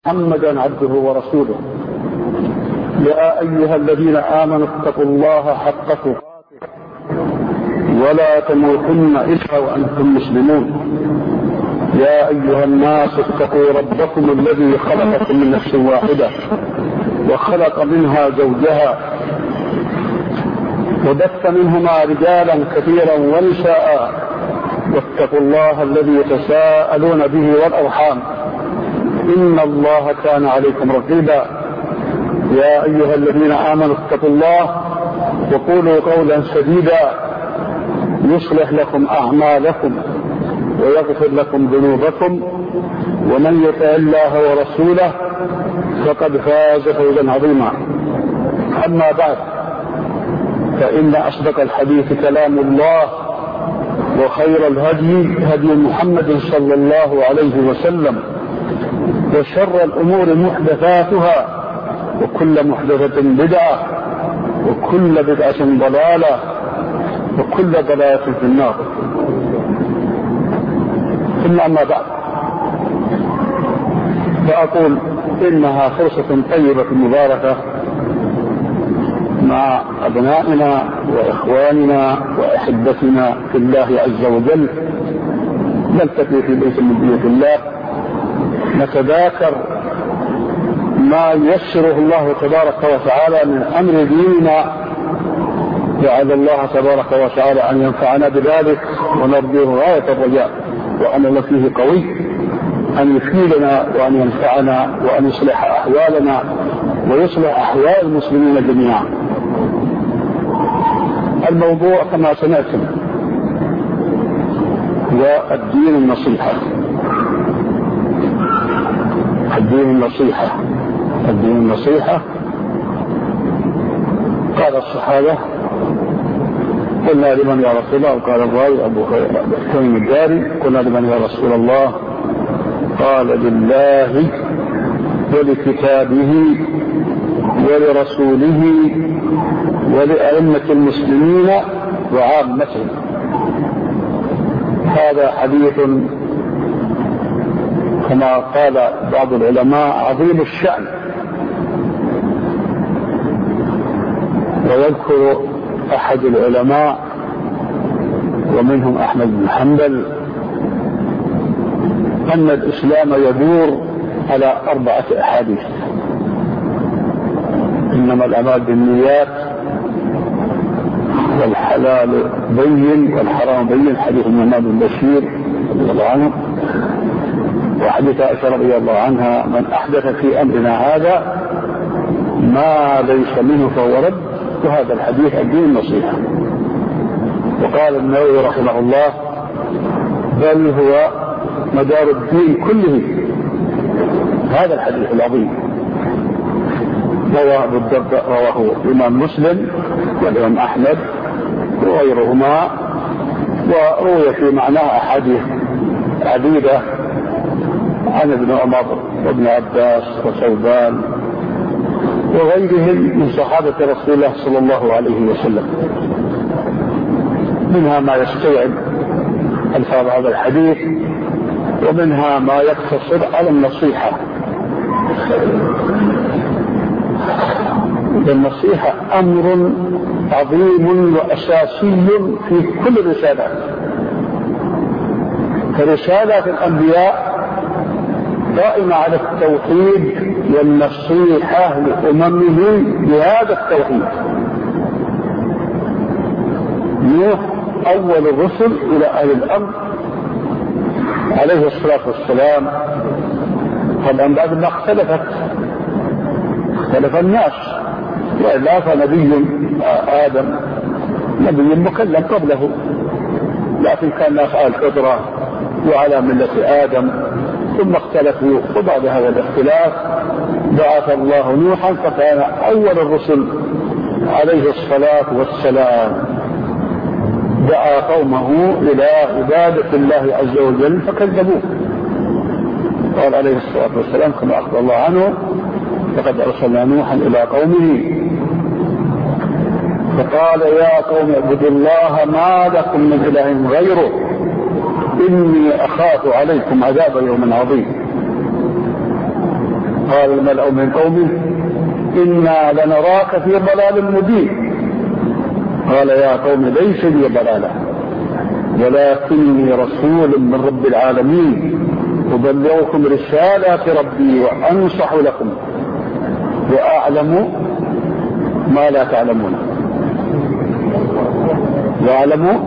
محمدا عبده ورسوله. يا أيها الذين آمنوا اتقوا الله حق تقاته ولا تموتن إلا وأنتم مسلمون. يا أيها الناس اتقوا ربكم الذي خلقكم من نفس واحدة وخلق منها زوجها وبث منهما رجالا كثيرا ونساء واتقوا الله الذي تساءلون به والأرحام إن الله كان عليكم رقيبا. يا أيها الذين آمنوا اتقوا الله وقولوا قولا سديدا يصلح لكم أعمالكم ويغفر لكم ذنوبكم ومن يطع الله ورسوله فقد فاز فوزا عظيما. أما بعد، فإن أصدق الحديث كلام الله وخير الهدي هدي محمد صلى الله عليه وسلم وشر الأمور محدثاتها وكل محدثة بدعة وكل بدعة ضلالة وكل ضلالة في النار. ثم أما بعد، فأقول إنها فرصة طيبة مباركة مع أبنائنا وإخواننا وأحبتنا في الله عز وجل نلتقي في بيت من بيوت الله نتذاكر ما ييسره الله تبارك وتعالى من أمر ديننا، جعل الله تبارك وتعالى أن ينفعنا بذلك ونرجو غاية الرجاء وأن الله فيه قوي أن يفيدنا وأن ينفعنا وأن يصلح أحوالنا ويصلح أحوال المسلمين جميعا. الموضوع كما سمعتم هو الدين النصيحة. الدين النصيحة، الدين النصيحة. قال الصحابة قلنا لمن يا رسول الله؟ قال الراوي أبو تميم الداري قلنا لمن يا رسول الله؟ قال لله ولكتابه ولرسوله ولأئمة المسلمين وعامتهم. هذا حديث كما قال بعض العلماء عظيم الشأن، ويذكر أحد العلماء ومنهم أحمد بن حنبل أن الإسلام يدور على 4 أحاديث: إنما الأعمال بالنيات، والحلال بين والحرام بين، حديث النعمان بن بشير رضي الله عنه، وحديث عائشة رضي الله عنها: من أحدث في أمرنا هذا ما ليس منه فهو رد. وهذا الحديث الدين النصيحة. وقال النووي رحمه الله: بل هو مدار الدين كله هذا الحديث العظيم. رواه أبو الدرداء، رواه الإمام مسلم والإمام أحمد وغيرهما، وروي في معناه أحاديث عديدة عن ابن عمر وابن عباس وثوبان وغيرهم من صحابة رسول الله صلى الله عليه وسلم. منها ما يستوعب ألفاظ هذا الحديث، ومنها ما يقتصر على النصيحة. النصيحة أمر عظيم وأساسي في كل الرسالات، فرسالات الأنبياء قائمة على التوحيد والنصيحة لأممهم بهذا التوحيد. نوح أول الرسل إلى أهل الأمر عليه الصلاة والسلام. طبعا بعد ما اختلف الناس، وإلا فنبي آدم نبي مكلم قبله، لكن كان الناس على الفطرة وعلى ملة آدم، ثم اختلفوا، وبعد هذا الاختلاف بعث الله نوحا فكان أول الرسل عليه الصلاة والسلام. دعا قومه إلى عبادة الله عز وجل فكذبوه. قال عليه الصلاة والسلام كما أخبر الله عنه: لقد أرسلنا نوحا إلى قومه فقال يا قوم اعبدوا الله ما لكم من إله غيره إني أخاف عليكم عذاب يوم عظيم. قال الملأ من قومه إنا لنراك في ضلال مبين. قال يا قوم ليس لي ضلالة ولكني رسول من رب العالمين أبلغكم رسالات ربي وأنصح لكم وأعلم ما لا تعلمون. وأعلم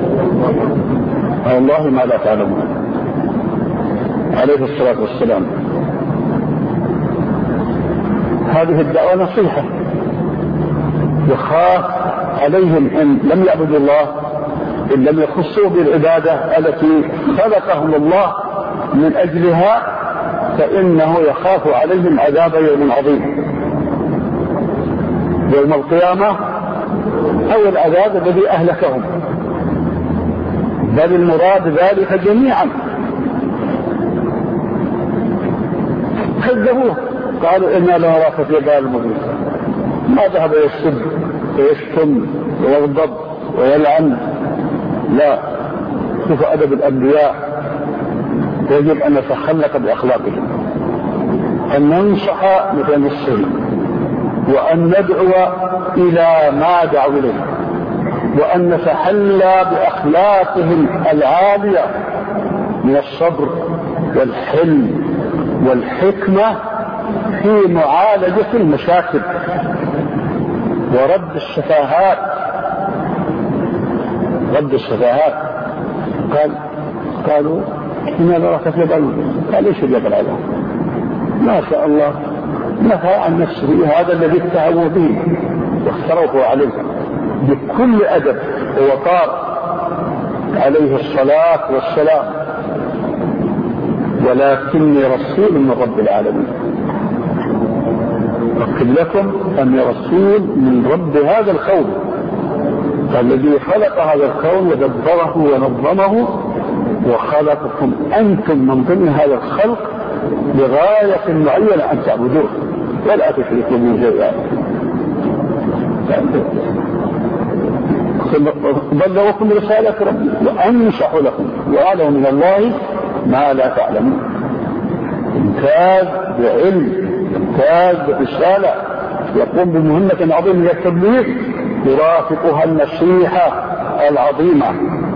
والله ما لا تعلمون عليه الصلاة والسلام. هذه الدعوة نصيحة يخاف عليهم إن لم يعبدوا الله، إن لم يخصوا بالعبادة التي خلقهم الله من أجلها، فإنه يخاف عليهم عذاب يوم عظيم يوم القيامة أو العذاب الذي أهلكهم، بل المراد ذلك جميعا. كذبوه قالوا إنا لنراك في ضلال مبين. ما ذهب يسب ويشتم ويغضب ويلعن، لا، شوف أدب الأنبياء. يجب أن نتخلق بأخلاقهم، أن ننصح مثل نصهم، وأن ندعو إلى ما دعوا إليه، وأن نتحلى بأخلاقهم العالية من الصبر والحلم والحكمة في معالجة المشاكل ورد الشفاهات. قالوا إنا نراك في ضلال. قال ليش الجبل هذا؟ ما شاء الله نهى عن نفسه هذا الذي اتهموا به واختروه عليه بكل أدب ووقار عليه الصلاة والسلام. ولكني رسول من رب العالمين. أكد لكم أني رسول من رب هذا الكون الذي خلق هذا الكون ودبره ونظمه، وخلقكم أنتم من ضمن هذا الخلق بغاية معينة أن تعبدوه ولا تشركوا به شيئا. بلغكم رسالة ربي وأنصح لكم وأعلم من الله ما لا تعلمون. امتاز بعلم، امتاز برسالة، يقوم بمهمة عظيمة من التبليغ يرافقها النصيحة العظيمة.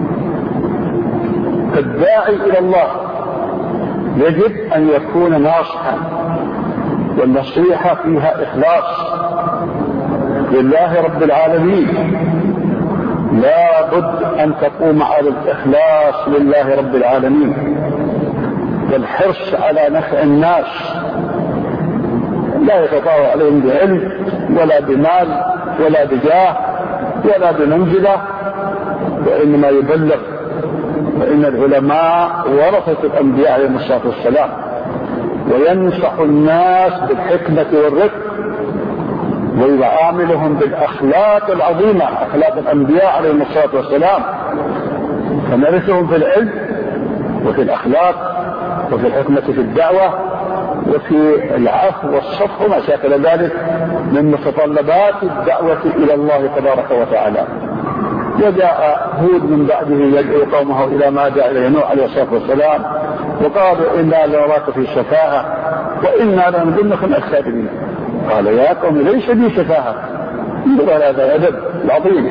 الداعي إلى الله يجب أن يكون ناصحا، والنصيحة فيها إخلاص لله رب العالمين. لا بد أن تقوم على الإخلاص لله رب العالمين والحرص على نفع الناس، لا يتطاول عليهم بعلم ولا بمال ولا بجاه ولا بمنزلة، وإنما يبلغ. فإن العلماء ورثة الأنبياء عليهم الصلاة والسلام، وينصح الناس بالحكمة والرفق ويعاملهم بالأخلاق العظيمة، أخلاق الأنبياء عليهم الصلاة والسلام، فنرثهم في العلم وفي الأخلاق وفي الحكمة في الدعوة وفي العفو والصفح وما شاكل ذلك من متطلبات الدعوة إلى الله تبارك وتعالى. وجاء هود من بعده يدعو قومه إلى ما جاء إليه نوح عليه الصلاة والسلام، وقالوا إنا لنراك في شفاهة وإنا لنظنكم الكاذبين. قال يا قوم ليس بي شفاهة، انظر هذا الأدب العظيم،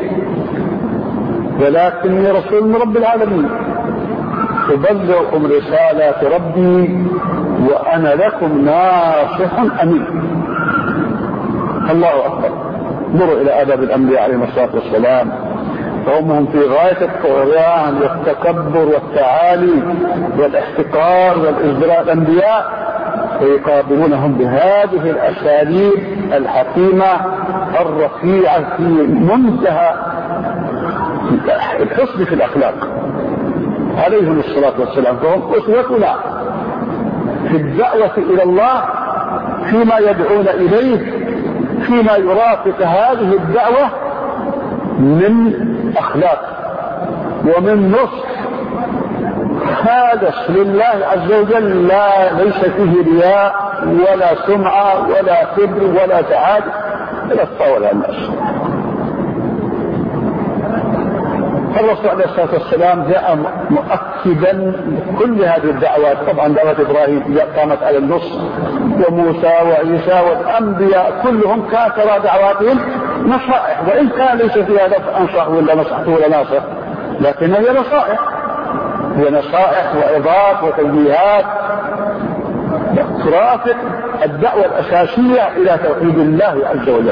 ولكني رسول من رب العالمين أبلغكم رسالات ربي وأنا لكم ناصح أمين. الله أكبر. انظروا إلى آداب الأنبياء عليهم الصلاة والسلام، قومهم في غاية الطغيان والتكبر والتعالي والاحتقار والإزدراء الأنبياء، ويقابلونهم بهذه الأساليب الحكيمة الرفيعة في منتهى الحسن في الأخلاق عليهم الصلاة والسلام. فهم أسوتنا في الدعوة إلى الله فيما يدعون إليه، فيما يرافق هذه الدعوة من أخلاق ومن نصح خالص لله عز وجل، ليس فيه رياء ولا سمعة ولا كبر ولا تعالي ولا تطاول على الناس. فالرسول عليه الصلاة والسلام جاء مؤكدا كل هذه الدعوات. طبعا دعوة إبراهيم قامت على النص، وموسى وعيسى والأنبياء كلهم كانت ترى دعواتهم نصائح، وإن كان ليس فيها أنصح ولا نصحت ولا ناصح، لكن هي نصائح، هي نصائح وعظات وتنبيهات ترافق الدعوة الأساسية إلى توحيد الله عز وجل.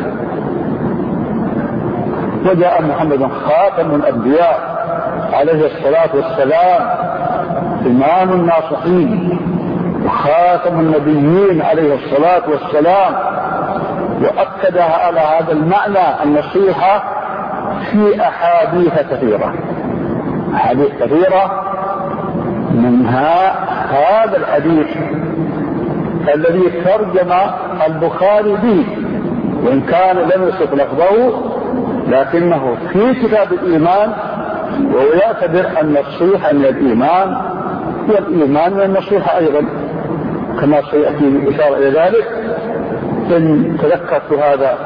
وجاء محمد خاتم الأنبياء عليه الصلاة والسلام، إمام الناصحين وخاتم النبيين عليه الصلاة والسلام، وأكدها على هذا المعنى النصيحة في أحاديث كثيرة، أحاديث كثيرة، منها هذا الحديث الذي ترجم البخاري به، وإن كان لم يصف لفظه لكنه في كتاب الإيمان، وهو يعتبر النصيحة من الإيمان والإيمان من النصيحة أيضا، كما سيأتي الإشارة إلى ذلك إن تذكرت هذا.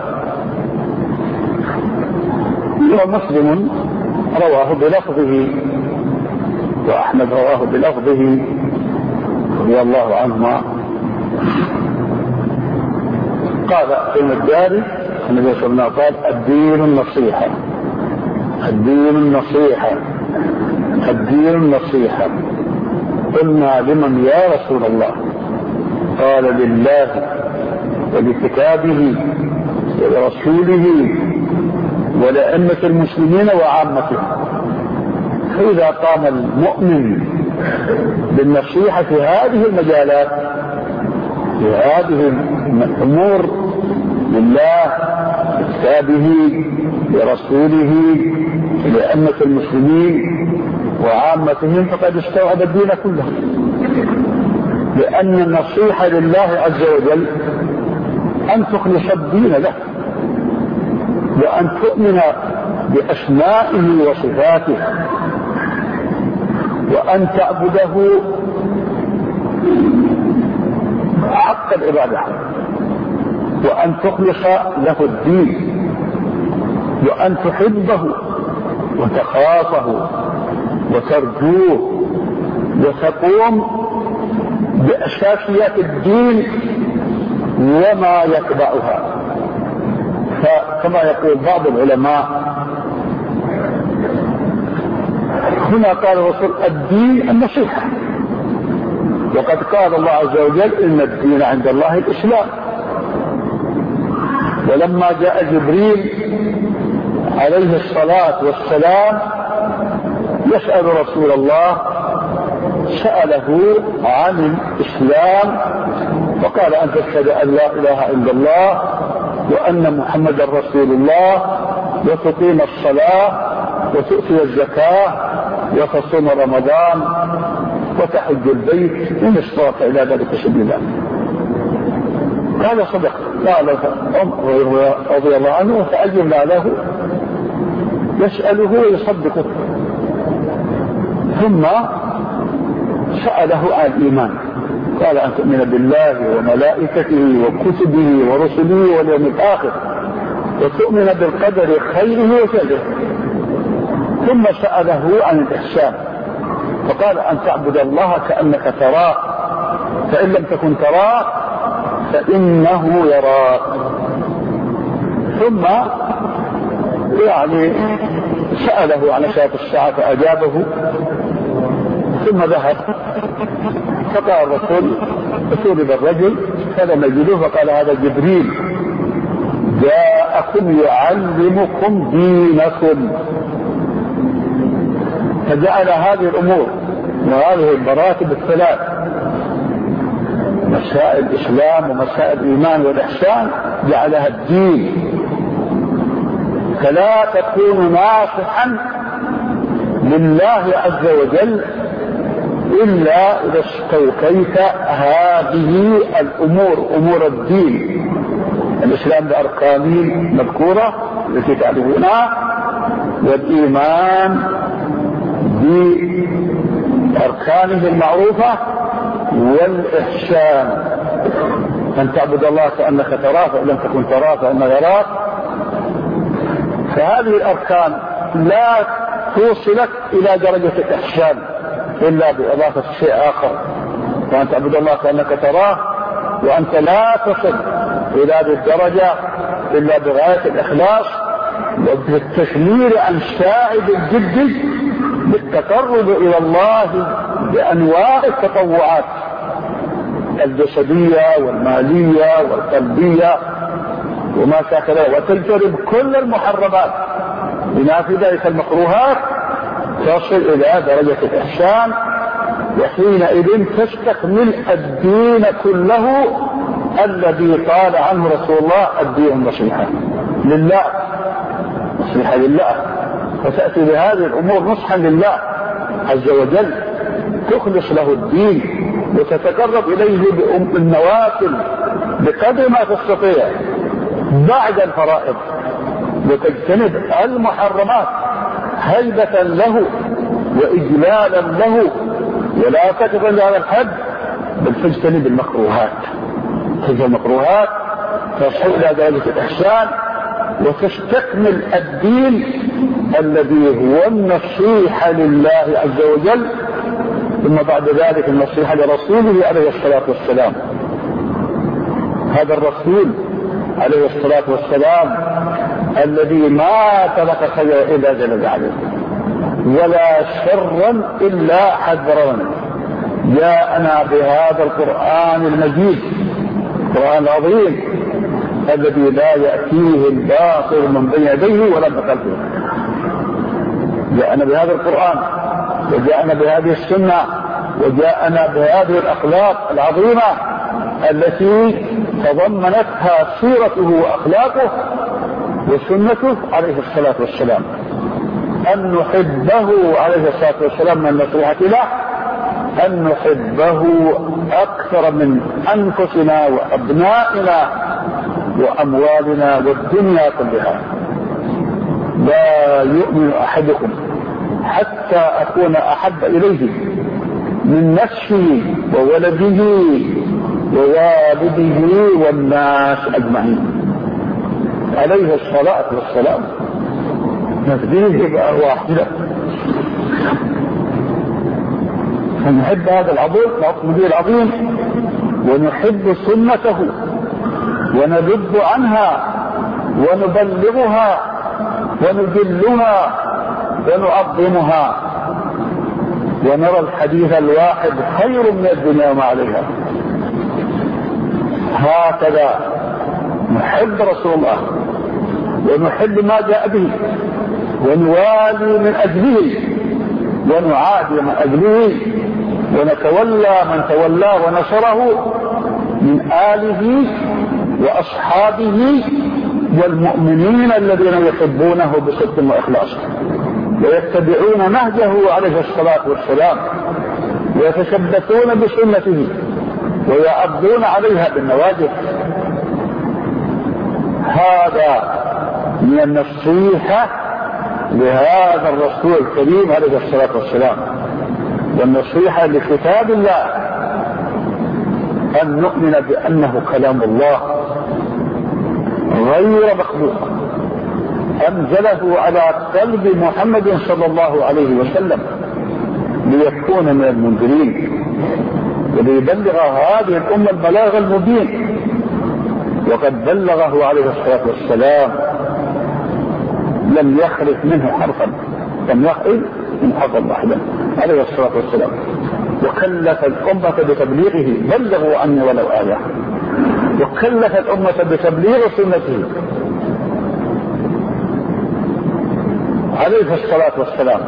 ومسلم رواه بلفظه، وأحمد رواه بلفظه رضي الله عنهما. قال ابن الداري النبي صلى الله عليه وسلم قال: الدين النصيحة، الدين النصيحة، الدين النصيحة. قلنا: لمن يا رسول الله؟ قال: لله ولكتابه ولرسوله ولأئمة المسلمين وعامتهم. فإذا قام المؤمن بالنصيحة في هذه المجالات، في هذه الأمور، لله لكتابه لرسوله لأئمة المسلمين وعامتهم، فقد استوعب الدين كله، لأن النصيحة لله عز وجل أن تخلص الدين له، وأن تؤمن بأسمائه وصفاته، وأن تعبده حق العبادة، وأن تخلص له الدين، وأن تحبه وتخافه وترجوه، وتقوم بأساسيات الدين وما يتبعها. فكما يقول بعض العلماء هنا قال الرسول: الدين النصيحة، وقد قال الله عز وجل: إن الدين عند الله الإسلام. ولما جاء جبريل عليه الصلاة والسلام يسأل رسول الله، سأله عن الإسلام، فقال: أن تشهد أن لا إله إلا الله وأن محمد رسول الله، وتقيم الصلاة، وتؤتي الزكاة، وتصوم رمضان، وتحج البيت إن استطعت إلى ذلك سبيلا. قال: صدق. قال عمر رضي الله عنه: فأجبنا له يسأله ويصدقه. ثم سأله عن الإيمان، قال: أن تؤمن بالله وملائكته وكتبه ورسله واليوم الآخر، وتؤمن بالقدر خيره وشره. ثم سأله عن الإحسان، فقال: أن تعبد الله كأنك تراه، فإن لم تكن تراه فإنه يراك. ثم سأله عن أشراط الساعة فأجابه، ثم ذهب، فقال الرسول: فسئل الرجل فلم يجده، فقال: هذا جبريل جاءكم يعلمكم دينكم. فجعل هذه الأمور وهذه المراتب الثلاث، مسائل الإسلام ومسائل الإيمان والإحسان، جعلها الدين. فلا تكون ناصحا لله عز وجل إلا إذا استوفيت هذه الأمور، أمور الدين، الإسلام بأركانه المذكورة التي تعرفونها، والإيمان بأركانه المعروفة، والإحسان أن تعبد الله كأنك تراه، فإن لم تكن تراه فإنه يراك. فهذه الأركان لا توصلك إلى درجة الإحسان إلا بإضافة شيء آخر، وأن تعبد الله كأنك تراه، وأنت لا تصل إلى هذه الدرجة إلا بغاية الإخلاص وبالتشمير عن ساعد الجد بالتقرب إلى الله بأنواع التطوعات الجسدية والمالية والقلبية وما شاكله، وتجتنب كل المحرمات بما في ذلك المكروهات، تصل إلى درجة الإحسان، وحينئذ تستكمل الدين كله الذي قال عنه رسول الله الدين النصيحة لله، نصيحة لله، فتأتي بهذه الأمور نصحا لله عز وجل، تخلص له الدين وتتقرب إليه بالنوافل بقدر ما تستطيع بعد الفرائض، وتجتنب المحرمات هيبة له وإجلالا له، ولا تقف إلا على الحد، بل تجتنب المكروهات. تجتنب المكروهات تصل إلى درجة الإحسان وتستكمل الدين الذي هو النصيحة لله عز وجل، ثم بعد ذلك النصيحة لرسوله عليه الصلاة والسلام. هذا الرسول عليه الصلاة والسلام الذي ما ترك خيرا إلا جل عليه ولا شرا إلا حذرنا، جاءنا بهذا القرآن المجيد، القرآن العظيم الذي لا يأتيه الباطل من بين يديه ولا من خلفه. جاءنا بهذا القرآن، وجاءنا بهذه السنة، وجاءنا بهذه الأخلاق العظيمة التي تضمنتها سيرته وأخلاقه وسنته عليه الصلاة والسلام. أن نحبه عليه الصلاة والسلام من النصيحة له أن نحبه أكثر من أنفسنا وأبنائنا وأموالنا والدنيا كلها. لا يؤمن أحدكم حتى أكون أحب إليه من نفسه وولده ووالده والناس أجمعين عليه الصلاة والسلام. نفذيه بقى واحدة، فنحب هذا العظيم العظيم ونحب سنته ونذب عنها ونبلغها ونجلها ونعظمها، ونرى الحديث الواحد خير من الدنيا وما عليها. هكذا نحب رسول الله ونحب ما جاء به ونوالي من أجله ونعادي من أجله ونتولى من تولاه ونصره من آله وأصحابه والمؤمنين الذين يحبونه بصدق وإخلاص ويتبعون نهجه عليه الصلاة والسلام ويتشبثون بسنته ويعضون عليها بالنواجذ. هذا من النصيحة لهذا الرسول الكريم عليه الصلاة والسلام، والنصيحة لكتاب الله أن نؤمن بأنه كلام الله غير مخلوق أنزله على قلب محمد صلى الله عليه وسلم ليكون من المنذرين وليبلغ هذه الأمة البلاغ المبين، وقد بلغه عليه الصلاة والسلام لم يخرج منه حرفا، لم يخرج من حرفا واحدا عليه الصلاة والسلام، وكلف الأمة بتبليغه بلغوا عني ولو آية، وكلف الأمة بتبليغ سنته عليه الصلاة والسلام.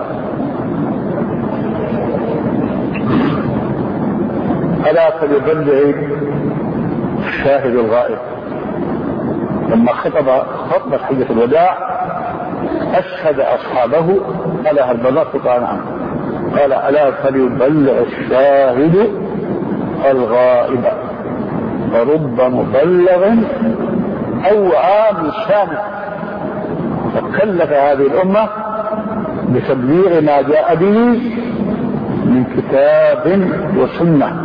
ألا فليبلغ الشاهد الغائب. لما خطب خطبة حجة الوداع أشهد أصحابه على هالبلاغ فقال نعم، قال ألا فليبلغ الشاهد الغائب، فرب مبلغ أو عام سامع. فكلف هذه الأمة بتبليغ ما جاء به من كتاب وسنة،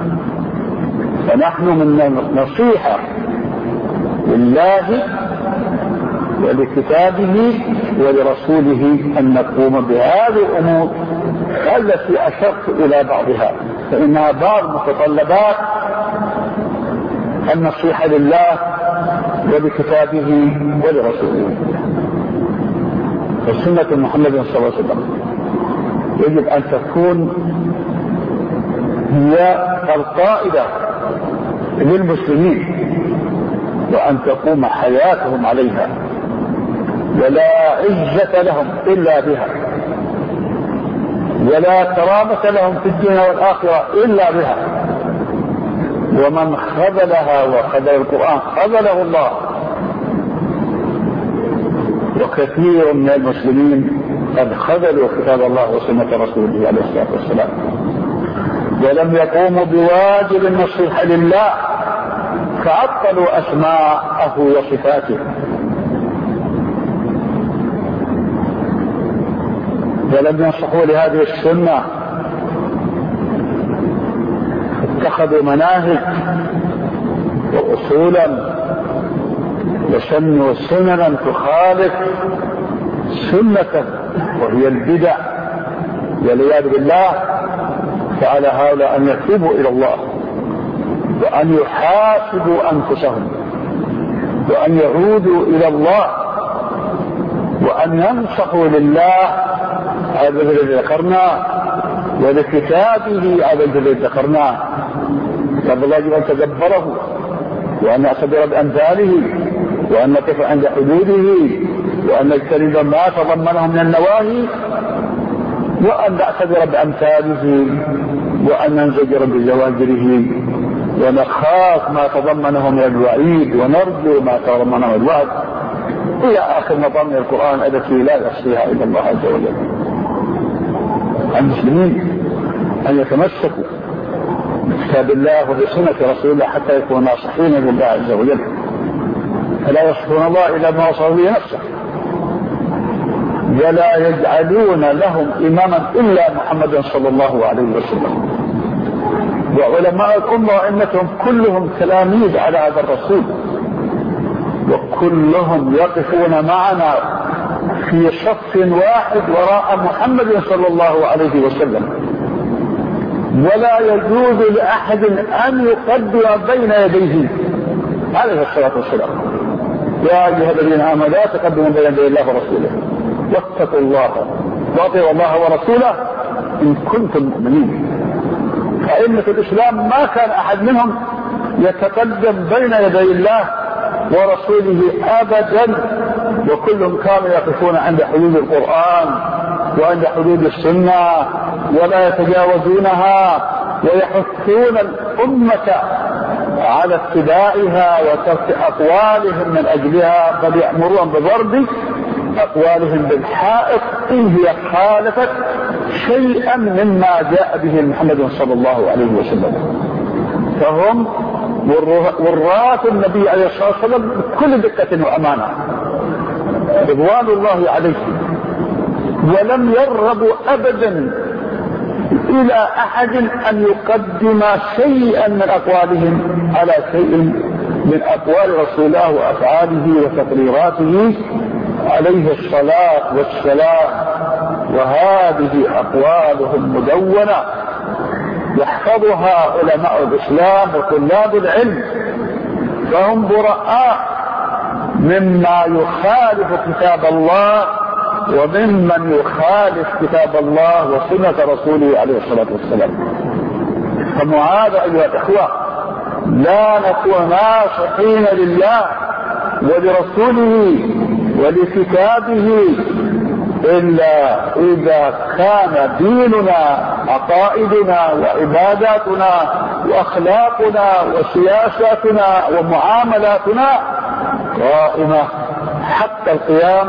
فنحن من نصيحة لله ولكتابه ولرسوله أن نقوم بهذه الأمور التي أشرت إلى بعضها، فإنها بعض متطلبات النصيحة لله ولكتابه ولرسوله. فسنة محمد صلى الله عليه وسلم يجب أن تكون هي القائدة للمسلمين، وأن تقوم حياتهم عليها، ولا عزة لهم إلا بها، ولا كرامة لهم في الدنيا والآخرة إلا بها. ومن خذلها وخذل القرآن خذله الله. وكثير من المسلمين قد خذلوا كتاب الله وسنة رسوله عليه الصلاة والسلام، ولم يقوموا بواجب النصيحة لله، فعطلوا أسماءه وصفاته، ولم ينصحوا لهذه السنة، اتخذوا مناهج وأصولا وسنوا سننا تخالف سنة وهي البدع والعياذ بالله. فعلى هؤلاء أن يتوبوا إلى الله، وأن يحاسبوا أنفسهم، وأن يعودوا إلى الله، وأن ينصحوا لله على الذي ذكرناه، ولكتابه على الذي ذكرناه. كتاب الله يجب أن تدبره، وأن نعتبر بأمثاله، وأن نقف عند حدوده، وأن نجتنب ما تضمنه من النواهي، وأن نعتبر بأمثاله، وأن ننزجر بزواجره، ونخاف ما تضمنه من الوعيد، ونرجو ما تضمنه من الوعد، إلى آخر مضامن القرآن التي لا يحصيها إلا الله عز وجل. المسلمين أن يتمسكوا بكتاب الله وبسنة رسول الله حتى يكونوا ناصحين لله عز وجل، فلا يصفون الله إلا ما وصف به نفسه، ولا يجعلون لهم إماما إلا محمدا صلى الله عليه وسلم. وعلماء الأمة وأئمتهم كلهم تلاميذ على هذا الرسول، وكلهم يقفون معنا في صف واحد وراء محمد صلى الله عليه وسلم، ولا يجوز لأحد أن يقدم بين يديه عليه الصلاة والسلام. يا أيها الذين آمنوا لا تقدموا بين يدي الله ورسوله واتقوا الله واطيعوا الله ورسوله إن كنتم مؤمنين. أئمة الإسلام ما كان أحد منهم يتقدم بين يدي الله ورسوله أبدا، وكلهم كانوا يقفون عند حدود القرآن وعند حدود السنة ولا يتجاوزونها، ويحثون الأمة على اتباعها وترك أقوالهم من أجلها، بل يأمرون بضرب أقوالهم بالحائط إن هي خالفت شيئا مما جاء به محمد صلى الله عليه وسلم. فهم وراث النبي عليه الصلاة والسلام بكل دقة وأمانة رضوان الله عليهم، ولم يرغبوا أبدا إلى أحد أن يقدم شيئا من أقوالهم على شيء من أقوال رسول الله وأفعاله وتقريراته عليه الصلاة والسلام. وهذه أقوالهم مدونة يحفظها علماء الإسلام وطلاب العلم، فهم براء مما يخالف كتاب الله وممن يخالف كتاب الله وسنة رسوله عليه الصلاة والسلام. فمعاذ أيها الأخوة لا نكون ناصحين لله ولرسوله ولكتابه إلا إذا كان ديننا عقائدنا وعباداتنا وأخلاقنا وسياساتنا ومعاملاتنا قائمة حتى القيام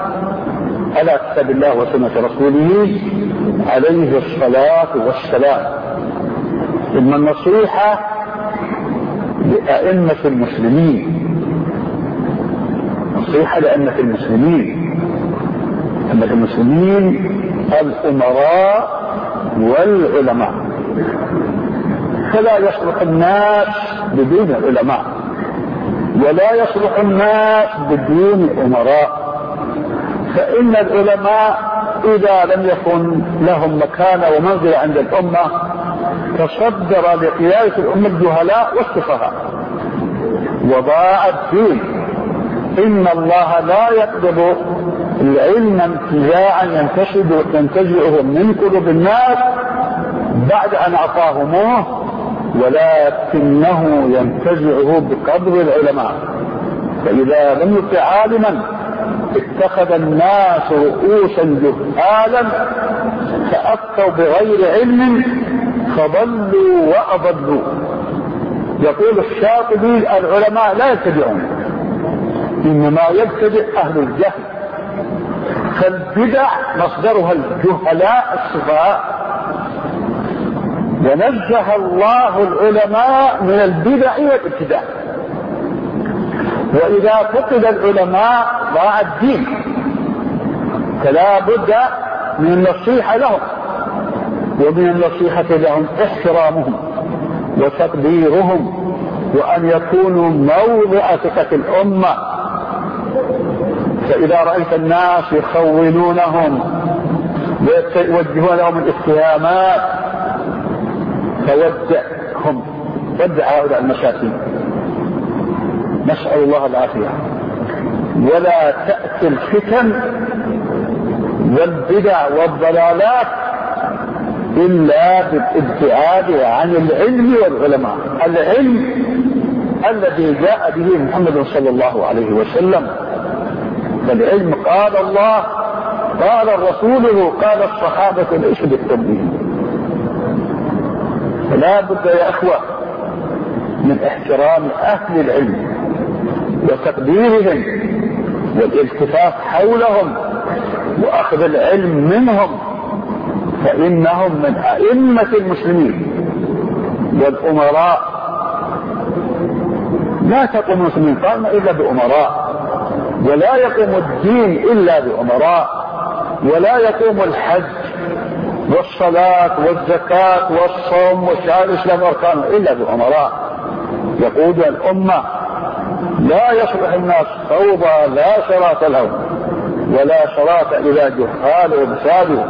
على كتاب الله وسنة رسوله عليه الصلاة والسلام. ثم النصيحة لأئمة المسلمين، نصيحة لأئمة المسلمين، أئمة المسلمين الأمراء والعلماء، فلا يصلح الناس بدون علماء، ولا يصلح الناس بدون أمراء. فإن العلماء إذا لم يكن لهم مكانة ومنزلة عند الأمة تصدر لقيادة الأمة الجهلاء والسفهاء وضاع الدين. إن الله لا يقبض العلم انتزاعا ينتزعه من قلوب الناس بعد أن أعطاهموه، ولكنه ينتزعه بقبض العلماء. فإذا لم يطع عالما اتخذ الناس رؤوسا جهالا فأفتوا بغير علم فضلوا وأضلوا. يقول الشاطبي العلماء لا يبتدعون، إنما يبتدع أهل الجهل. فالبدع مصدرها الجهلاء السفهاء، ونزه الله العلماء من البدع والابتداع. وإذا فقد العلماء ضاع الدين، فلا بد من النصيحة لهم، ومن النصيحة لهم احترامهم وتقديرهم، وأن يكونوا موضع ثقة الأمة. فإذا رأيت الناس يخونونهم ويوجهون لهم الاتهامات فودعهم، ودع هؤلاء المساكين، نسأل الله العافية. ولا تأتي الفتن والبدع والضلالات إلا بالابتعاد عن العلم والعلماء. العلم الذي جاء به محمد صلى الله عليه وسلم، فالعلم قال الله قال رسوله قال الصحابة ليس بالتنبيه. فلا بد يا أخوة من احترام أهل العلم وتقديرهم والالتفاف حولهم وأخذ العلم منهم، فإنهم من أئمة المسلمين والأمراء. لا تقوم المسلمين قائمة إلا بأمراء، ولا يقوم الدين إلا بأمراء، ولا يقوم الحج والصلاة والزكاة والصوم وشعائر الإسلام وأركانه إلا بأمراء يقود الأمة. لا يصلح الناس فوضى لا شراط لهم ولا شراط إلى جهال وبساده.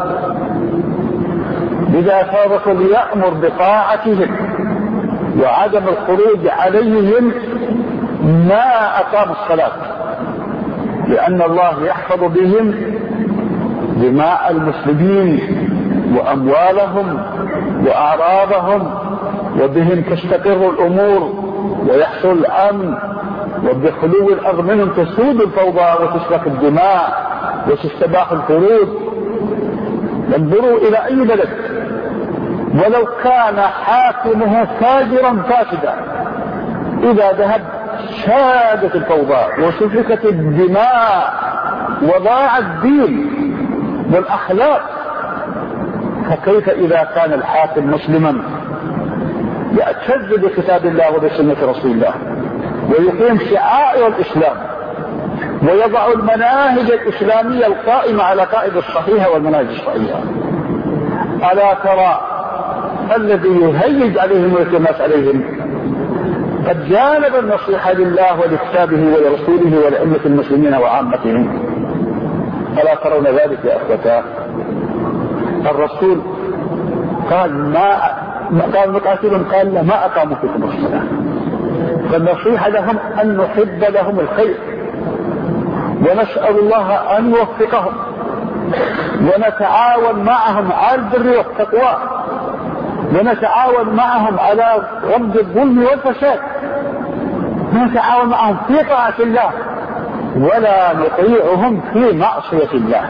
لذا فالرسول يأمر بطاعتهم وعدم الخروج عليهم ما أقاموا الصلاة، لأن الله يحفظ بهم دماء المسلمين وأموالهم وأعراضهم، وبهم تستقر الأمور ويحصل الأمن، وبخلو الأرض منهم تسود الفوضى وتسفك الدماء وتستباح الفروج. انظروا إلى أي بلد ولو كان حاكمه فاجرا فاسدا، إذا ذهب شادت الفوضى وسفكت الدماء وضاع الدين والأخلاق، فكيف إذا كان الحاكم مسلما يعتز بكتاب الله وبسنة رسول الله ويقيم شعائر الإسلام ويضع المناهج الإسلامية القائمة على قائد الصحيحة والمناهج الصحيحة؟ ألا ترى الذي يهيج عليهم ويتماس عليهم قد جانب النصيحة لله ولكتابه ولرسوله ولأمة المسلمين وعامتهم؟ ألا ترون ذلك يا أخوتاه؟ الرسول قال قال مقاتل قال ما أقاموا فيكم الصلاة. فالنصيحة لهم أن نحب لهم الخير ونسأل الله أن يوفقهم، ونتعاون معهم على البر والتقوى، ونتعاون معهم على رد الظلم والفساد، ونتعاون معهم في طاعة الله ولا نطيعهم في معصية الله.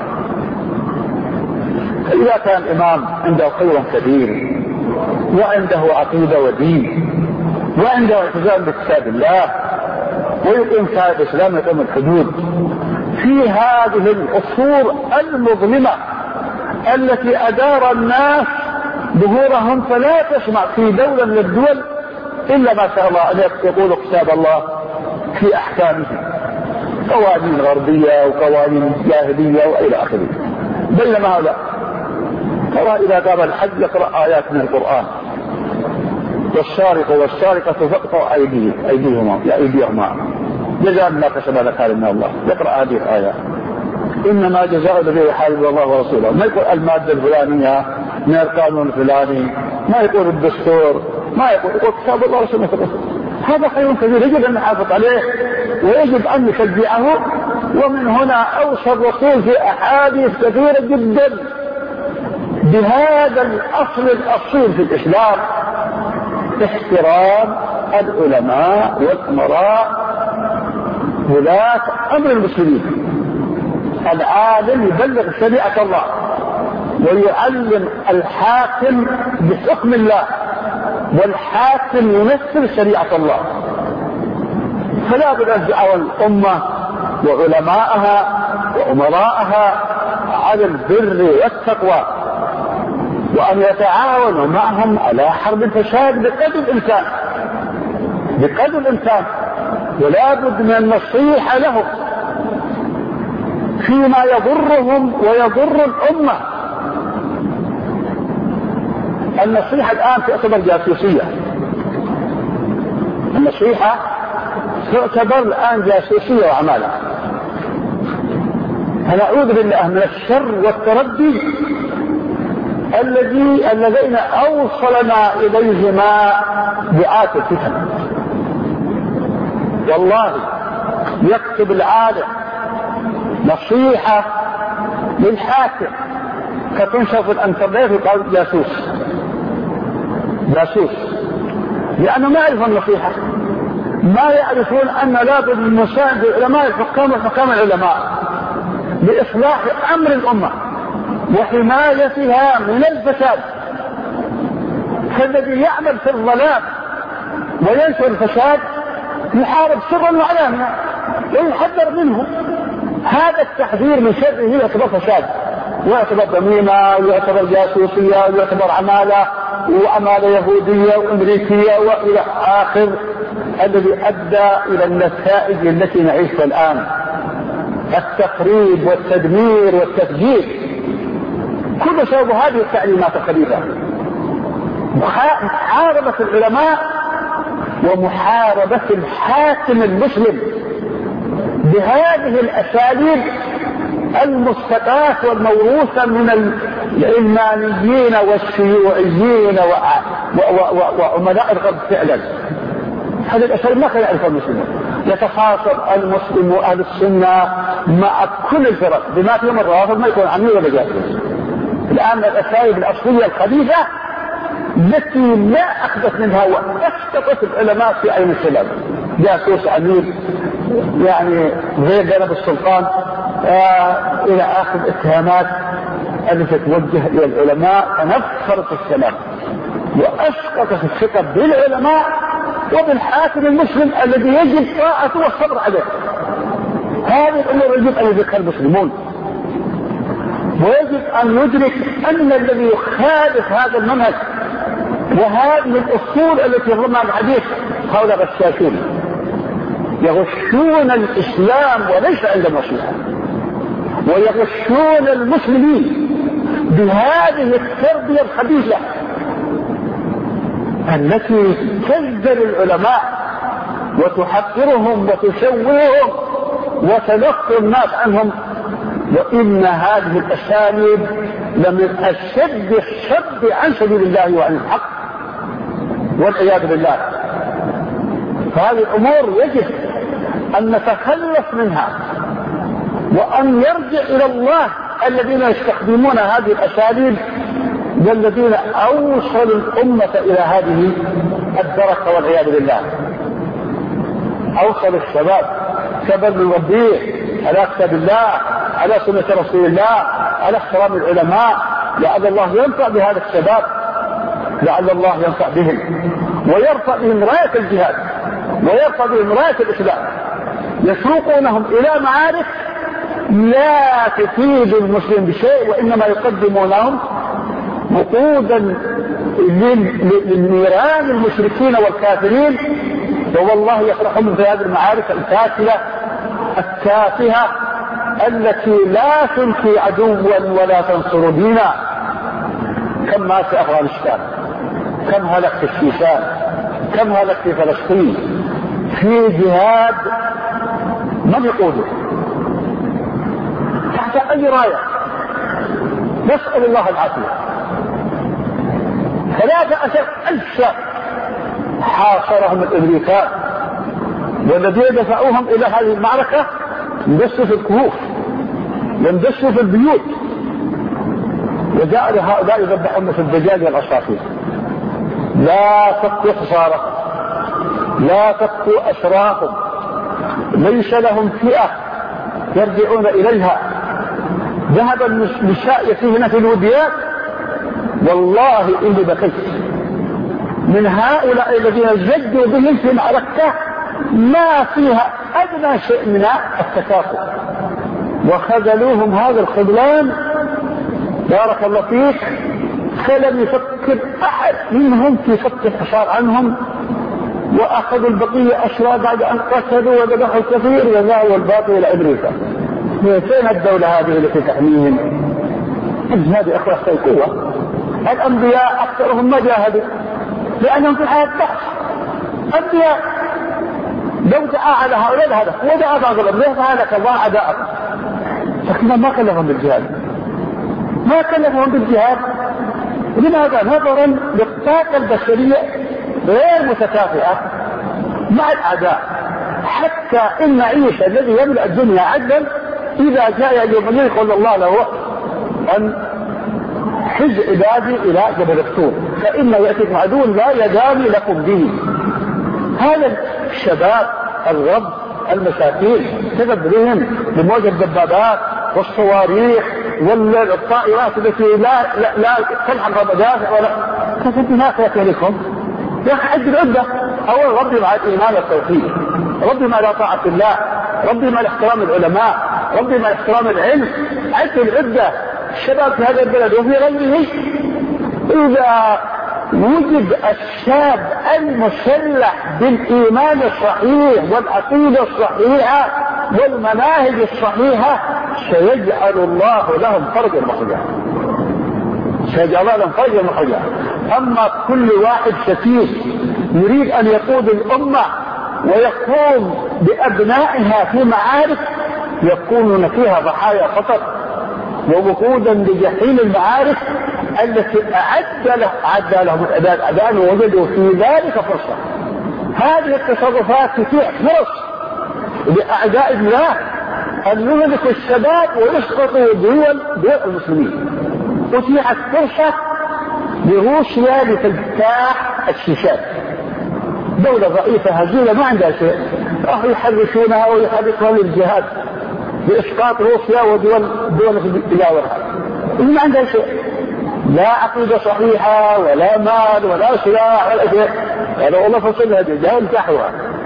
فإذا كان الإمام عنده خير كبير وعنده عقيدة ودين وعنده التزام بكتاب الله ويقيم شريعة الإسلام ويقيم الحدود في هذه العصور المظلمة التي أدار الناس ظهورهم، فلا تسمع في دولة من الدول إلا ما شاء الله أن يقول كتاب الله في أحكامه، قوانين غربية وقوانين جاهلية وإلى آخره. بينما هذا ترى إذا قام الحج يقرأ آيات من القرآن، والسارق والسارقة فاقطعوا أيديهما جزاء ما كسب نكالا من الله. يقرأ هذه الآية: إنما جزاء الذين يحاربون الله ورسوله. ما يقول المادة الفلانية من القانون الفلاني، ما يقول الدستور، ما يقول كتاب الله وسنة الرسول. هذا خير كبير يجب أن نحافظ عليه ويجب أن نشجعه. ومن هنا أوصى الرسول في أحاديث كثيرة جدا بهذا الأصل الأصيل في الإسلام: احترام العلماء والأمراء ولاة أمر المسلمين. العالم يبلغ شريعة الله ويعلم الحاكم بحكم الله، والحاكم يمثل شريعة الله. فلا بد أن تعاون الأمة وعلماءها وأمراءها على البر والتقوى، وأن يتعاونوا معهم على حرب الفساد بقدر الإمكان، ولا بد من النصيحة لهم فيما يضرهم ويضر الأمة. النصيحة الآن تعتبر جاسوسية، النصيحة تعتبر الآن جاسوسية وعمالة. فنعوذ بالله من الشر والتردي الذين أوصلنا إليهما دعاة الفتن. والله يكتب العالم نصيحة للحاكم فتنشر في الانترنت ويقال جاسوس، لأنه ما يعرف النصيحة، ما يعرفون أن لابد من مساعدة العلماء الحكام وحكام العلماء لإصلاح أمر الأمة وحمايتها من الفساد. فالذي يعمل في الظلام وينشر الفساد يحارب سرا وعلانية ويحذر منه. هذا التحذير من شره يعتبر فساد، ويعتبر ضميمة، ويعتبر جاسوسية، ويعتبر عمالة، وعمالة يهودية وأمريكية وإلى آخر، الذي أدى إلى النتائج التي نعيشها الآن: التخريب والتدمير والتفجير. كل سبب هذه التعليمات الخبيثة: محاربة العلماء ومحاربة الحاكم المسلم بهذه الأساليب المستقاة والموروثة من العلمانيين والشيوعيين وعملاء الغرب فعلا. هذه الأساليب ما كان يعرفها المسلمون. يتخاصم المسلم وأهل السنة مع كل الفرق بما فيهم الروافض ما يكون عميل ولا جاسوس. الآن الأساليب الأصلية الخبيثة التي لا أخذت منها وأسقطت العلماء في عين السلام: جاسوس، عميل، يعني غير جانب السلطان، إلى آخر الاتهامات التي تتوجه إلى العلماء. فنفخرت السلام وأسقطت الثقة بالعلماء وبالحاكم المسلم الذي يجب طاعته والصبر عليه. هذه الأمور يجب أن يدركها المسلمون، ويجب أن ندرك أن الذي يخالف هذا المنهج وهذه الأصول التي رمى الحديث هؤلاء غشاشون يغشون الإسلام وليس عند النصيحة، ويغشون المسلمين بهذه التربية الخبيثة التي تجدل العلماء وتحقرهم وتسويهم وتنقل الناس عنهم. وإن هذه الأساليب لمن أشد الشد عن سبيل الله وعن الحق والعياذ بالله. فهذه الأمور يجب أن نتخلص منها وأن يرجع إلى الله الذين يستخدمون هذه الأساليب والذين أوصلوا الأمة إلى هذه الدركة والعياذ بالله. أوصل الشباب شباب من ربيه على كتاب الله، على سنة رسول الله، على احترام العلماء. لعل الله ينفع بهذا الشباب، لعل الله ينفع بهم ويرفع بهم راية الجهاد ويرفع بهم راية الإسلام. يسوقونهم إلى معارك لا تفيد المسلم بشيء، وإنما يقدمونهم وقودا للنيران المشركين والكافرين. والله يفرحون في هذه المعارك الفاشلة التافهة التي لا تلقي عدوا ولا تنصر دينا. كم مات في أفغانستان، كم هلك في الشيشان، كم هلك في فلسطين في جهاد من يقوده تحت أي راية، نسأل الله العافية. 13,000 شاب حاصرهم الأمريكان، والذين دفعوهم إلى هذه المعركة يندسوا في الكهوف، يندسوا في البيوت، وجاء لهؤلاء يذبحون في الدجاج والعصافير. لا تبقوا خسارة، لا تبقوا أسراهم، ليس لهم فئة يرجعون إليها. ذهب النساء يتيهن في الوديات، والله إني بكيت من هؤلاء الذين جدوا بهم في معركة ما فيها أدنى شيء من التكافؤ، وخذلوهم هذا الخذلان بارك الله فيك. فلم يفكر أحد منهم في فك الحصار عنهم، وأخذوا البقية أسرى بعد أن قتلوا وذبحوا الكثير وذهبوا الباقي إلى أمريكا. فين الدولة هذه التي تحميهم؟ هذه أخوة القوة. الأنبياء أكثرهم ما جاهدوا لأنهم في الحياة بحث. أنبياء لو دعا على هؤلاء الهدف ودعا بعض الأنبياء فهلك الله أعداءهم، لكن ما كلفهم بالجهاد، ما كلفهم بالجهاد. لماذا؟ نظرا للطاقة البشرية غير متكافئة مع الأعداء. حتى إن عيسى الذي يملأ الدنيا عدلا إذا جاء يوم يقول الله له أن حج عبادي إلى جبل الطور فإن يأتيكم عدو لا يداني لكم به. هذا الشباب الغرب المساكين تذبذبهم بموجة الدبابات والصواريخ والطائرات التي لا تلحق مدافع ولا كيف ما يأتيكم يا أخي عد العدة. أول ربي مع الإيمان والتوحيد، ربي مع طاعة الله، ربي مع احترام العلماء، ربي مع احترام العلم. عد العدة الشباب في هذا البلد وفي غيره. إذا وجد الشاب المسلح بالإيمان الصحيح والعقيدة الصحيحة والمناهج الصحيحة سيجعل الله لهم فرجا مخرجا، سيجعل لهم فرجا مخرجا. أما كل واحد سفيه يريد أن يقود الأمة ويقوم بأبنائها في معارك يكونون فيها ضحايا خطر ووقودا لجحيم المعارك التي أعد لهم العباد أعداء ووجدوا في ذلك فرصة. هذه التصرفات تتيح فرص لأعداء الله أن يهلكوا الشباب ويسقطوا دول المسلمين. أتيحت فرصة لروسيا لتجتاح الشيشان، دولة ضعيفة هزيلة ما عندها شيء، راح يحرشونها ويحركون للجهاد بإسقاط روسيا ودول تجاورها. ما عندها شيء، لا عقيدة صحيحة ولا مال ولا سلاح ولا شيء. قالوا والله فصلها جاء انتحوها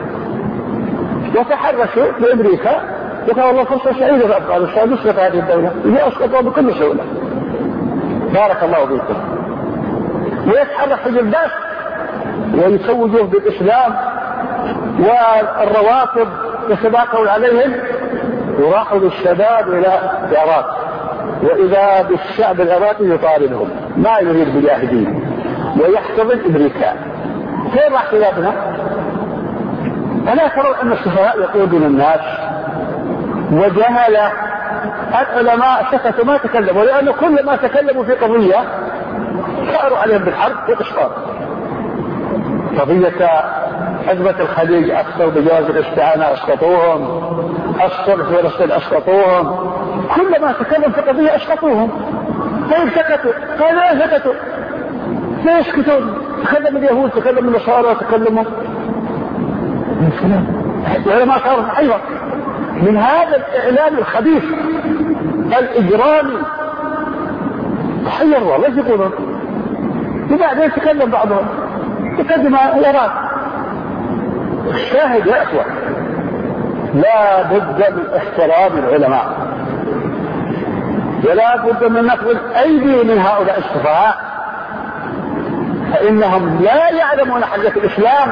وتحرشوا بأمريكا وقال والله فرصة سعيدة في أفغانستان نصرف هذه الدولة اللي أسقطوا بكل سهولة. بارك الله فيكم. ويتحرك حزب الباس ويسوجوه بالإسلام والروافض يتباكوا عليهم وراحوا بالشباب إلى العراق، وإذا بالشعب العراقي يطالبهم ما يريد بالجاهدين ويحتضن أمريكا. كيف راح شبابنا؟ ألا ترون أن السفهاء يقودون الناس وجهل العلماء سكتوا ما تكلموا، لأنه كل ما تكلموا في قضية صاروا عليهم بالحرب والإسقاط. قضية أزمة الخليج أكثر بجواز الاستعانة أسقطوهم، الصلح والصلح أسقطوهم، كل ما تكلم في قضية أسقطوهم. طيب سكتوا، قالوا لا سكتوا، لا يسكتون. تكلم اليهود، تكلم النصارى، تكلموا العلماء صاروا أيضا من هذا الإعلام الخبيث الإجرامي. تحير والله ايش يقولون؟ وبعدين تكلم بعضهم تقدم يراد. الشاهد يا أخوة لا بد من احترام العلماء ولا بد من نقل الأيدي من هؤلاء السفهاء، فإنهم لا يعلمون حاجة الإسلام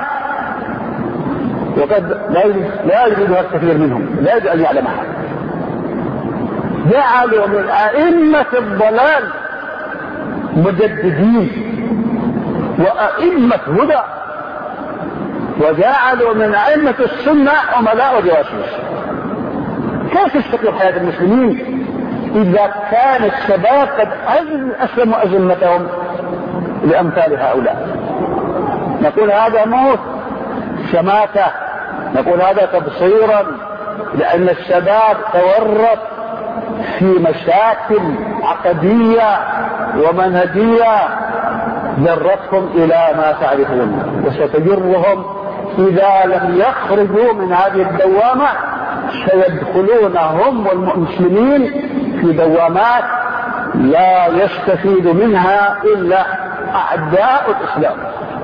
وقد لا يريدها الكثير منهم، لا يريد أن يعلمها. جعلوا من أئمة الضلال مجددين وأئمة هدى وجعلوا من أئمة السنة عملاء وجواسيس. كيف تستقيم حياة المسلمين إذا كان الشباب قد أسلموا أزمتهم لأمثال هؤلاء؟ نقول هذا موت شماتة، نقول هذا تبصيرا، لأن الشباب تورط في مشاكل عقدية ومنهجية جرتهم إلى ما تعرفون، وستجرهم إذا لم يخرجوا من هذه الدوامة سيدخلون هم والمسلمين في دوامات لا يستفيد منها إلا أعداء الإسلام،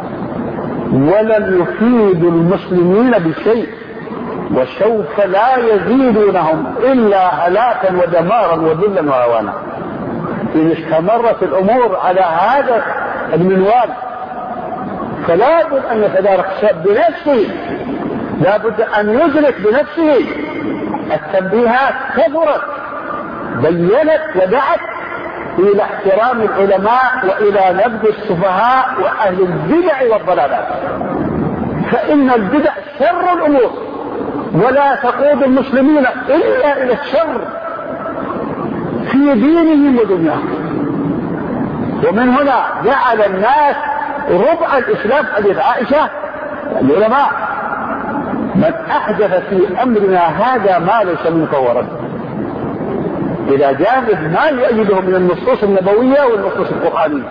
ولن يفيدوا المسلمين بشيء، وسوف لا يزيدونهم إلا هلاكا ودمارا وذلا وهوانا إن استمرت الأمور على هذا المنوال. فلا بد أن يتدارك الشاب بنفسه، لا بد أن يدرك بنفسه. التنبيهات كثرت بينت ودعت إلى احترام العلماء وإلى نبذ السفهاء وأهل البدع والضلالات، فإن البدع شر الأمور ولا تقود المسلمين إلا إلى الشر في دينهم ودنياهم. ومن هنا جعل الناس ربع الإسلام حديث عائشة العلماء: من أحدث في أمرنا هذا ما ليس منه فهو رد. إذا جاء ما يؤيده من النصوص النبوية والنصوص القرآنية،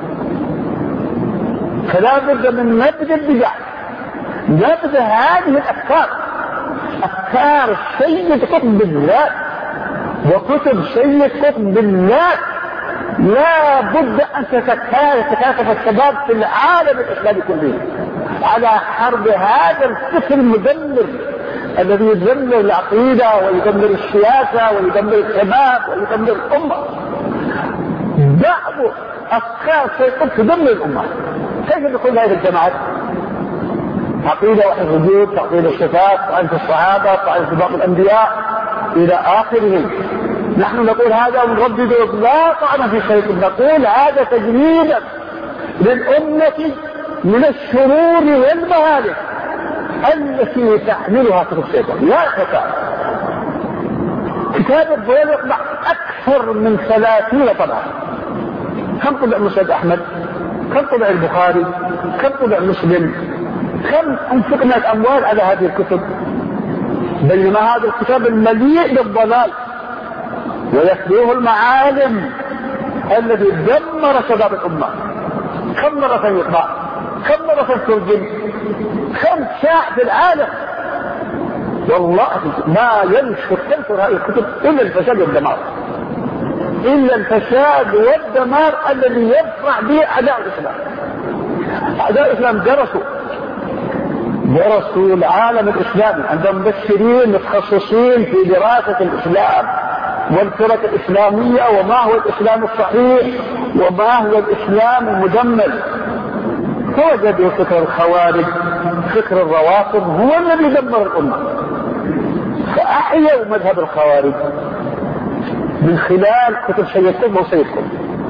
فلا بد من نبذ البدع، نبذ هذه الأفكار، أفكار سيد قطب بالذات وكتب سيد قطب بالذات. لا بد أن تتكاتف الشباب في العالم الإسلامي كله على حرب هذا الفكر المدمر الذي يدمر العقيدة ويدمر السياسة ويدمر الشباب ويدمر الأمة. بعض أفكار سيقوم تدمر الأمة. كيف تكون هذه الجماعات؟ عقيدة وحي الوجود، تعطيل الصفات، طعن في الصحابة، طعن في بعض الأنبياء إلى آخره. نحن نقول هذا ونردد لا طعن في شيء، نقول هذا تجنيدا للأمة من الشرور والمهالك التي تحملها في الشيطان. لا خطأ. كتاب الضلال يطبع أكثر من 30 طبعا. كم طبع مسند أحمد؟ كم طبع البخاري؟ كم طبع مسلم؟ كم أنفقنا الأموال على هذه الكتب؟ بينما هذا الكتاب المليء بالضلال ويتلوه المعالم الذي دمر شباب الأمة. كم مرة يطبع؟ كم مرة ترجم؟ كم ساعة في العالم؟ والله ما تنشر هذه الكتب إلا الفساد والدمار، إلا الفساد والدمار الذي يدفع به أعداء الإسلام. أعداء الإسلام درسوا العالم الإسلامي، عندهم مبشرين متخصصين في دراسة الإسلام والفرق الإسلامية وما هو الإسلام الصحيح وما هو الإسلام المدمر. فوجدوا فكر الخوارج، فكر الروافض هو الذي دمر الأمة، فأحيوا مذهب الخوارج من خلال كتب سيد قطب وسيد قطب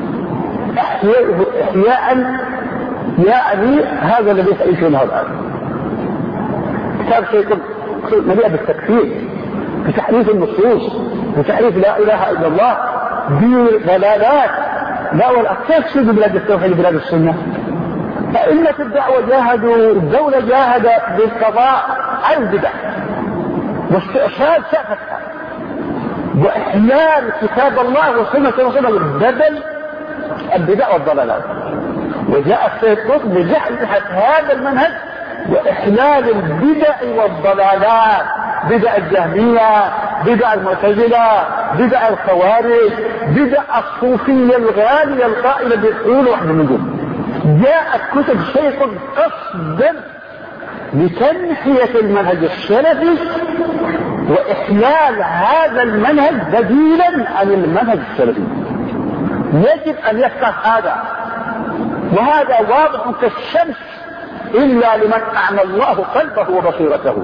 إحياء، يعني هذا الذي تعيشونه الآن. كتاب سيد قطب مليء بالتكفير، بتحريف النصوص، بتحريف لا إله إلا الله، بضلالات. لا والأكثر في بلاد التوحيد بلاد السنة. فإن الدعوة جاهدوا، الدولة جاهدت بالقضاء على البدع واستئصال سافتها وإحلال كتاب الله وسنة رسوله بدل البدع والضلالات. وجاء السيد قطب بجحد هذا المنهج وإحلال البدع والضلالات، بدع الجهمية، بدع المعتزلة، بدع الخوارج، بدع الصوفية الغالية القائلة بالحلول وحد النجوم. جاءت كتب شيخ قصدا لتنحية المنهج السلفي وإحلال هذا المنهج بديلا عن المنهج السلفي. يجب أن يفتح هذا، وهذا واضح كالشمس إلا لمن أعمى الله قلبه وبصيرته.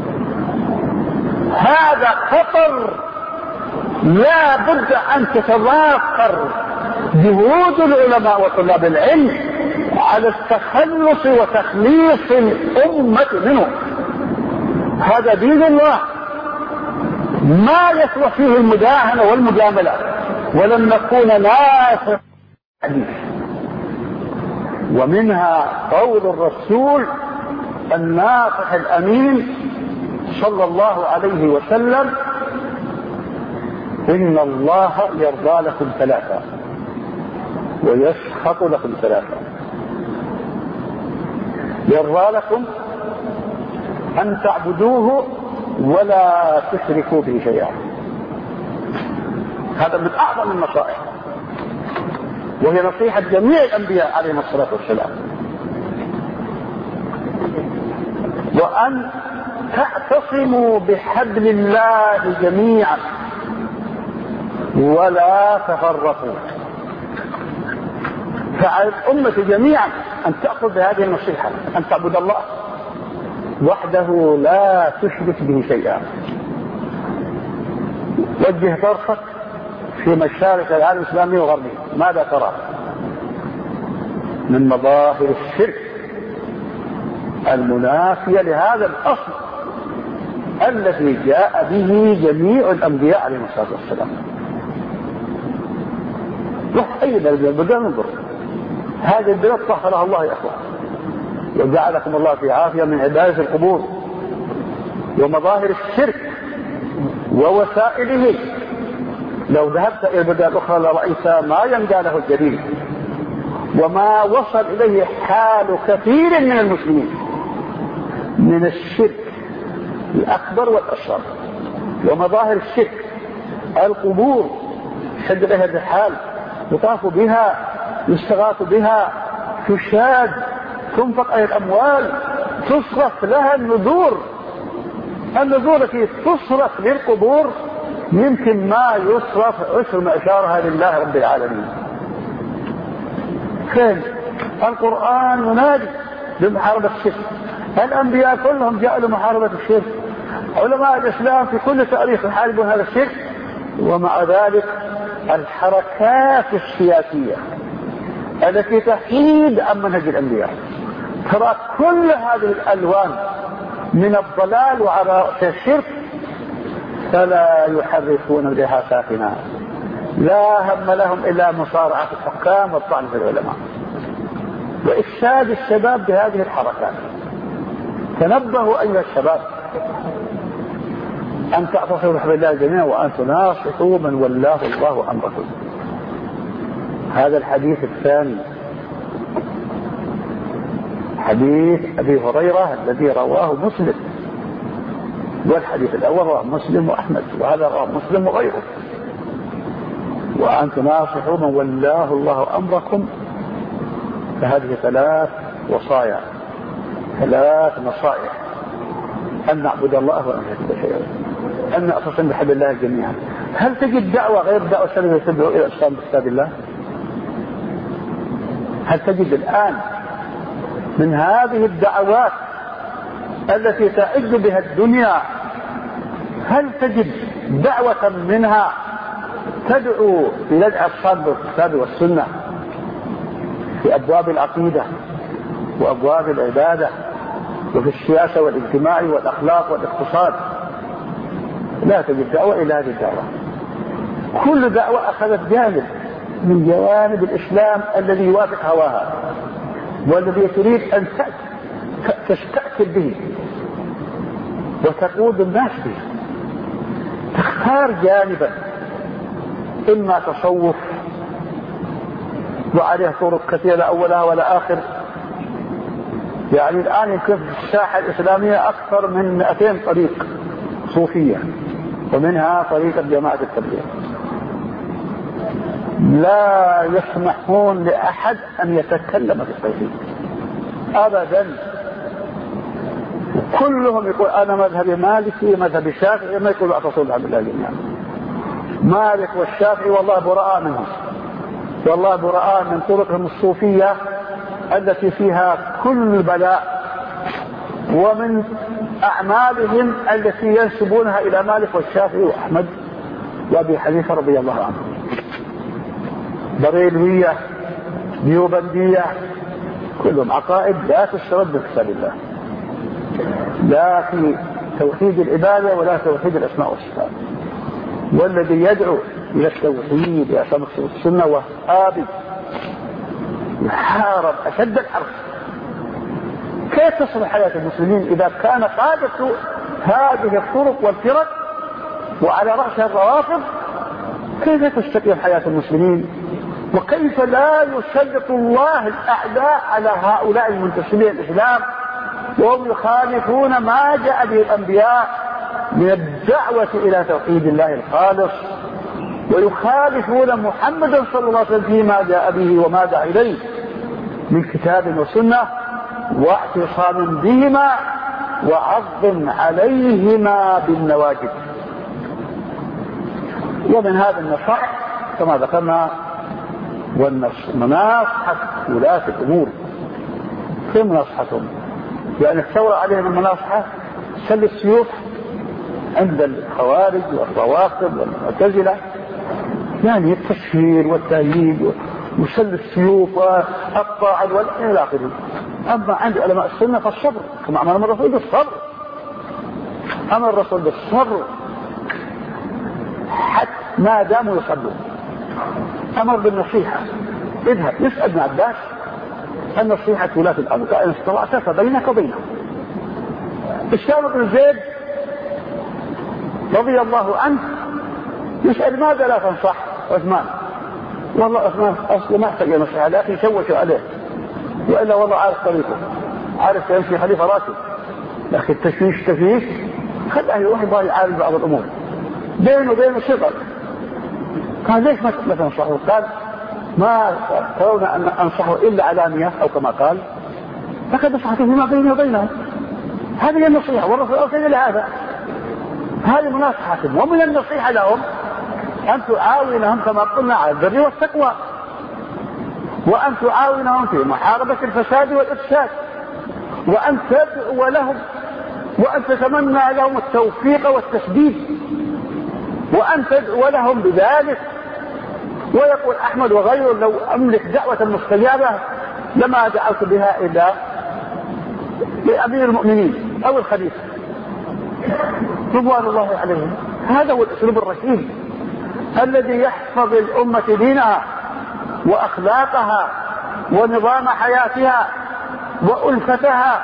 هذا خطر لا بد أن تتضافر جهود العلماء وطلاب العلم على التخلص وتخليص الأمة منه. هذا دين الله ما يصلح فيه المداهنة والمجاملة، ولن نكون ناصح حديث. ومنها قول الرسول الناصح الأمين صلى الله عليه وسلم: إن الله يرضى لكم ثلاثة ويسخط لكم ثلاثة. يرضى لكم أن تعبدوه ولا تشركوا به شيئا. هذا من أعظم النصائح، وهي نصيحة جميع الأنبياء عليهم الصلاة والسلام. وأن تعتصموا بحبل الله جميعا ولا تفرقوا. فعلى الأمة جميعا أن تأخذ بهذه النصيحة، أن تعبد الله وحده لا تشرك به شيئا. وجه طرفك في مشارق العالم الإسلامي وغربه، ماذا ترى من مظاهر الشرك المنافية لهذا الأصل الذي جاء به جميع الأنبياء عليهم الصلاة والسلام؟ روح أي بلد بدنا ننظر. هذه البلاد طهرها الله يا أخوان، وجعلكم الله في عافية من عبادة القبور ومظاهر الشرك ووسائله. لو ذهبت إلى البلدان الأخرى لرأيت ما ينجى له الجليل، وما وصل إليه حال كثير من المسلمين من الشرك الأكبر والأصغر ومظاهر الشرك. القبور شد لها الرحال، يطاف بها، يستغاث بها، تشاد، تنفق على الأموال، تصرف لها النذور. النذور التي تصرف للقبور يمكن ما يصرف عشر ما أشارها لله رب العالمين. فين القرآن ينادي بمحاربة الشرك، الأنبياء كلهم جاءوا لمحاربة الشرك، علماء الإسلام في كل تاريخ يحاربون هذا الشرك. ومع ذلك الحركات السياسية التي تحيد عن منهج الأنبياء ترى كل هذه الألوان من الضلال وعلى الشرك، فلا يحرفون بها ساكنا، لا هم لهم إلا مصارعة الحكام والطعن في العلماء وإفساد الشباب بهذه الحركات. تنبهوا أيها الشباب أن تعتصموا بحبل الله جميعا وأن تناصحوا من ولاه الله أمركم. هذا الحديث الثاني حديث أبي هريرة الذي رواه مسلم، والحديث الأول رواه مسلم وأحمد، وهذا رواه مسلم وغيره. وأن تناصحوا من ولاه الله أمركم. فهذه ثلاث وصايا، ثلاث نصائح: أن نعبد الله ولا نشرك شيئا، أن نعتصم بحبل الله جميعا. هل تجد دعوة غير دعوة السلف تدعو إلى الإسلام بكتاب الله؟ هل تجد الآن من هذه الدعوات التي تعز بها الدنيا، هل تجد دعوة منها تدعو إلى الإعتصام بالكتاب والسنة في أبواب العقيدة وأبواب العبادة وفي السياسة والاجتماع والأخلاق والاقتصاد؟ لا تجد دعوة إلى هذه الدعوة. كل دعوة أخذت جانب من جوانب الإسلام الذي يوافق هواها والذي تريد أن تستأثر به وتقود الناس به. تختار جانبا، إما تصوف وعليه طرق كثيرة لا أولها ولا آخر. يعني الآن يمكن في الساحة الإسلامية أكثر من 200 طريق صوفية، ومنها طريقة جماعة التبليغ. لا يسمحون لأحد أن يتكلم في التوحيد أبدا. كلهم يقول أنا مذهبي مالكي، مذهبي الشافعي، ما يقول أتصل عبد الله جميعا. مالك والشافعي والله براء منهم، والله براء من طرقهم الصوفية التي فيها كل بلاء، ومن أعمالهم التي ينسبونها إلى مالك والشافعي وأحمد وأبي حنيفة رضي الله عنه. بريلوية، ديوبندية، كلهم عقائد لا تسترد بكتاب الله، لا في توحيد العبادة ولا توحيد الأسماء والصفات. والذي يدعو إلى التوحيد يا سمك السنة وهابي يحارب أشد الحرب. كيف تصل حياة المسلمين إذا كان قادة هذه الطرق والفرق وعلى رأسها الروافض؟ كيف تستقيم حياة المسلمين؟ وكيف لا يسلط الله الأعداء على هؤلاء المنتسبين الإسلام وهم يخالفون ما جاء به الأنبياء من الدعوة إلى توحيد الله الخالص، ويخالفون محمدا صلى الله عليه وسلم فيما جاء به وما دعا إليه من كتاب وسنة، واعتصام بهما وعض عليهما بالنواجذ. ومن هذا النصح كما ذكرنا والمناصحة ولاة الأمور في مناصحتهم، لأن الثورة عليهم المناصحة سل السيوف عند الخوارج والروافض والمعتزلة، يعني التشهير والتأييد وسل السيوف والطاعن إلى آخره. أما عند علماء السنة فالصبر، كما أمر الرسول بالصبر، أمر الرسول بالصبر حتى ما داموا يصلون. أمر بالنصيحة، اذهب يسأل ابن عباس النصيحة ولاة الأمر فإن استطعت فبينك وبينهم. أسامة بن زيد رضي الله عنه يسأل ماذا لا تنصح عثمان؟ والله عثمان أصلا ما أحتاج نصيحة لكن شوشوا عليه، وإلا والله عارف طريقه، عارف يمشي خليفة راشد، لكن تشويش خلاه يروح يبغى يعالج بعض الأمور بينه وبين الشيطان. قال ليش ما تنصحه؟ قال ما ترون أن أنصحه إلا علانية أو كما قال فقد نصحته فيما بيني وبينهم. هذه هي النصيحة، والرسول أرسل إلى هذا، هذه مناصحتهم. ومن النصيحة لهم أن تعاونهم كما قلنا على البر والتقوى، وأن تعاونهم في محاربة الفساد والإفساد، وأن تدعو لهم وأن تتمنى لهم التوفيق والتسديد، وأن تدعو لهم بذلك. ويقول أحمد وغيره لو أملك دعوة مستجابة لما دعوت بها إلا لأمير المؤمنين أو الخليفة رضوان الله عليهم. هذا هو الأسلوب الرشيد الذي يحفظ الأمة دينها وأخلاقها ونظام حياتها وألفتها.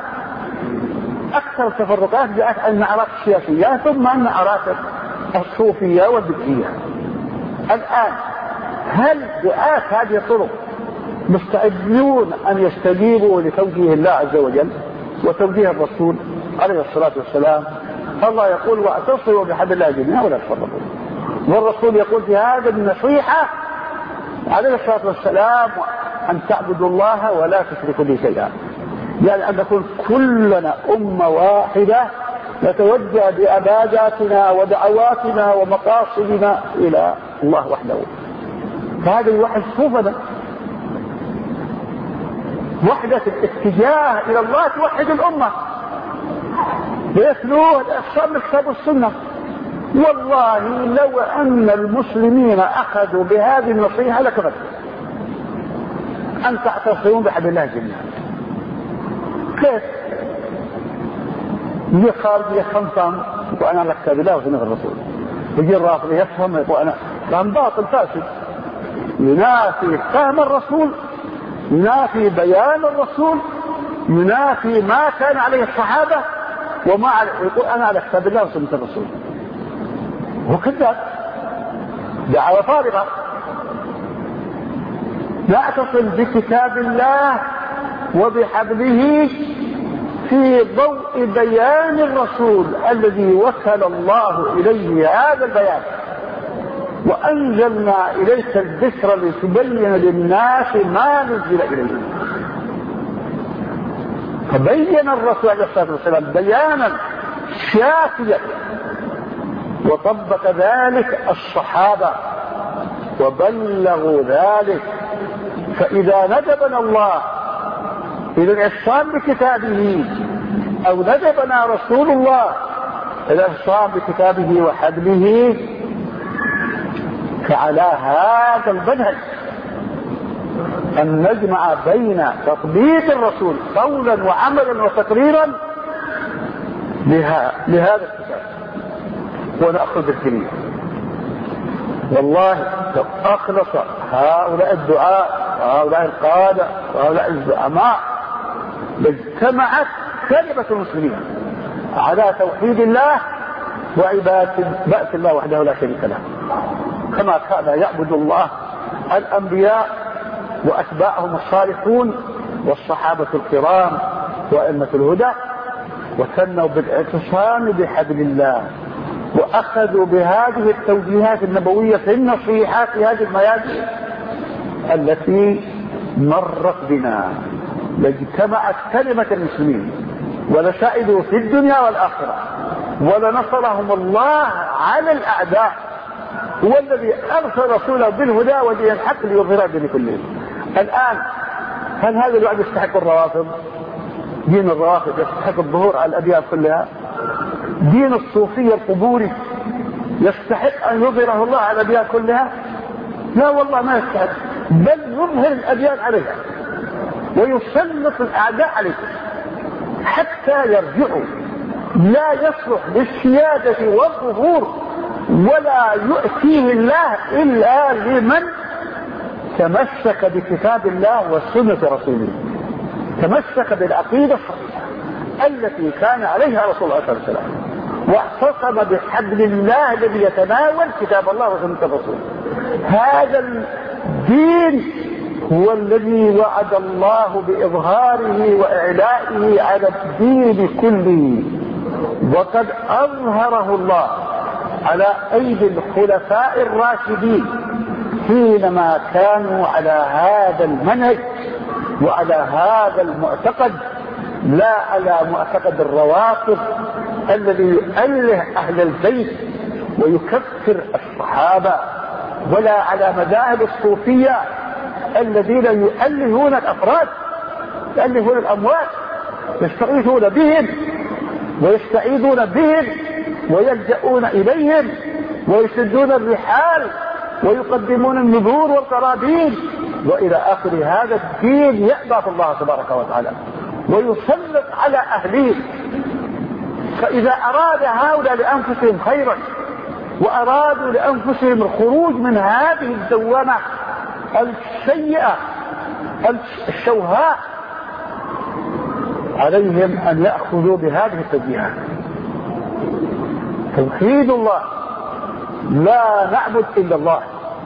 أكثر التفرقات جاءت عن النعرات السياسية ثم النعرات الصوفية والبدعية. الآن هل دعاة هذه الطرق مستعدون أن يستجيبوا لتوجيه الله عز وجل وتوجيه الرسول عليه الصلاة والسلام؟ الله يقول واعتصموا بحبل الله جميعا ولا تفرقوا، والرسول يقول في هذا النصيحة عليه الصلاة والسلام أن تعبدوا الله ولا تشركوا به شيئا، يعني أن نكون كلنا أمة واحدة نتوجه بعباداتنا ودعواتنا ومقاصدنا إلى الله وحده. فهذا يوحد صفوفنا، وحدة الاتجاه إلى الله توحد الأمة ويتلوه الأخصام من كتاب السنة. والله لو أن المسلمين أخذوا بهذه النصيحة لكفت أن تعتصمون بحبل الله جميعا. كيف؟ يجي خارج يفهم وأنا على كتاب الله وسنة الرسول، يجي الرافض يفهم وأنا كان باطل فاسد ينافي فهم الرسول، ينافي بيان الرسول، ينافي ما كان عليه الصحابة وما يقول أنا على كتاب الله وسنة الرسول. هو كذاب، دعوة فارغة. نعتصم بكتاب الله وبحبله في ضوء بيان الرسول الذي وكل الله إليه هذا البيان، وأنزلنا إليك الذكر لتبين للناس ما نزل إليهم. فبين الرسول عليه الصلاة والسلام بيانا شافيا، وطبق ذلك الصحابة وبلغوا ذلك. فإذا ندبنا الله إلى الإحصان بكتابه أو ندبنا رسول الله إلى الإحصان بكتابه وحبله فعلى هذا المنهج أن نجمع بين تطبيق الرسول قولا وعملا وتقريرا لهذا الكتاب ونأخذ الكريم. والله لو أخلص هؤلاء الدعاء وهؤلاء القادة وهؤلاء الزعماء لاجتمعت كلمة المسلمين على توحيد الله وعبادة الله وحده لا شريك له، كما كان يعبد الله الأنبياء وأتباعهم الصالحون والصحابة الكرام وأئمة الهدى، وثنوا بالاعتصام بحبل الله وأخذوا بهذه التوجيهات النبوية في النصيحات في هذه الميادين التي مرت بنا لاجتمعت كلمة المسلمين ولسعدوا في الدنيا والآخرة ولنصرهم الله على الأعداء. هو الذي أرسل رسوله بالهدى ودين الحق ليظهر به كله. الآن هل هذا الوعد يستحق الروافض؟ دين الروافض يستحق الظهور على الأديان كلها؟ دين الصوفية القبوري يستحق أن يظهره الله على الأديان كلها؟ لا والله ما يستحق، بل يظهر الأديان عليها ويسلط الأعداء عليها حتى يرجعوا. لا يصلح للسيادة والظهور ولا يؤتيه الله إلا لمن تمسك بكتاب الله وسنة رسوله، تمسك بالعقيدة الصحيحة التي كان عليها رسول الله صلى الله عليه وسلم، واعتصم بحبل الله الذي يتناول كتاب الله وسنة الرسول. هذا الدين هو الذي وعد الله بإظهاره وإعلائه على الدين كله، وقد أظهره الله على أيدي الخلفاء الراشدين حينما كانوا على هذا المنهج وعلى هذا المعتقد، لا على معتقد الروافض الذي يؤله أهل البيت ويكفر الصحابة، ولا على مذاهب الصوفية الذين يؤلهون الأفراد، يؤلهون الأموات، يستغيثون بهم ويستعيذون بهم ويلجؤون إليهم ويسدون الرحال ويقدمون النذور والقرابين وإلى آخر. هذا الدين يأبى الله تبارك وتعالى ويسلط على أهله. فإذا أراد هؤلاء لأنفسهم خيرا وأرادوا لأنفسهم الخروج من هذه الدوامة السيئة الشوهاء عليهم أن يأخذوا بهذه التوجيهات. توحيد الله، لا نعبد إلا الله،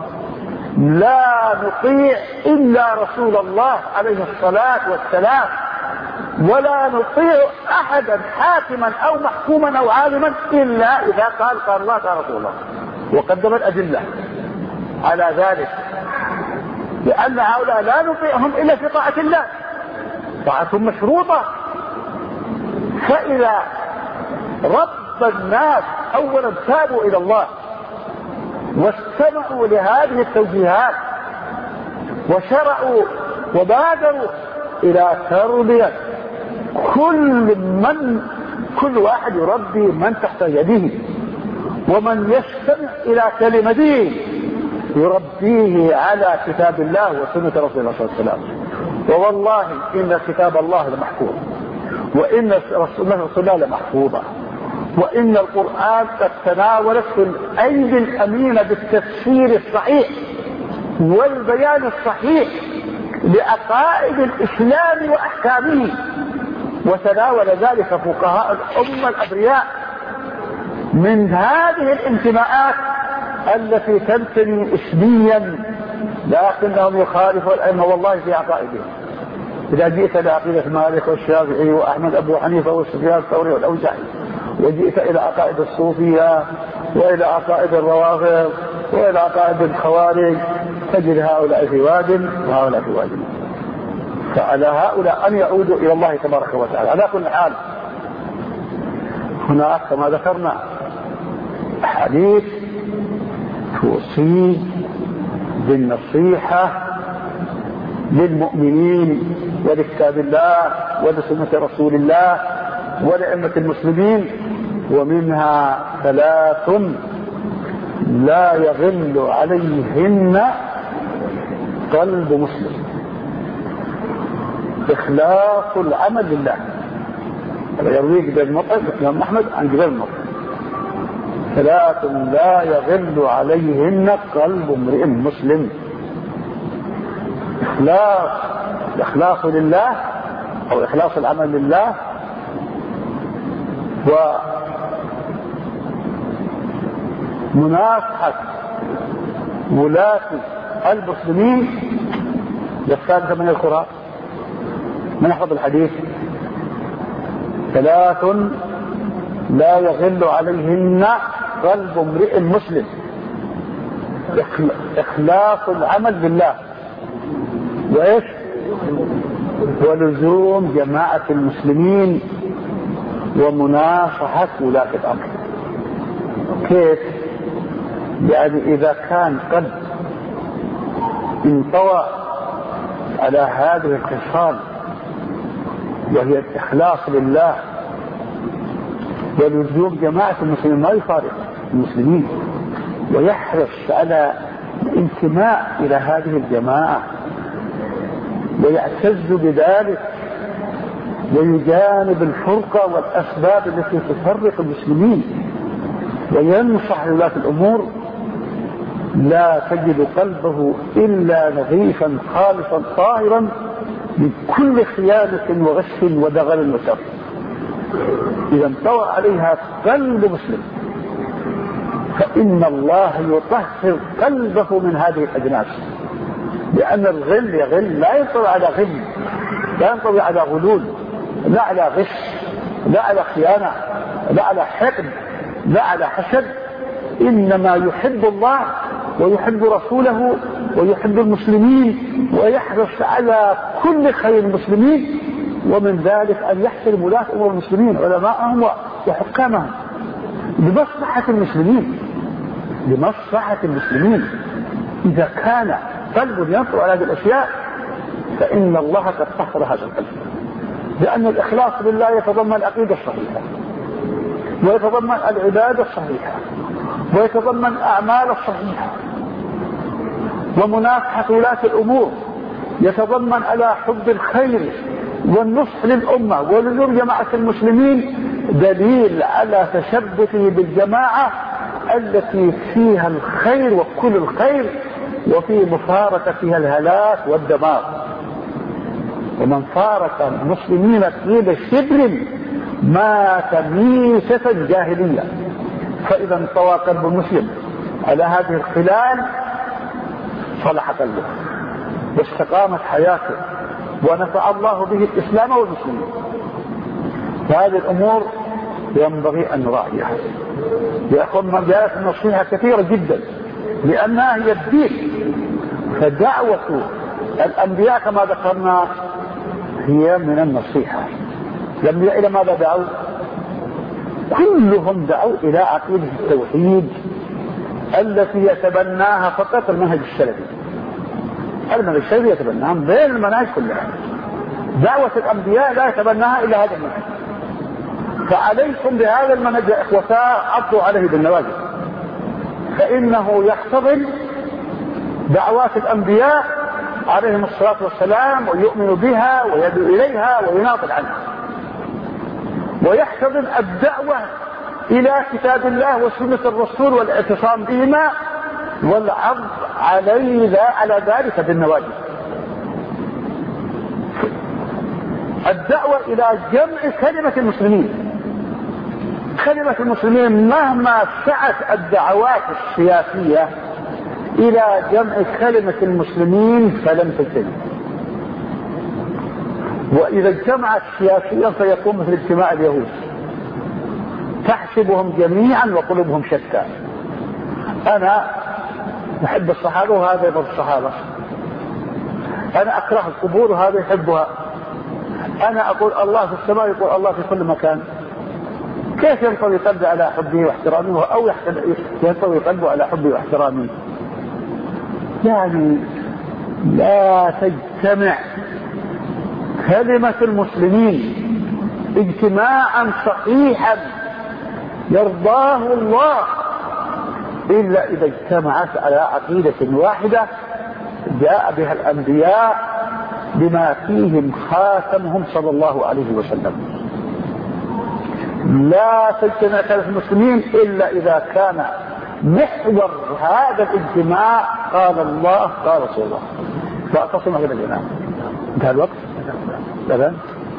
لا نطيع إلا رسول الله عليه الصلاة والسلام، ولا نطيع أحدا حاكما أو محكوما أو عالما إلا إذا قال الله قال رسول الله، وقدم الأدلة على ذلك، لأن هؤلاء لا نطيعهم إلا في طاعة الله، طاعتهم مشروطة. فإذا رب الناس أولا تابوا إلى الله واستمعوا لهذه التوجيهات وشرعوا وبادروا إلى تربية كل واحد يربي من تحت يده، ومن يستمع إلى كلمته يربيه على كتاب الله وسنة رسول الله صلى الله عليه وسلم. ووالله إن كتاب الله لمحفوظ، وإن رسول الله لمحفوظة، وإن القرآن قد تناولت في الأيدي الأمينة بالتفسير الصحيح والبيان الصحيح لعقائد الإسلام وأحكامه، وتناول ذلك فقهاء الأمة الأبرياء من هذه الانتماءات التي تنتمي اسميا لكنهم يخالفوا الأئمة والله في عقائدهم. إذا جئت لعقيدة مالك والشافعي وأحمد أبو حنيفة والسفيان الثوري والأوزاعي، وجئت إلى عقائد الصوفية وإلى عقائد الروافض وإلى عقائد الخوارج، تجد هؤلاء في واد وهؤلاء في واد. فعلى هؤلاء أن يعودوا إلى الله تبارك وتعالى. على كل حال هناك كما ذكرنا أحاديث توصي بالنصيحة للمؤمنين ولكتاب الله ولسنة رسول الله ولأئمة المسلمين، ومنها 3 لا يغل عليهن قلب مسلم. إخلاص العمل لله. يروي جبير مطعم الإمام أحمد عن جبير مطعم: 3 لا يغل عليهن قلب امرئ مسلم. إخلاص لله أو إخلاص العمل لله، ومناصحة ولاة المسلمين. الثالثة من القرآن من يحفظ الحديث: 3 لا يغل عليهن قلب امرئ مسلم. إخلاص العمل لله، وإيش؟ ولزوم جماعة المسلمين ومناصحة ولاة الأمر. كيف؟ يعني إذا كان قد انطوى على هذه الخصال، وهي الإخلاص لله ولزوم جماعة المسلمين، ما يفارق المسلمين ويحرص على الانتماء إلى هذه الجماعة ويعتز بذلك، ويجانب الفرقة والأسباب التي تفرق المسلمين وينصح ولاة الأمور، لا تجد قلبه إلا نظيفا خالصا طاهرا من كل خيانة وغش ودغل وشر. إذا انطوى عليها قلب مسلم فإن الله يطهر قلبه من هذه الأجناس، لأن الغل يغل لا ينطوي على غل، لا ينطوي على غلول، لا على غش، لا على خيانة، لا على حقد، لا على حسد، إنما يحب الله ويحب رسوله ويحب المسلمين ويحرص على كل خير المسلمين، ومن ذلك أن يحترم ولاة أمور المسلمين علماءهم وحكامهم لمصلحة المسلمين، لمصلحة المسلمين. إذا كان قلب ينطق على هذه الأشياء فإن الله قد طهر هذا القلب، لأن الإخلاص بالله يتضمن العقيدة الصحيحة، ويتضمن العبادة الصحيحة، ويتضمن الأعمال الصحيحة، ومناصحة ولاة الأمور يتضمن على حب الخير والنصح للأمة ولزوم جماعة المسلمين، دليل على تشبثه بالجماعة التي فيها الخير وكل الخير، وفي مفارقتها الهلاك والدمار. ومن فارق المسلمين طيب الشبر مات ميتة جاهلية. فإذا انطوى قلب المسلم على هذه الخلال صلح قلبه واستقامت حياته ونفع الله به الإسلام والمسلمين. فهذه الأمور ينبغي أن نراعيها. يأخذ مجالات النصيحة كثيرة جدا لأنها هي الدين. فدعوة الأنبياء كما ذكرنا هي من النصيحة. الأنبياء إلى ماذا دعوا؟ كلهم دعوا إلى عقيدة التوحيد التي يتبناها فقط المنهج السلفي. المنهج السلفي يتبناها بين المناهج كلها. دعوة الأنبياء لا يتبناها إلا هذا المنهج. فعليكم بهذا المنهج يا إخوتاء، عضوا عليه بالنواجذ، فإنه يحتضن دعوات الأنبياء عليهم الصلاة والسلام ويؤمن بها ويدعو إليها ويناضل عنها، ويحتضن الدعوة إلى كتاب الله وسنة الرسول والاعتصام بهما والعض على ذلك بالنواجذ. الدعوة إلى جمع كلمة المسلمين. كلمة المسلمين مهما سعت الدعوات السياسية إلى جمع كلمة المسلمين فلم تجتمع. وإذا اجتمعت سياسيا فيكون مثل اجتماع اليهود، تحسبهم جميعا وقلوبهم شتى. أنا أحب الصحابة وهذا يبغض الصحابة، أنا أكره القبور وهذا يحبها، أنا أقول الله في السماء يقول الله في كل مكان. كيف ينطوي قلبي على حبه واحترامه أو ينطوي قلبه على حبه واحترامه؟ يعني لا تجتمع كلمة المسلمين اجتماعا صحيحا يرضاه الله إلا إذا اجتمعت على عقيدة واحدة جاء بها الأنبياء بما فيهم خاتمهم صلى الله عليه وسلم. لا تجتمع ثلاث المسلمين إلا إذا كان محور هذا الاجتماع قال الله قال رسول الله، فاعتصموا هذا الجماعة. انتهى الوقت. إذن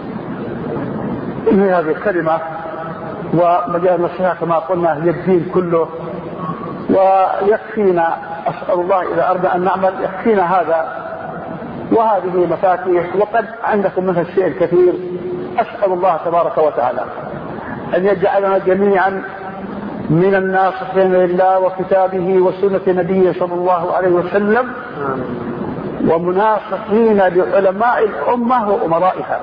هذه الكلمة ومجال النصيحة كما قلنا هي الدين كله، ويكفينا أسأل الله إذا أردنا أن نعمل يكفينا هذا، وهذه مفاتيح وقد عندكم منها الشيء الكثير. أسأل الله تبارك وتعالى أن يجعلنا جميعا من الناصحين لله وكتابه وسنة نبيه صلى الله عليه وسلم، ومناصحين لعلماء الأمة وأمرائها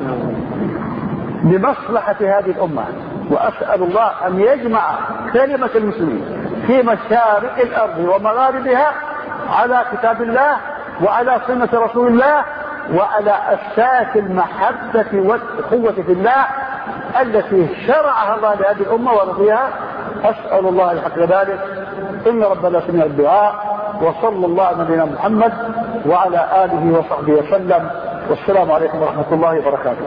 لمصلحة هذه الأمة. وأسأل الله أن يجمع كلمة المسلمين في مشارق الأرض ومغاربها على كتاب الله وعلى سنة رسول الله وعلى أساس المحبة والأخوة في الله التي شرعها الله لهذه الأمة ورضيها. أسأل الله الحق ذلك، إن ربنا سمع الدعاء، وصلى الله على نبينا محمد وعلى آله وصحبه وسلم، والسلام عليكم ورحمة الله وبركاته.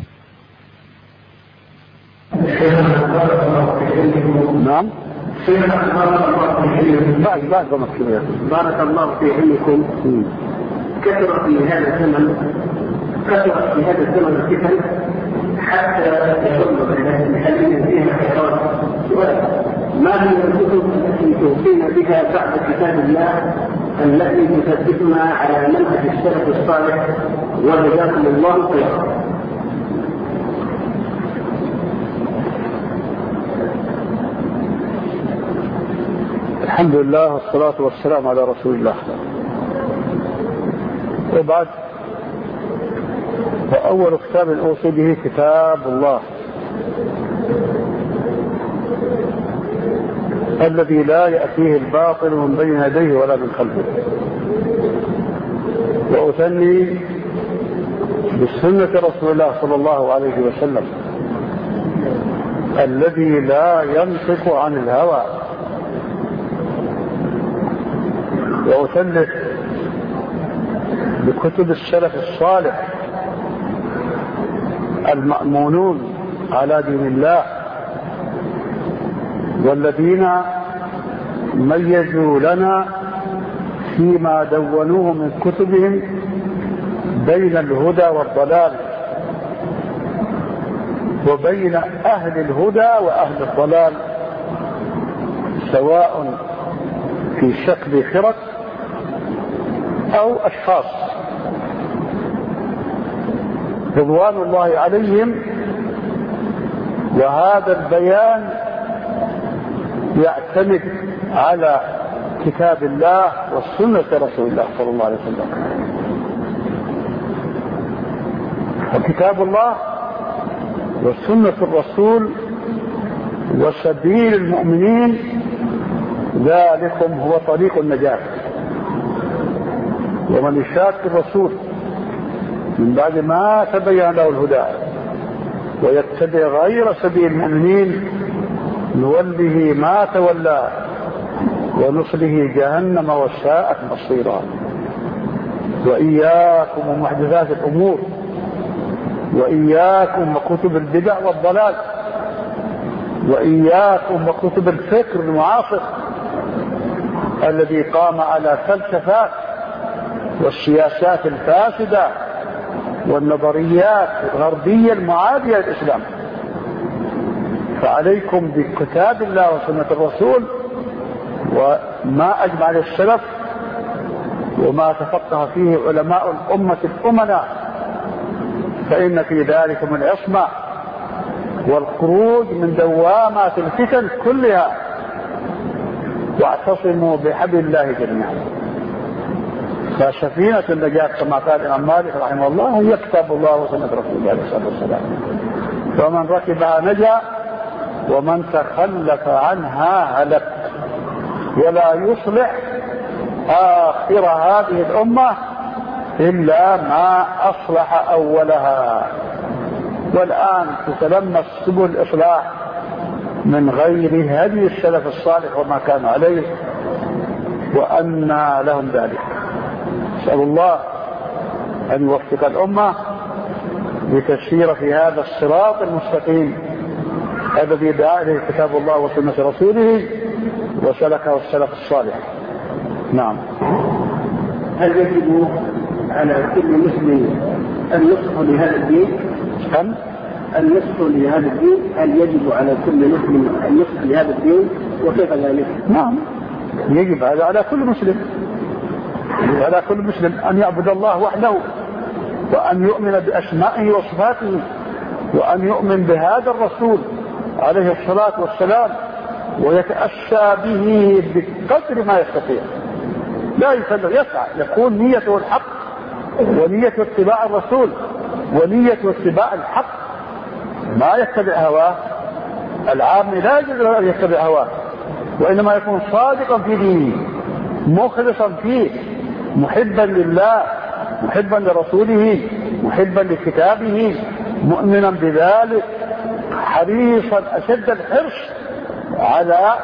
نعم. بارك الله في علمكم. كثرت في هذا الزمن الفتن حتى يصل الذين فيها حيران. ما هي الكتب التي توصينا بها بعد كتاب الله التي تثبتنا على منهج السلف الصالح؟ وجزاكم الله خيرا. الحمد لله والصلاة والسلام على رسول الله. وبعد، فأول كتاب أوصي به كتاب الله الذي لا يأتيه الباطل من بين يديه ولا من خلفه، وأثني بسنة رسول الله صلى الله عليه وسلم الذي لا ينطق عن الهوى، وأثلث بكتب السلف الصالح المأمونون على دين الله، والذين ميزوا لنا فيما دونوه من كتبهم بين الهدى والضلال، وبين أهل الهدى وأهل الضلال، سواء في شكل فرق أو أشخاص رضوان الله عليهم. وهذا البيان يعتمد على كتاب الله والسنة رسول الله صلى الله عليه وسلم. وكتاب الله وسنة الرسول وسبيل المؤمنين ذلكم هو طريق النجاة. ومن يشاق الرسول من بعد ما تبين له الهدى ويتبع غير سبيل المؤمنين نوله ما تولى ونصله جهنم وساءت مصيرا. وإياكم ومحدثات الأمور، وإياكم وكتب البدع والضلال، وإياكم وكتب الفكر المعاصر الذي قام على فلسفات والسياسات الفاسدة والنظريات الغربية المعادية للإسلام. فعليكم بكتاب الله وسنة الرسول وما أجمع للسلف وما تفقه فيه علماء الأمة الأمناء، فإن في ذلك من العصمة والخروج من دوامات الفتن كلها. واعتصموا بحبل الله جميعا. فسفينة النجاة كما قال الإمام مالك رحمه الله هي كتاب الله وسنة رسول الله عليه الصلاة والسلام، فمن ركبها نجا ومن تخلف عنها هلك. ولا يصلح آخر هذه الأمة إلا ما أصلح أولها. والآن تتلمس سبل الإصلاح من غير هدي السلف الصالح وما كان عليه، وأنى لهم ذلك. أسأل الله أن يوفق الأمة لتسير في هذا الصراط المستقيم الذي دعا إليه كتاب الله وسنة رسوله وسلكه السلف الصالح. نعم. هل يجب على كل مسلم النصح لهذا الدين؟ النصح لهذا الدين، هل يجب على كل مسلم النصح لهذا الدين وكيف ذلك؟ نعم، يجب هذا على كل مسلم، يجب على كل مسلم أن يعبد الله وحده، وأن يؤمن بأسمائه وصفاته، وأن يؤمن بهذا الرسول عليه الصلاة والسلام، ويتأسى به بقدر ما يستطيع. لا يسعى يكون نيته الحق، ونية اتباع الرسول، ونية اتباع الحق، ما يتبع هواه. العام لا يجوز أن يتبع هواه، وإنما يكون صادقا في دينه، مخلصا فيه، محبا لله، محبا لرسوله، محبا لكتابه، مؤمنا بذلك، حريصا أشد الحرص على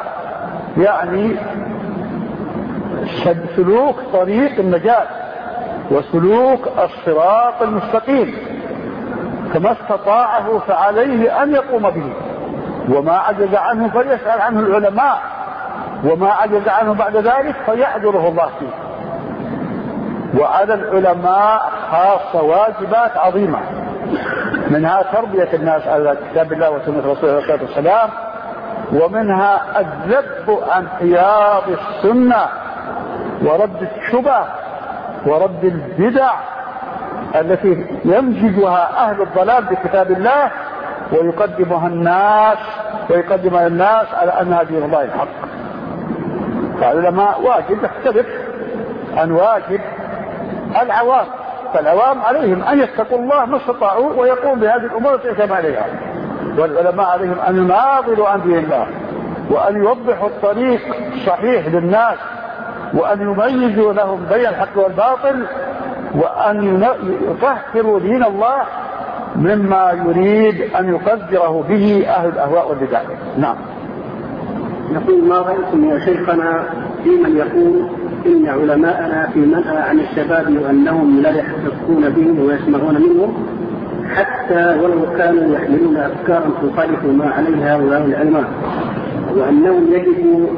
سلوك طريق النجاة وسلوك الصراط المستقيم، كما استطاعه فعليه أن يقوم به، وما عجز عنه فليسأل عنه العلماء، وما عجز عنه بعد ذلك فيعذره الله فيه. وعلى العلماء خاصة واجبات عظيمة، منها تربية الناس على كتاب الله وسنة رسوله عليه الصلاة والسلام، ومنها الذب عن حياض السنة ورد الشبه ورد البدع التي يمزجها أهل الضلال بكتاب الله ويقدمها الناس على أنها دين الله الحق. فالعلماء واجب يختلف عن واجب العوام، فالعوام عليهم أن يتقوا الله ما استطاعوا ويقوم بهذه الأمور التي يحكم عليها، والعلماء عليهم أن يناظروا عن دين الله، وأن يوضحوا الطريق الصحيح للناس، وأن يميزوا لهم بين الحق والباطل، وأن يطهروا دين الله مما يريد أن يقدره به أهل الأهواء والبدع. نعم. يقول: ما رأيكم يا شيخنا في من يقول إن علماءنا في منأى عن الشباب وأنهم لا يحتفون بهم ويسمعون منهم حتى ولو كانوا يحملون أفكارا تخالف ما عليها هؤلاء العلماء، وأنهم يجب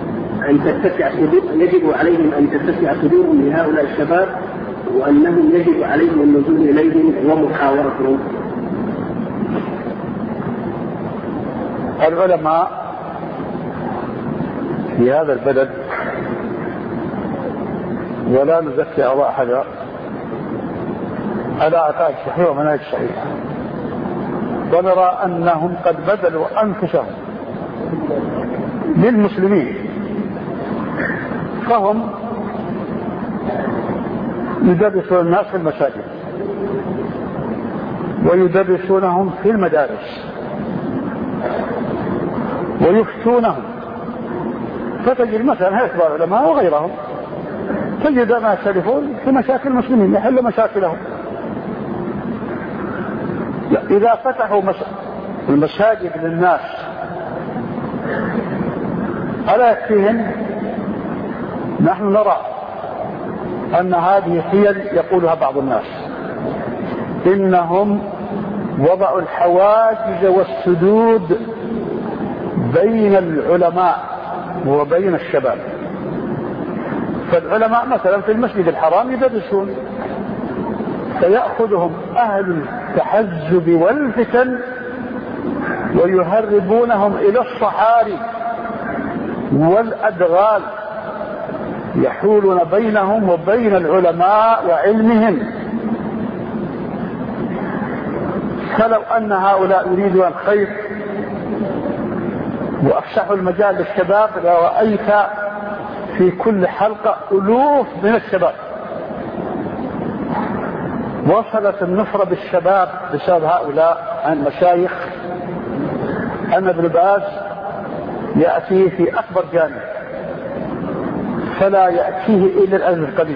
عليهم أن تتسع صدورهم لهؤلاء الشباب، وأنهم يجب عليهم النزول إليهم ومحاورتهم؟ العلماء في هذا البلد، ولا نزكي على أحد، على عقائد صحيحة ومناهج صحيحة، ونرى أنهم قد بذلوا أنفسهم للمسلمين، فهم يدرسون الناس في المساجد ويدرسونهم في المدارس ويفتونهم، فتجد مثلا هؤلاء العلماء وغيرهم تجد ما يختلفون في مشاكل المسلمين، يحل مشاكلهم. إذا فتحوا المساجد للناس ألا يكفيهم؟ نحن نرى أن هذه حيل يقولها بعض الناس، إنهم وضعوا الحواجز والسدود بين العلماء وبين الشباب. فالعلماء مثلا في المسجد الحرام يدرسون، فيأخذهم أهل التحزب والفتن ويهربونهم إلى الصحاري والأدغال، يحولون بينهم وبين العلماء وعلمهم. فلو أن هؤلاء يريدون الخير وأفسحوا المجال للشباب لرأيت في كل حلقة ألوف من الشباب. وصلت النفرة بالشباب بسبب هؤلاء المشايخ أن ابن باز يأتي في أكبر جانب، فلا يأتيه إلا الأجر القليل.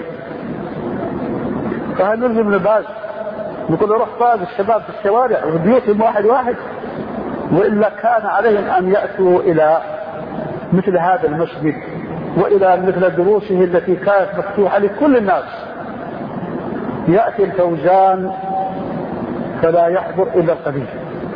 فهل نلزم ابن باز نقول له روح طالب الشباب في الشوارع وبيوتهم واحد واحد؟ وإلا كان عليهم أن يأتوا إلى مثل هذا المسجد وإلى مثل دروسه التي كانت مفتوحة لكل الناس، يأتي الفوزان فلا يحضر إلا القليل.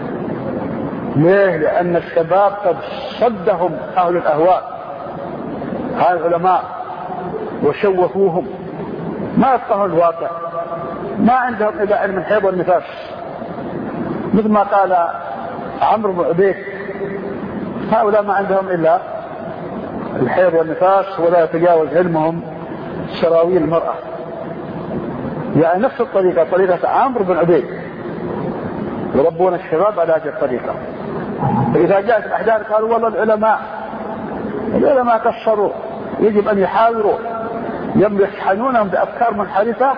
ليه؟ لأن الشباب قد صدهم أهل الأهواء هؤلاء العلماء وشوفوهم، ما يفقهون الواقع، ما عندهم إلا علم الحيض والنفاس، مثل ما قال عمرو بن عبيد هؤلاء ما عندهم إلا الحيض والنفاس ولا يتجاوز علمهم سراويل المرأة. يعني نفس الطريقة، طريقة عمرو بن عبيد، يربون الشباب على هذه الطريقة. فإذا جاءت الأحداث قالوا والله العلماء قصروا، يجب أن يحاوروا، يشحنونهم بأفكار منحرفة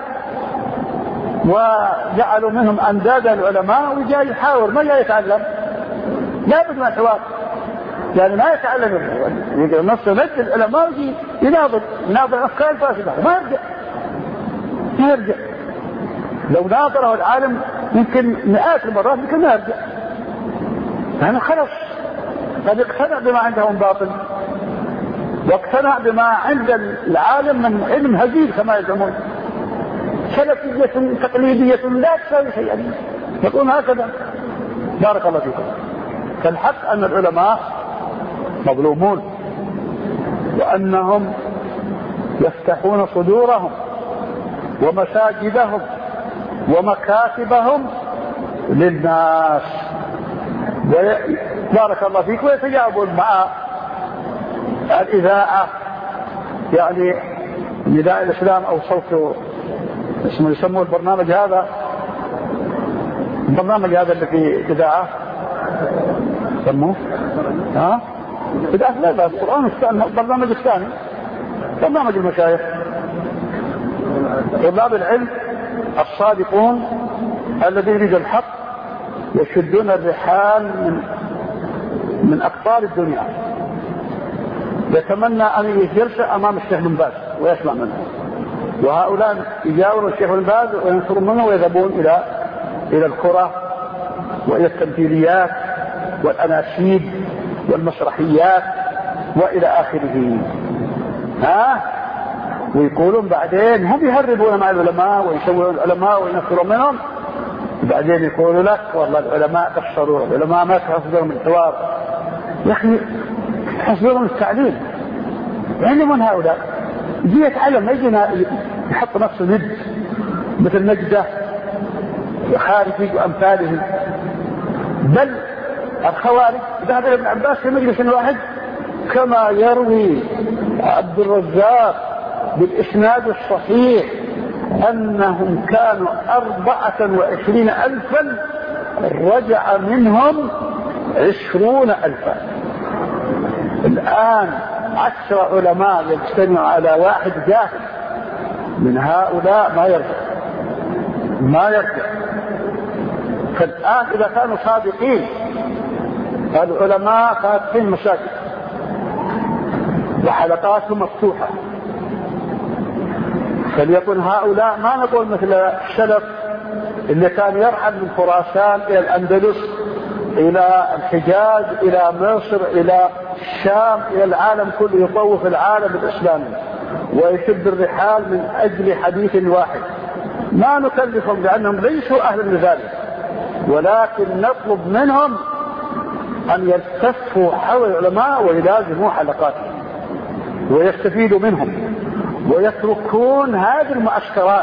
وجعلوا منهم أندادا العلماء، وجاء يحاور ما جاء يتعلم، لا بد من الحوار، يعني ما يتعلم نص نجد العلماء ويجي يناظر أفكار فاسدة، ما يرجع. لو ناظره العالم يمكن مئات المرات يمكن ما يرجع، يعني خلص قد اقتنع بما عندهم باطل واقتنع بما عند العالم من علم هزيل كما يزعمون، سلفية تقليدية لا تساوي شيئا، يقول هكذا. بارك الله فيكم. فالحق أن العلماء مظلومون، وأنهم يفتحون صدورهم ومساجدهم ومكاتبهم للناس، بارك الله فيك، ويتجاوبون مع الإذاعة، يعني نداء الإسلام أو صوت اسمه يسموه البرنامج هذا اللي في إذاعة يسموه إذاعة لا القرآن الثاني، البرنامج الثاني برنامج المشايخ. طلاب العلم الصادقون الذين يريدون الحق يشدون الرحال من أقطار الدنيا، يتمنى أن يجلس أمام الشيخ بن باز ويسمع منه، وهؤلاء يجاورون الشيخ بن باز وينصرون منه ويذهبون إلى القرى وإلى التمثيليات والأناشيد والمسرحيات وإلى آخره. ويقولون بعدين هم يهربون مع العلماء ويسوون العلماء وينصرون منهم، بعدين يقولوا لك والله العلماء قصروا، العلماء ما تحفظون الحوار. يا أخي تحفظون التعليم، يعني من هؤلاء يجي يتعلم، ما يجي يحط نفسه ند مثل نجدة خارجي وأمثالهم. بل الخوارج ذهب إلى ابن عباس في مجلس واحد كما يروي عبد الرزاق بالإسناد الصحيح أنهم كانوا 24,000 رجع منهم 20,000. الآن 10 علماء يجتمعوا على واحد جاهل من هؤلاء ما يرجع. فالآن إذا كانوا صادقين العلماء فاتحين مساجد وحلقاتهم مفتوحة، فليكن هؤلاء ما نقول مثل السلف اللي كان يرحل من خراسان إلى الأندلس إلى الحجاز إلى مصر إلى الشام إلى العالم كله، يطوف العالم الإسلامي ويشد الرحال من أجل حديث واحد. ما نكلفهم لأنهم ليسوا أهلا لذلك، ولكن نطلب منهم أن يلتفوا حول العلماء ويلازموا حلقاتهم ويستفيدوا منهم، ويتركون هذه المعسكرات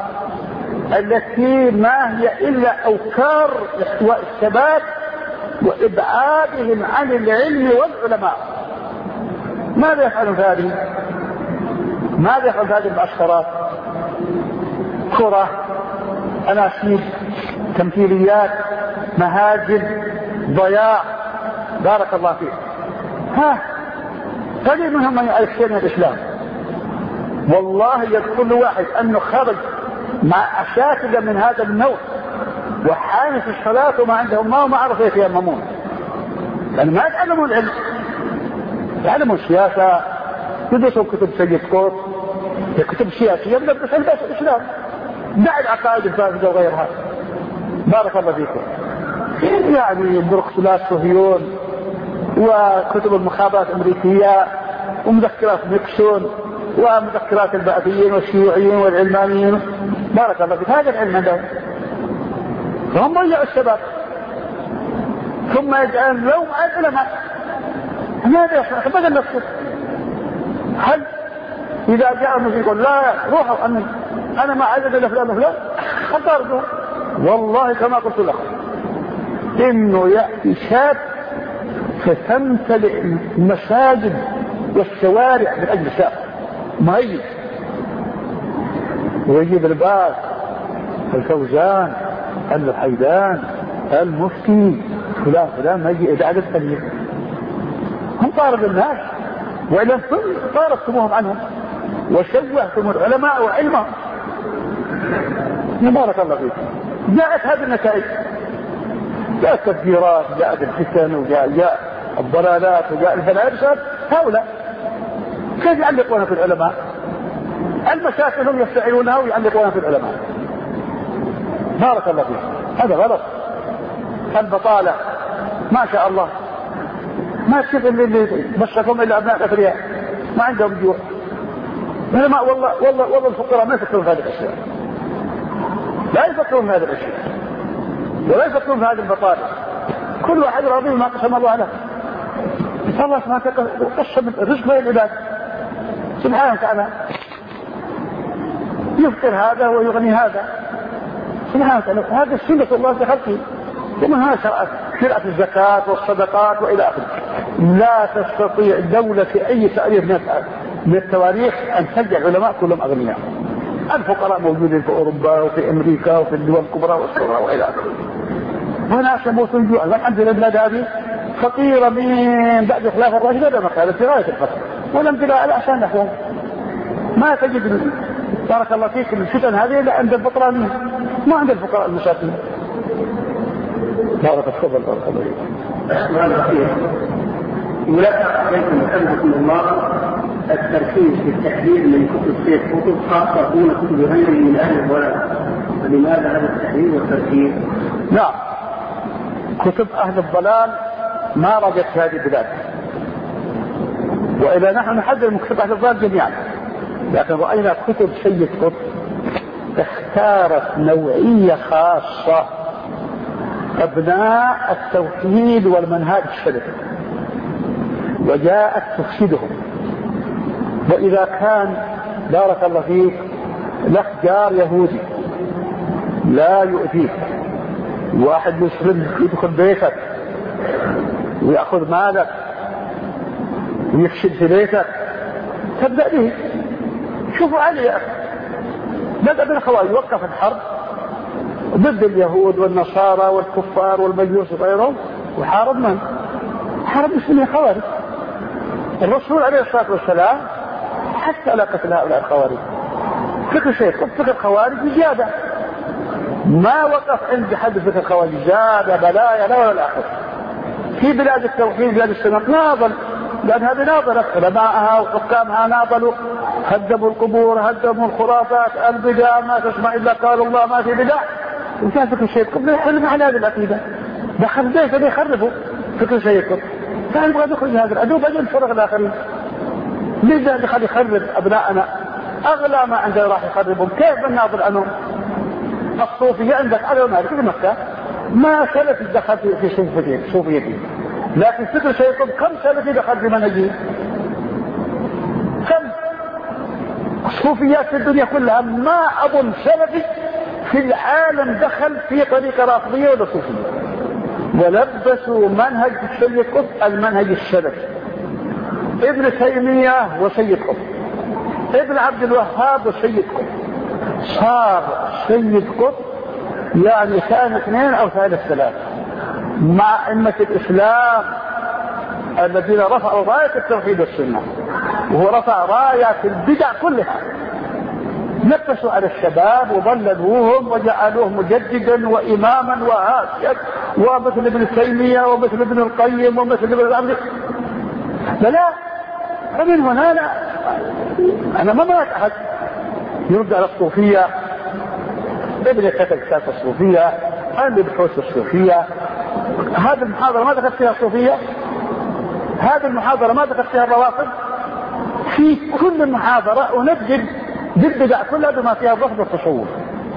التي ما هي إلا أوكار لاحتواء الشباب وإبعادهم عن العلم والعلماء. ماذا يفعلون في هذه المعسكرات؟ كرة، أناشيد، تمثيليات، مهاجم، ضياع. بارك الله فيك. قليل منهم من يعرف شيء من الإسلام. والله يقول واحد أنه خرج مع أساتذة من هذا النوع وحانس الصلاة وما عندهم ما عرفوا يتيممون، لأن ما يتعلمون العلم، يتعلمون السياسة، يدرسون كتب سيد قطب، كتب سياسية، يدرسون الإسلام، دع العقائد الفاسدة وغيرها. بارك الله فيكم. يعني بروكسلات صهيون وكتب المخابرات الأمريكية ومذكرات نيكسون ومذكرات البعثيين والشيوعيين والعلمانيين، بارك الله فيك. هذا العلم عندهم، فهم ضيعوا الشباب، ثم يجعل اللوم على العلماء. ماذا يصنع؟ بدل نفسه. هل إذا جاء المسلم يقول لا روحوا عني أنا ما عدد إلا فلان وفلان أطارده؟ والله كما قلت لكم إنه يأتي شاب فتمتلئ المساجد والشوارع من أجل شاب مهيج، ويجيب الباس الفوزان الحيدان المفتي فلان فلان ما يجي إذا عدد قليل. هم طارد الناس، وإلا انتم طاردتموهم عنهم وشوهتم العلماء وعلمهم. بارك الله فيك. جاءت هذه النتائج، جاءت التفجيرات، جاءت الفتن، وجاء الضلالات، وجاء الفساد. هؤلاء كيف يعلقون في العلماء؟ المشاكل هم يستعينونها ويعلقون في العلماء. بارك الله فيك. هذا غلط. البطالة ما شاء الله ما تشوف اللي بشكم إلا أبناء الأثرياء ما عندهم جوع. العلماء والله الفقراء ما يفكرون في هذه الأشياء، لا يفكرون في هذه الأشياء ولا يفكرون في هذه البطالة. كل واحد راضي ما قسم الله له. إن الله سبحانه وتعالى قسم الرزق بين العباد سبحانه وتعالى، يفطر هذا ويغني هذا سبحانه وتعالى. هذا سنة الله في خلقه، ومنها شرعة الزكاة والصدقات وإلى آخره. لا تستطيع دولة في أي تاريخ من التواريخ أن تجعل علماء كلهم أغنياء. الفقراء موجودين في أوروبا وفي أمريكا وفي الدول الكبرى والصغرى وإلى آخره، وناس يموتون جوعا. والحمد لله البلاد هذه فقيرة من بعد الخلافة الراشدة لما كانت في غاية الفقر، ولم تلاقي الأحسن نحوهم. ما تجد بارك الله فيك الفتن هذه إلا عند الفقراء، ما عند الفقراء المساكين. بارك الله فيك. ولا عليكم أحبكم الله التركيز في التحذير من كتب سيد كتب خاصة دون كتب غيره من أهل الضلال، فلماذا هذا التحذير والتركيز؟ نعم، كتب أهل الضلال ما رجت في هذه البلاد، وإذا نحن نحذر من كتب أهل الضلال جميعا، لكن رأينا كتب سيد قطب اختارت نوعية خاصة أبناء التوحيد والمنهاج السلفي وجاءت تفسدهم. وإذا كان بارك الله فيك لك جار يهودي لا يؤذيك، واحد مسلم يدخل بيتك ويأخذ مالك ويفسد في بيتك، تبدأ به. شوفوا علي يا أخي، بدأ بالخوارج، وقف الحرب ضد اليهود والنصارى والكفار والمجوس وغيرهم، وحارب من؟ حارب مسلمين خوارج. الرسول عليه الصلاة والسلام حتى لا قتل هؤلاء الخوارج. فكر شيء فكر الخوارج زيادة، ما وقف عند حد فكر الخوارج، زاد بلايا لا ولا الآخر. في بلاد التوحيد بلاد السنة ناضل، لأن هذه ناضلت علماءها وحكامها، ناضلوا هدموا القبور، هدموا الخرافات، البدع ما تسمع إلا قال الله ما في بدع. وكان فكر الشيء قبل يحلم على هذه العقيدة، دخل بيته يخربوا فكر الشيء قبل، كان يبغى يخرج هذا العدو بجل فرغ الآخرين. لذا دخل يخرب أبناءنا، أغلى ما عنده راح يخربهم. كيف بنناظر عنهم؟ الصوفية عندك على مالك في مكة ما سلف دخل في صوفيتي، لكن فكر شيء كم سلفي دخل في منهجي؟ كم الصوفيات في الدنيا كلها ما أظن سلفي في العالم دخل في طريقة رافضية ولا صوفية، ولبسوا منهج سيد قطب المنهج السلفي. ابن تيمية وسيد قطب، ابن عبد الوهاب وسيد قطب، صار سيد قطب يعني كان 2 أو 3 مع أئمة الإسلام الذين رفعوا راية التوحيد والسنة، وهو رفع راية البدع كلها، نكسوا على الشباب وضللوهم وجعلوه مجددا وإماما وهاديا ومثل ابن تيمية ومثل ابن القيم ومثل ابن الأمر. لا فمن هنا لا، أنا ما مات أحد يرد على الصوفية. ابن كتب كتاب الصوفية، عندي بحوث الصوفية. هذه المحاضرة ما دخلت فيها الصوفية، هذه المحاضرة ما دخلت فيها الروافض. في كل محاضرة ونجد البدع كلها بما فيها الرفض والتصوف.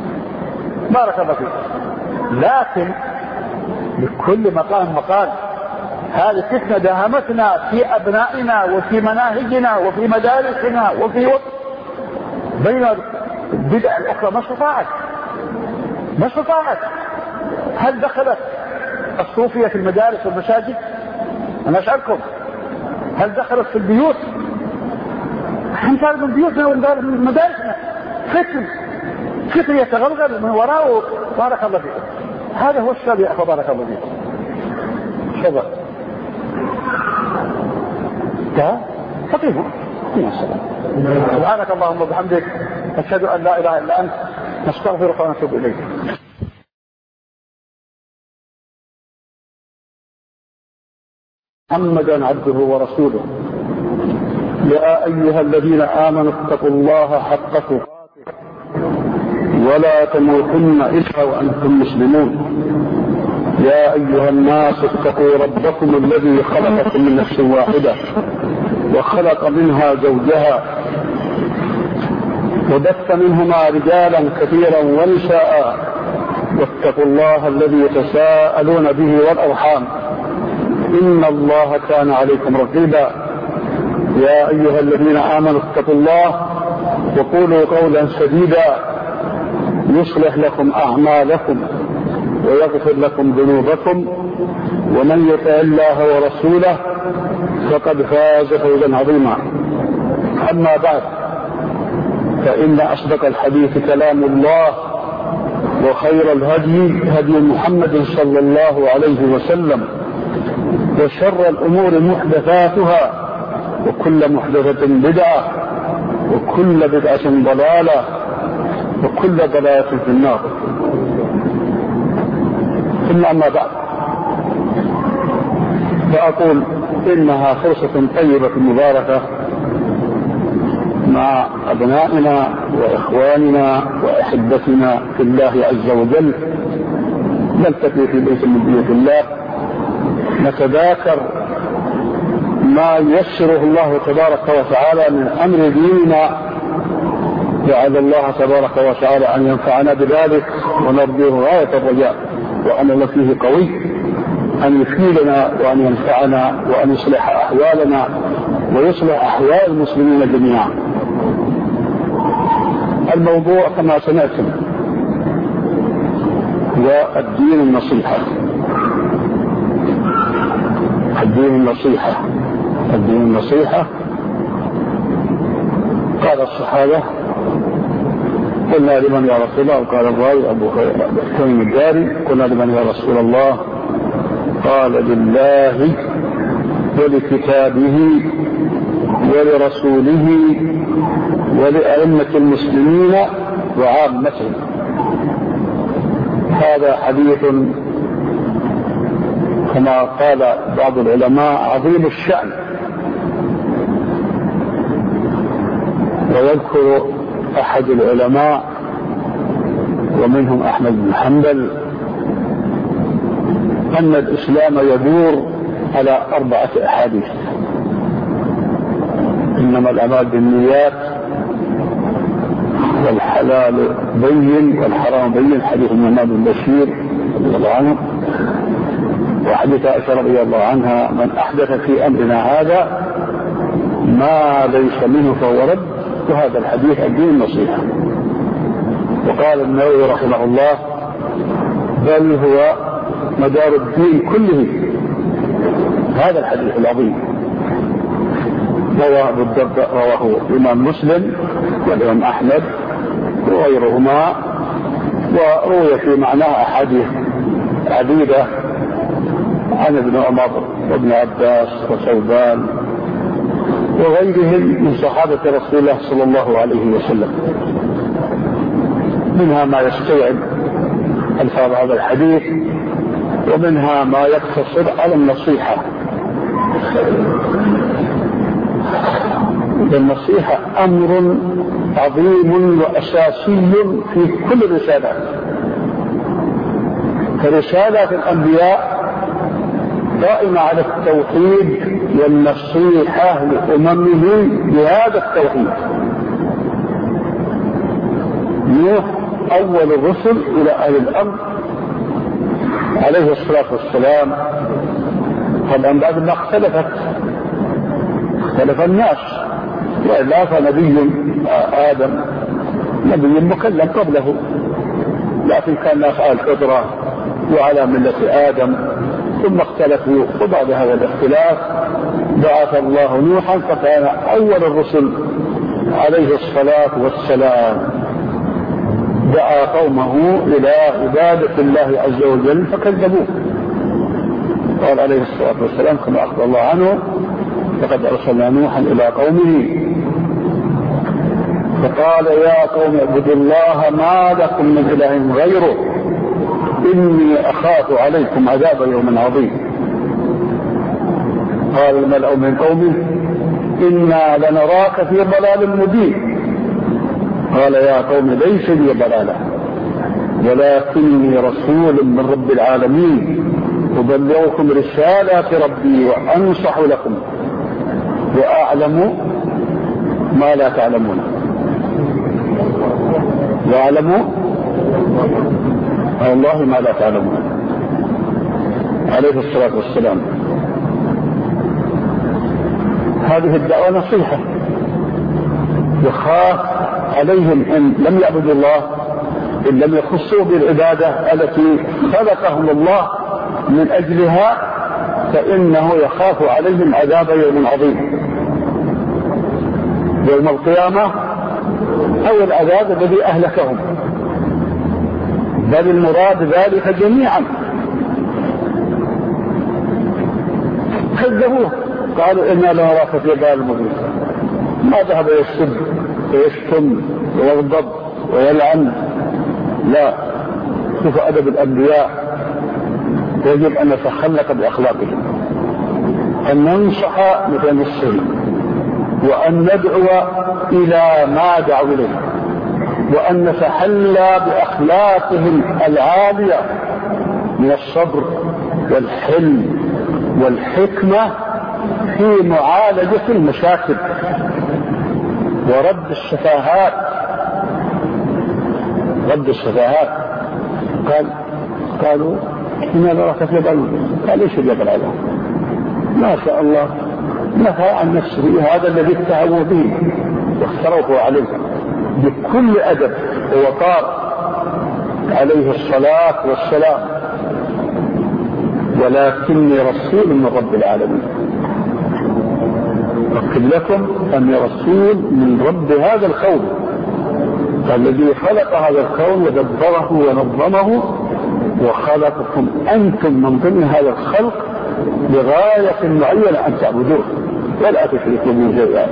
بارك الله فيك. لكن لكل مقام مقال. هذه فتنة داهمتنا في أبنائنا وفي مناهجنا وفي مدارسنا وفي بين البدع الأخرى ما استطاعت. هل دخلت الصوفية في المدارس والمساجد؟ أنا أسألكم، هل دخلت في البيوت؟ نطالب من بيوتنا ونطالب من مدارسنا. فتن يتغلغل من وراءه. بارك الله فيكم. هذا هو السبب. بارك الله فيكم. شباب ده خطيبه. سبحانك اللهم وبحمدك، أشهد أن لا إله إلا أنت، نستغفرك ونتوب إليك. محمدا عبده ورسوله. يا أيها الذين آمنوا اتقوا الله حق تقاته ولا تموتن إلا وأنتم مسلمون. يا أيها الناس اتقوا ربكم الذي خلقكم من نفس واحدة وخلق منها زوجها وبث منهما رجالا كثيرا ونساء واتقوا الله الذي تساءلون به والأرحام إن الله كان عليكم رقيبا. يا أيها الذين آمنوا اتقوا الله وقولوا قولا سديدا يصلح لكم أعمالكم ويغفر لكم ذنوبكم ومن يطع الله ورسوله فقد فاز فوزا عظيما. أما بعد، فإن أصدق الحديث كلام الله وخير الهدي هدي محمد صلى الله عليه وسلم وشر الأمور محدثاتها وكل محدثة بدعة وكل بدعة ضلالة وكل ضلالة في النار. ثم أما بعد، فأقول إنها فرصة طيبة مباركة مع أبنائنا وإخواننا وأحبتنا في الله عز وجل نلتقي في بيت من بيوت الله نتذاكر ما ييسره الله تبارك وتعالى من أمر ديننا. جعل الله تبارك وتعالى أن ينفعنا بذلك ونرجوه غاية الرجاء وأن الله فيه قوي أن يفيدنا وأن ينفعنا وأن يصلح أحوالنا ويصلح أحوال المسلمين جميعا. الموضوع كما سمعتم هو الدين النصيحة. الدين النصيحة. قال الصحابة قلنا لمن يا رسول الله؟ قال الراوي أبو تميم الداري قلنا لمن يا رسول الله؟ قال لله ولكتابه ولرسوله ولأئمة المسلمين وعامتهم. هذا حديث كما قال بعض العلماء عظيم الشأن. ويذكر أحد العلماء ومنهم أحمد بن حنبل أن الإسلام يدور على 4 أحاديث: إنما الأعمال بالنيات، والحلال بين والحرام بين، حديث النعمان بن بشير رضي الله عنه، وحديث عائشة رضي الله عنها: من أحدث في أمرنا هذا ما ليس منه فهو رد. وهذا الحديث الدين النصيحة. وقال النووي رحمه الله: بل هو مدار الدين كله. هذا الحديث العظيم رواه أبو الدرداء، رواه الإمام مسلم والإمام أحمد وغيرهما، وروي في معناه أحاديث عديدة عن ابن عمر وابن عباس وثوبان وغيرهم من صحابة رسول الله صلى الله عليه وسلم. منها ما يستوعب ألفاظ هذا الحديث، ومنها ما يقتصر على النصيحة. النصيحة أمر عظيم وأساسي في كل الرسالة. فرسالة الأنبياء قائمة على التوحيد والنصيحة لأممه بهذا التوحيد. نوح أول الرسل إلى أهل الأمر عليه الصلاة والسلام. طبعا بعد ما اختلف الناس، وإلا فنبي آدم نبي مكلم قبله، لكن كان الناس على الفطرة وعلى ملة آدم، ثم اختلفوا، وبعد هذا الاختلاف بعث الله نوحا فكان أول الرسل عليه الصلاة والسلام، دعا قومه إلى عبادة الله عز وجل فكذبوه. قال عليه الصلاة والسلام كما أخبر الله عنه: لقد أرسلنا نوحا إلى قومه فقال يا قوم اعبدوا الله ما لكم من إله غيره إني أخاف عليكم عذاب يوم عظيم. قال الملأ من قومه إنا لنراك في ضلال مبين. قال يا قوم ليس لي ضلالة ولكني رسول من رب العالمين أبلغكم رسالات ربي وأنصح لكم وأعلم ما لا تعلمون. وأعلم والله ما لا تعلمون عليه الصلاة والسلام. هذه الدعوة نصيحة، يخاف عليهم إن لم يعبدوا الله، إن لم يخصوا بالعبادة التي خلقهم الله من أجلها، فإنه يخاف عليهم عذاب يوم عظيم يوم القيامة، أو العذاب الذي أهلكهم، بل المراد ذلك جميعا. كذبوه قالوا إنا لنراك في ضلال مبين. ما ذهب يسب ويشتم ويغضب ويلعن، لا، شوف أدب الأنبياء، يجب أن نتخلق بأخلاقهم، أن ننصح مثل نصهم، وأن ندعو إلى ما دعوا إليه، وأن نتحلى بأخلاقهم العالية من الصبر والحلم والحكمة في معالجة المشاكل ورد الشفاهات. قالوا إنا نراك في ضلال. قال ايش اللي بالعلم؟ ما شاء الله نهى عن نفسه هذا الذي اتهموا به واختروه عليه بكل أدب ووقار عليه الصلاة والسلام: ولكني رسول من رب العالمين. أكد لكم أني رسول من رب هذا الكون الذي خلق هذا الكون ودبره ونظمه، وخلقكم أنتم من ضمن هذا الخلق بغاية معينة أن تعبدوه ولا تشركوا به شيئا.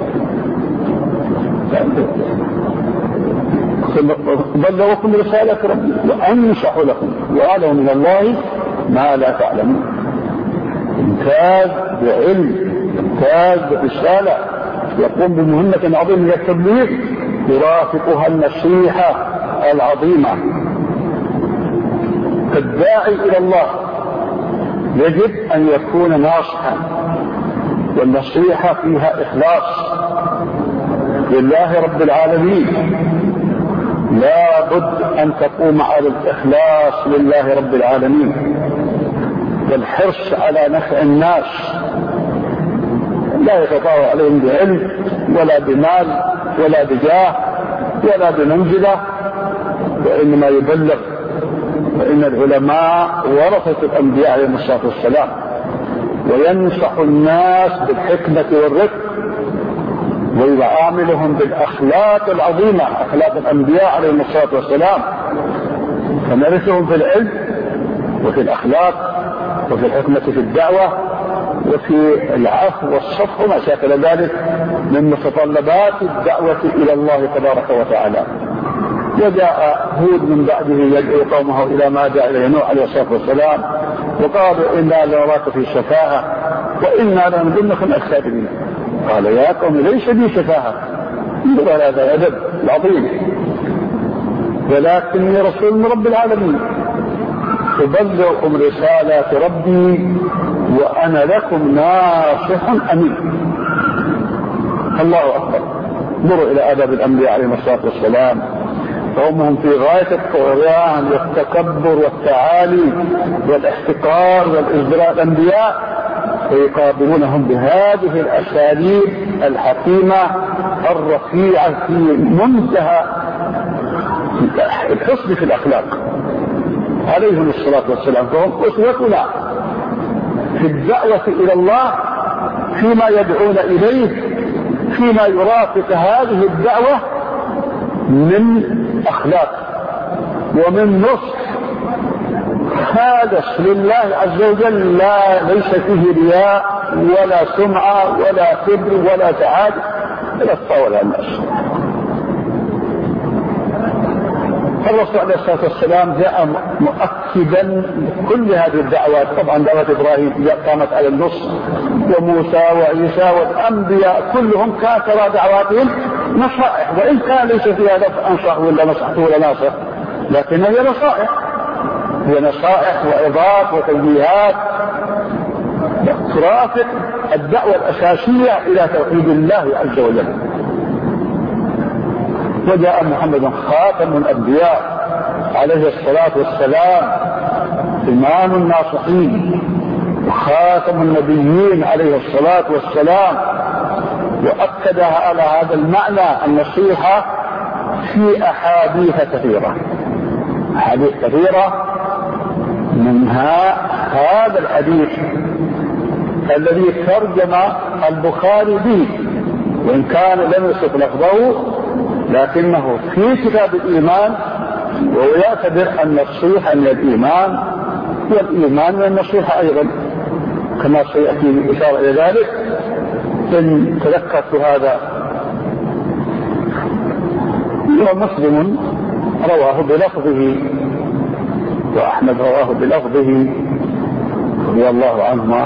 بلغكم رسالة ربي وأنصح لكم وأعلم من الله ما لا تعلمون. امتاز بعلم، امتاز برسالة، يقوم بمهمة عظيمة من التبليغ يرافقها النصيحة العظيمة. الداعي إلى الله يجب أن يكون ناصحا، والنصيحة فيها إخلاص لله رب العالمين. لا بد أن تقوم على الإخلاص لله رب العالمين والحرص على نفع الناس، لا يتطاول عليهم بعلم ولا بمال ولا بجاه ولا بمنزلة، وإنما يبلغ. فإن العلماء ورثة الأنبياء عليهم الصلاة والسلام، وينصح الناس بالحكمة والرفق ويعاملهم بالأخلاق العظيمة، أخلاق الأنبياء عليهم الصلاة والسلام، فنرثهم في العلم وفي الأخلاق وفي الحكمة في الدعوة وفي العفو والصفح وما شاكل ذلك من متطلبات الدعوة إلى الله تبارك وتعالى. وجاء هود من بعده يدعو قومه إلى ما جاء إليه نوح عليه الصلاة والسلام، وقالوا إنا لنراك في سفاهة وإنا لنظنك من الكاذبين. قال يا قوم ليس بي سفاهة، انظر هذا الأدب العظيم، ولكني رسول من رب العالمين أبلغكم رسالات ربي وأنا لكم ناصح أمين. الله أكبر. انظروا إلى آداب الأنبياء عليهم الصلاة والسلام قومهم في غاية الطغيان والتكبر والتعالي والاحتقار والإزدراء الأنبياء، ويقابلونهم بهذه الأساليب الحكيمة الرفيعة في منتهى الحسن في الأخلاق عليهم الصلاة والسلام. فهم أسوتنا في الدعوة إلى الله، فيما يدعون إليه، فيما يرافق هذه الدعوة من أخلاق ومن نصح خالص لله عز وجل، ليس فيه رياء ولا سمعة ولا كبر ولا تعالي ولا تطاول على الناس. الرسول عليه الصلاة والسلام جاء مؤكدا كل هذه الدعوات. طبعا دعوة إبراهيم قامت على النص، وموسى وعيسى والأنبياء كلهم كانت ترى دعواتهم نصائح، وإن كان ليس فيها أنصح ولا نصحت ولا ناصح، لكن هي نصائح، هي نصائح وعظات وتوجيهات ترافق الدعوة الأساسية إلى توحيد الله عز وجل. وجاء محمد خاتم الأنبياء عليه الصلاة والسلام، إمام الناصحين وخاتم النبيين عليه الصلاة والسلام، وأكدها على هذا المعنى النصيحة في أحاديث كثيرة، أحاديث كثيرة، منها هذا الحديث الذي ترجم البخاري به، وإن كان لم يصف لفظه لكنه في كتاب الإيمان، وهو يعتبر النصيحة من الإيمان والإيمان من النصيحة أيضا، كما سيأتي الإشارة إلى ذلك إن تذكرت هذا. ومسلم رواه بلفظه، وأحمد رواه بلفظه رضي الله عنهما.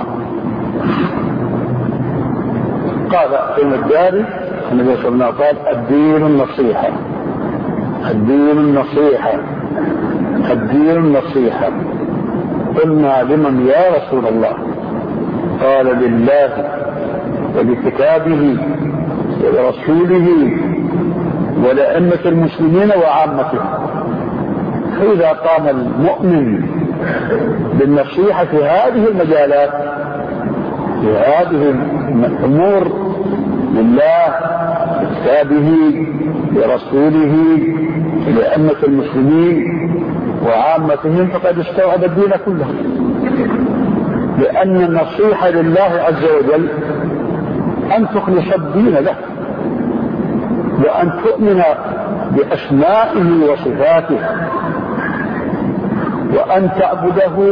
قال ابن الداري النبي صلى الله عليه وسلم قال: الدين النصيحة، الدين النصيحة، الدين النصيحة. قلنا: لمن يا رسول الله؟ قال: لله ولكتابه ولرسوله ولأئمة المسلمين وعامتهم. فإذا قام المؤمن بالنصيحة في هذه المجالات، في هذه الأمور، لله لكتابه لرسوله لأئمة المسلمين وعامتهم، فقد استوعب الدين كله، لأن النصيحة لله عز وجل أن تخلص الدين له، وأن تؤمن بأسمائه وصفاته، وأن تعبده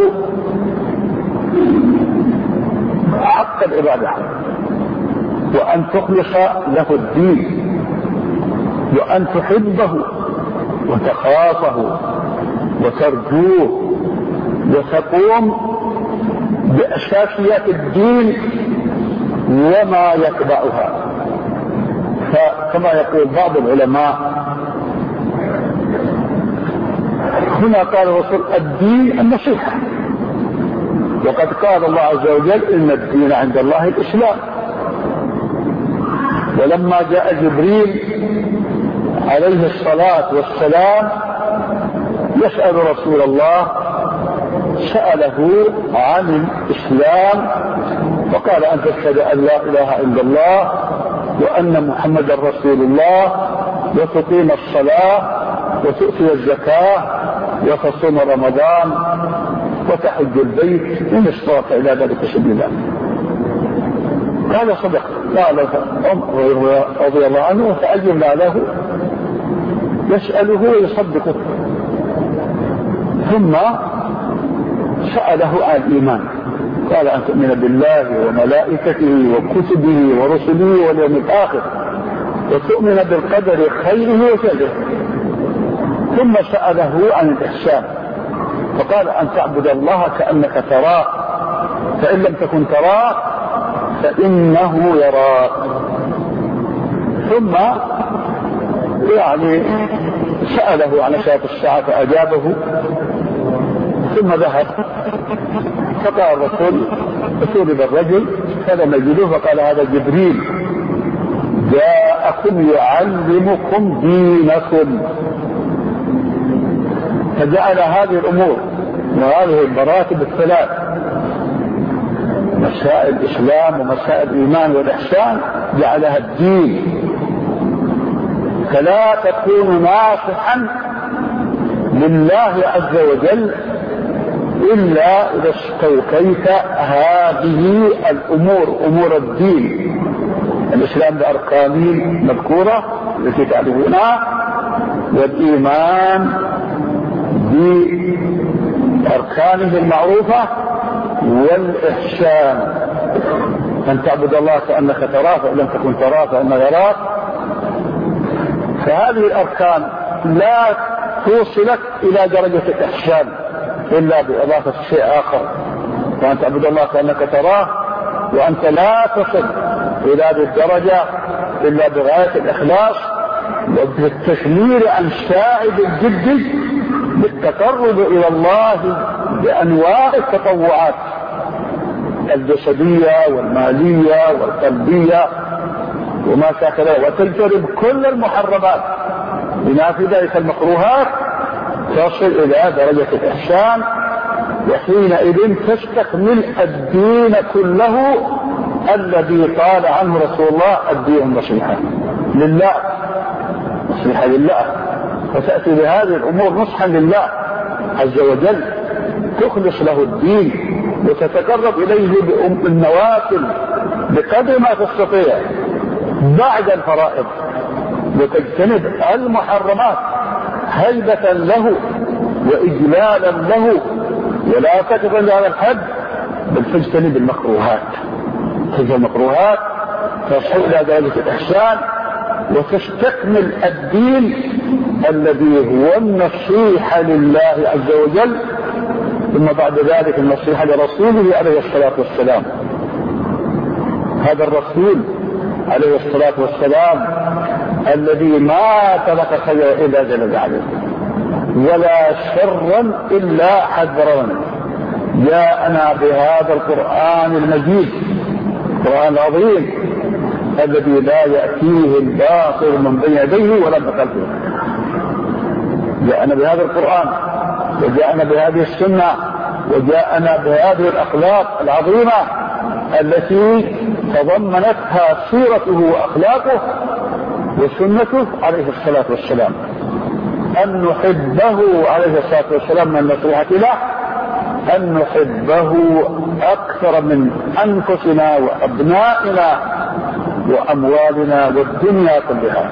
حق العبادة، وأن تخلص له الدين، وأن تحبه وتخافه وترجوه، وتقوم بأساسيات الدين وما يتبعها. فكما يقول بعض العلماء هنا قال الرسول: الدين النصيحة، وقد قال الله عز وجل: إن الدين عند الله الإسلام. ولما جاء جبريل عليه الصلاة والسلام يسأل رسول الله، سأله عن الإسلام، فقال: أن تشهد أن لا إله إلا الله وأن محمدا رسول الله، وتقيم الصلاة وتؤتي الزكاة وتصوم رمضان وتحج البيت إن استطعت إلى ذلك سبيلا. قال: صدق. قال رضي الله عنه: فأجبنا له يسأله ويصدقه. ثم سأله عن الإيمان، قال: أن تؤمن بالله وملائكته وكتبه ورسله واليوم الآخر، وتؤمن بالقدر خيره وشره. ثم سأله عن الإحسان، فقال: أن تعبد الله كأنك تراه، فإن لم تكن تراه فإنه يراك. ثم سأله عن أشراط الساعة فأجابه، ثم ذهب. فقال الرسول: فسئل الرجل فلم يجده، فقال: هذا جبريل جاءكم يعلمكم دينكم. فجعل هذه الأمور وهذه المراتب الثلاث، مسائل الإسلام ومسائل الإيمان والإحسان، جعلها الدين. فلا تكون ناصحا لله عز وجل إلا إذا استوفيت هذه الأمور، أمور الدين. الإسلام بأركانه مذكورة التي تعرفونها، والإيمان بأركانه المعروفة، والإحسان أن تعبد الله كأنك تراه فإن لم تكن تراه فإنه يراك. فهذه الأركان لا توصلك إلى درجة الإحسان إلا بإضافة شيء آخر، وأن تعبد الله كأنك تراه، وأنت لا تصل إلى هذه الدرجة إلا بغاية الإخلاص وبالتشمير عن ساعد الجد بالتقرب إلى الله بأنواع التطوعات الجسدية والمالية والقلبية وما شاكله، وتجتنب كل المحرمات بما في ذلك المكروهات، تصل إلى درجة الإحسان، وحينئذ تستكمل الدين كله الذي قال عنه رسول الله الدين النصيحة لله، نصيحة لله. فتأتي بهذه الأمور نصحا لله عز وجل، تخلص له الدين وتتقرب إليه بالنوافل بقدر ما تستطيع بعد الفرائض، وتجتنب المحرمات هيبة له وإجلالا له، ولا تقبل على الحد، بل تجتنب المكروهات. تجتنب المكروهات تصل إلى درجة الإحسان وتستكمل الدين الذي هو النصيحة لله عز وجل، ثم بعد ذلك النصيحة لرسوله عليه الصلاة والسلام. هذا الرسول عليه الصلاة والسلام الذي ما ترك خيرا إلا جل عليه ولا شرا إلا حذرنا، جاءنا بهذا القرآن المجيد، القرآن العظيم الذي لا يأتيه الباطل من بين يديه ولا من خلفه. جاءنا بهذا القرآن، وجاءنا بهذه السنة، وجاءنا بهذه الأخلاق العظيمة التي تضمنتها سيرته وأخلاقه وسنته عليه الصلاة والسلام. أن نحبه عليه الصلاة والسلام من النصيحة له، أن نحبه أكثر من أنفسنا وأبنائنا وأموالنا والدنيا كلها.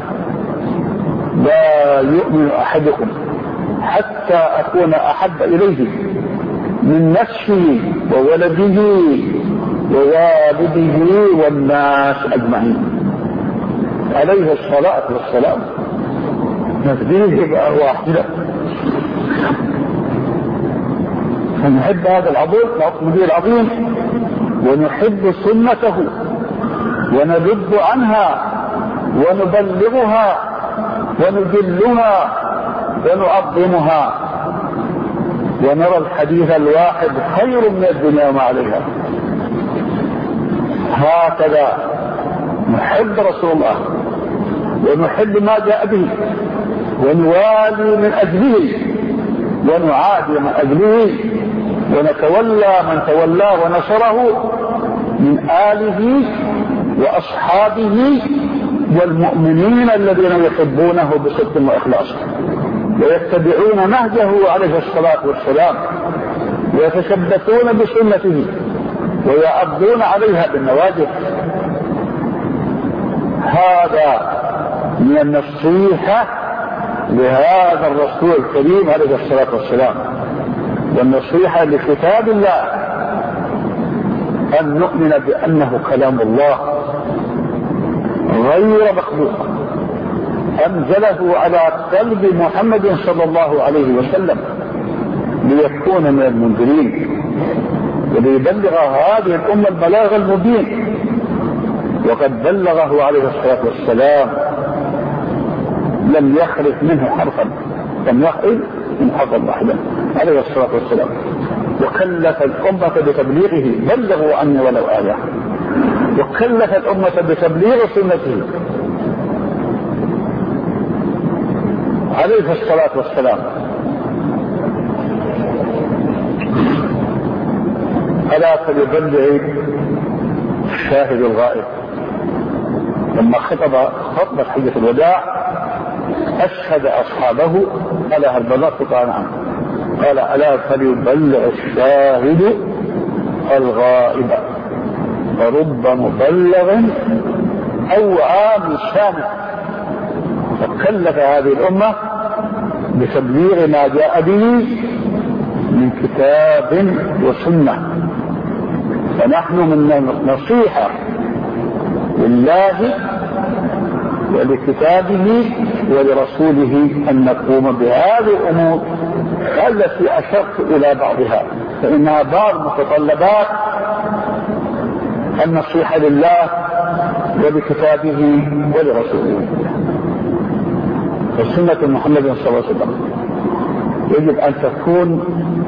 لا يؤمن أحدكم حتى أكون أحب إليه من نفسه وولده ووالده والناس أجمعين عليه الصلاة والسلام. نفديه بأرواح له، فنحب هذا العظيم العظيم، ونحب سنته ونذب عنها ونبلغها ونجلها ونعظمها، ونرى الحديث الواحد خير من الدنيا وما عليها. هكذا نحب رسول الله ونحب ما جاء به، ونوالي من أجله ونعادي من أجله، ونتولى من تولاه ونصره من آله وأصحابه والمؤمنين الذين يحبونه بصدق وإخلاص ويتبعون نهجه عليه الصلاة والسلام ويتشبثون بسنته ويعضون عليها بالنواجذ. هذا من النصيحة لهذا الرسول الكريم عليه الصلاة والسلام، والنصيحة لكتاب الله أن نؤمن بأنه كلام الله غير مخلوق، أنزله على قلب محمد صلى الله عليه وسلم ليكون من المنذرين وليبلغ هذه الأمة البلاغ المبين، وقد بلغه عليه الصلاة والسلام، لم يخرج منه حرفا، لم يخرج من حرفا واحدا عليه الصلاة والسلام، وكلف الأمة بتبليغه، بلغوا عني ولو آية، وكلف الأمة بتبليغ سنته عليه الصلاة والسلام. ألا فليبلغ الشاهد الغائب. لما خطب خطبة حجة الوداع أشهد أصحابه ألا هل بلغت؟ قال نعم. قال ألا فليبلغ الشاهد الغائب، فرب مبلغ أو عام شامل. فكلف هذه الأمة بتبليغ ما جاء به من كتاب وسنة. فنحن من النصيحة لله ولكتابه ولرسوله أن نقوم بهذه الأمور التي أشرت إلى بعضها، فإنها بعض متطلبات النصيحة لله ولكتابه ولرسوله. فسنة محمد صلى الله عليه وسلم يجب أن تكون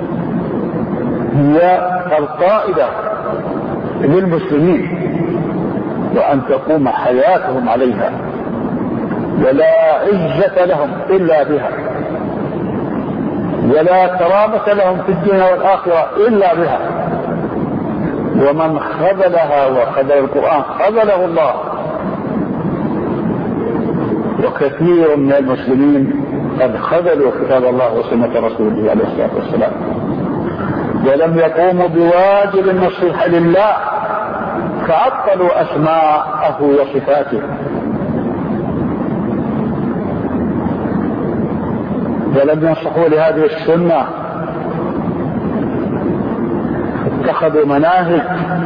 هي القائدة للمسلمين، وأن تقوم حياتهم عليها، ولا عزة لهم إلا بها، ولا كرامة لهم في الدنيا والآخرة إلا بها. ومن خذلها وخذل القرآن خذله الله. وكثير من المسلمين قد خذلوا كتاب الله وسنة رسوله عليه الصلاة والسلام، ولم يقوموا بواجب النصيحة لله، فعطلوا أسماءه وصفاته، ولم ينصحوا لهذه السنة، اتخذوا مناهج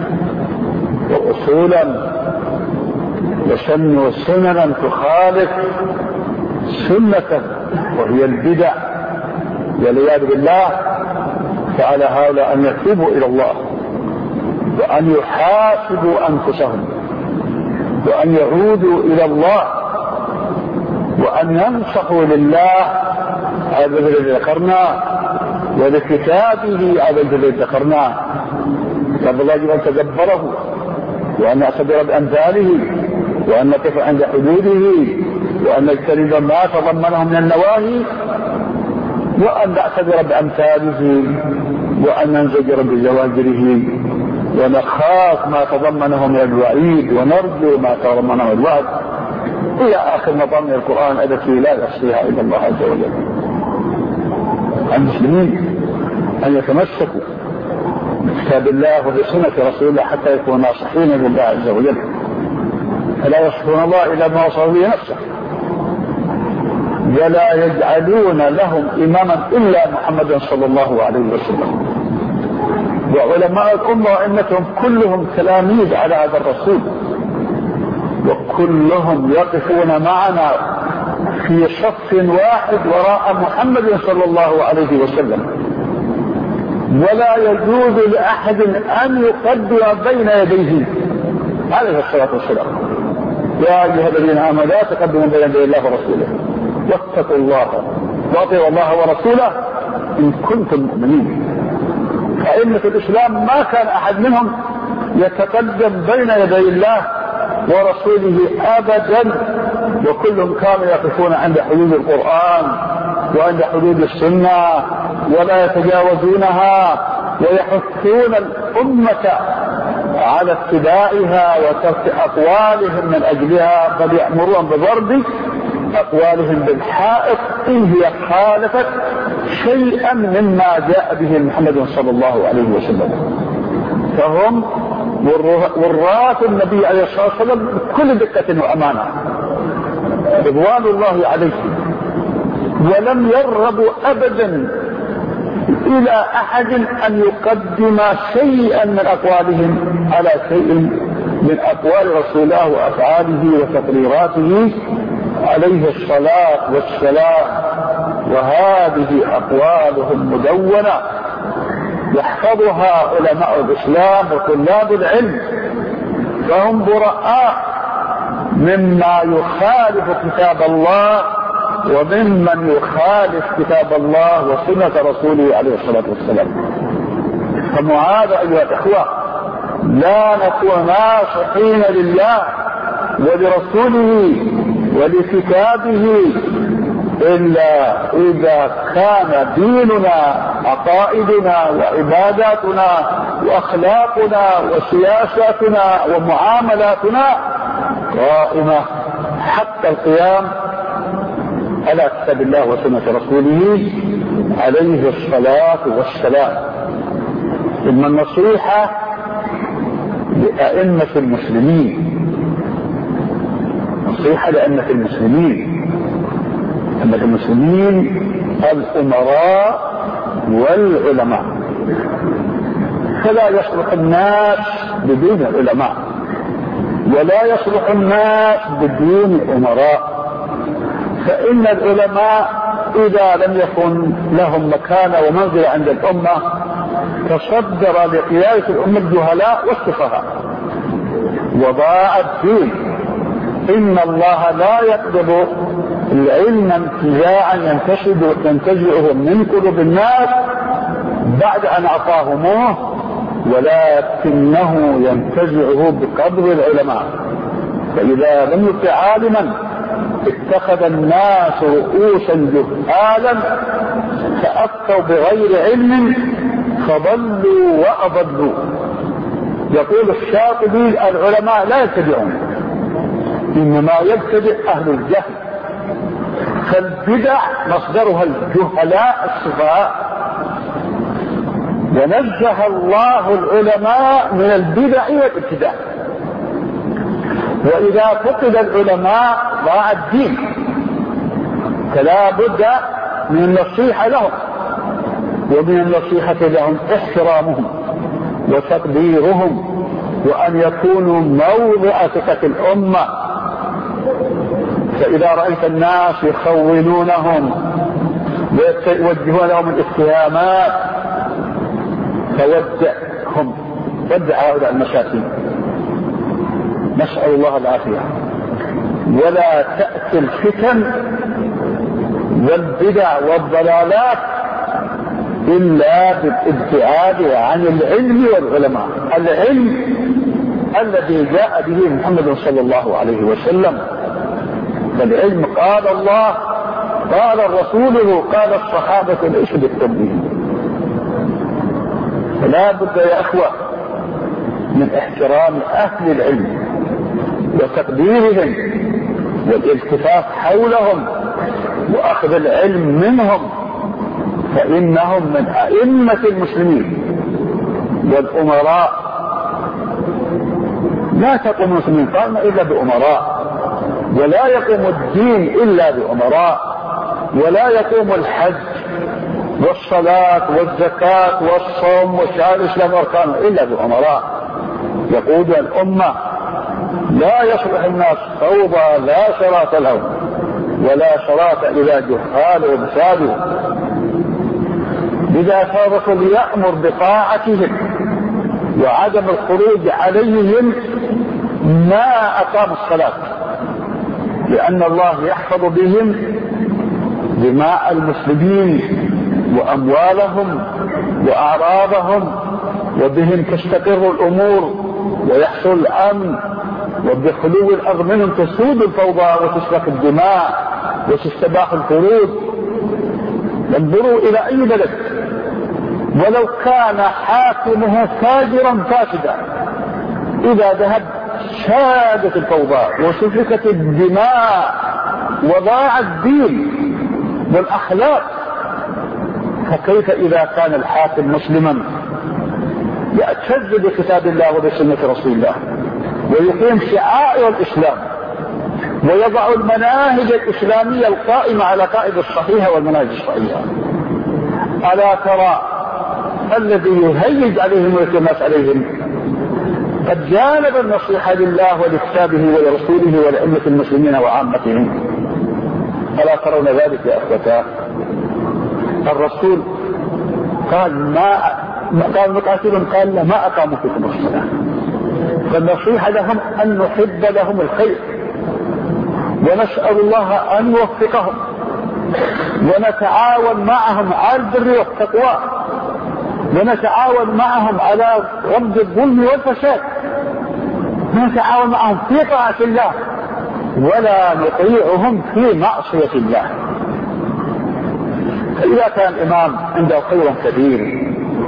وأصولا وسنوا سننا تخالف سنة وهي البدع والعياذ بالله. فعلى هؤلاء أن يتوبوا إلى الله، وأن يحاسبوا أنفسهم، وأن يعودوا إلى الله، وأن ينصحوا لله هذا الذي ذكرناه ولكتابه هذا الذي ذكرناه. فالله يجب أن تدبره، وأن نعتبر بأمثاله، وأن نقف عند حدوده، وأن نجتنب ما تضمنه من النواهي، وأن نعتبر بأمثاله، وأن ننزجر بزواجره، ونخاف ما تضمنه من الوعيد، ونرجو ما تضمنه من الوعد، إلى آخر مضامن القرآن التي لا يحصيها إلا الله عز وجل. المسلمين أن يتمسكوا بكتاب الله وبسنة رسول الله حتى يكونوا ناصحين لله عز وجل، فلا يصفون الله إلا ما وصف به نفسه، ولا يجعلون لهم إماما إلا محمدا صلى الله عليه وسلم. وعلماء الأمة وإنتهم كلهم تلاميذ على هذا الرسول، وكلهم يقفون معنا في صف واحد وراء محمد صلى الله عليه وسلم، ولا يجوز لأحد أن يقدم بين يديه عليه الصلاة والسلام. يا أيها الذين آمنوا لا تقدموا بين يدي الله ورسوله واتقوا الله واطيعوا الله ورسوله إن كنتم مؤمنين. فأئمة الإسلام ما كان أحد منهم يتقدم بين يدي الله ورسوله أبدا، وكلهم كانوا يقفون عند حدود القرآن وعند حدود السنة ولا يتجاوزونها، ويحثون الأمة على اتباعها وترك أقوالهم من أجلها، بل يأمرون بضرب أقوالهم بالحائط إن هي خالفت شيئا مما جاء به محمد صلى الله عليه وسلم. فهم وراث النبي عليه الصلاة والسلام بكل دقة وأمانة رضوان الله عليهم، ولم يرغبوا أبدا إلى أحد أن يقدم شيئا من أقوالهم على شيء من أقوال رسول الله وأفعاله وتقريراته عليه الصلاة والسلام. وهذه أقوالهم مدونة يحفظها علماء الإسلام وطلاب العلم، فهم براء مما يخالف كتاب الله وممن يخالف كتاب الله وسنة رسوله عليه الصلاة والسلام. فمعاذ أيها الأخوة لا نكون ناصحين لله ولرسوله ولكتابه إلا إذا كان ديننا عقائدنا وعباداتنا وأخلاقنا وسياساتنا ومعاملاتنا قائمة حتى القيام على كتاب الله وسنة رسوله عليه الصلاة والسلام. ثم النصيحة لأئمة المسلمين، نصيحة لأئمة المسلمين، أئمة المسلمين الأمراء والعلماء، فلا يصلح الناس بدون العلماء، ولا يصلح الناس بدون الأمراء. فإن العلماء إذا لم يكن لهم مكانة ومنزلة عند الأمة تصدر لقيادة الأمة الجهلاء والسفهاء وضاع الدين. إن الله لا يقبض العلم انتزاعا ينتزعه من قلوب الناس بعد أن أعطاهموه، ولكنه ينتزعه بقبض العلماء. فإذا لم يطع عالما اتخذ الناس رؤوسا جهالا فأفتوا بغير علم فضلوا وأضلوا. يقول الشاطبي العلماء لا يتبعون، إنما يبتدئ أهل الجهل، فالبدع مصدرها الجهلاء السفهاء، ونزه الله العلماء من البدع والابتداع. وإذا فقد العلماء ضاع الدين، فلا بد من النصيحة لهم، ومن النصيحة لهم احترامهم وتقديرهم، وأن يكونوا موضع ثقة الأمة. فإذا رأيت الناس يخونونهم ويوجهون لهم الاتهامات فودعهم، ودع هؤلاء المساكين، نسأل الله العافية. ولا تأتي الفتن والبدع والضلالات إلا بالابتعاد عن العلم والعلماء، العلم الذي جاء به محمد صلى الله عليه وسلم. فالعلم قال الله، قال رسوله، قال الصحابة ليس بالتبديل. فلا بد يا أخوة من احترام أهل العلم وتقديرهم والالتفاف حولهم وأخذ العلم منهم، فإنهم من أئمة المسلمين والأمراء. لا تقوم المسلمين قائمة إلا بأمراء، ولا يقوم الدين إلا بأمراء، ولا يقوم الحج والصلاة والزكاة والصوم وشعائر الإسلام وأركانه إلا بأمراء يقود الأمة. لا يصلح الناس فوضى لا شراط لهم ولا شراط إلى جهال وبساده. إذا كان الرسول يأمر بطاعتهم وعدم الخروج عليهم ما أقام الصلاة، لأن الله يحفظ بهم دماء المسلمين وأموالهم وأعراضهم، وبهم تستقر الأمور ويحصل الأمن، وبخلو الأرض منهم تسود الفوضى وتسفك الدماء وتستباح الفروض. انظروا إلى أي بلد ولو كان حاكمه فاجرا فاسدا، إذا ذهب شادت الفوضى وسفكت الدماء وضاع الدين والأخلاق، فكيف إذا كان الحاكم مسلما يعتز بكتاب الله وبسنة رسول الله ويقيم شعائر الإسلام ويضع المناهج الإسلامية القائمة على قائد الصحيحة والمناهج الصحيحة؟ ألا ترى الذي يهيج عليهم ويتماس عليهم قد جانب النصيحة لله ولكتابه ولرسوله ولأئمة المسلمين وعامتهم؟ ألا ترون ذلك يا أخوتاه؟ الرسول قال قال مقاتلهم قال ما أقاموا فيكم الصلاة. فالنصيحة لهم أن نحب لهم الخير ونسأل الله أن يوفقهم، ونتعاون معهم على البر والتقوى، ونتعاون معهم على رد الظلم والفساد، ونتعاون معهم في طاعة الله ولا نطيعهم في معصية الله. فإذا كان الإمام عنده خير كبير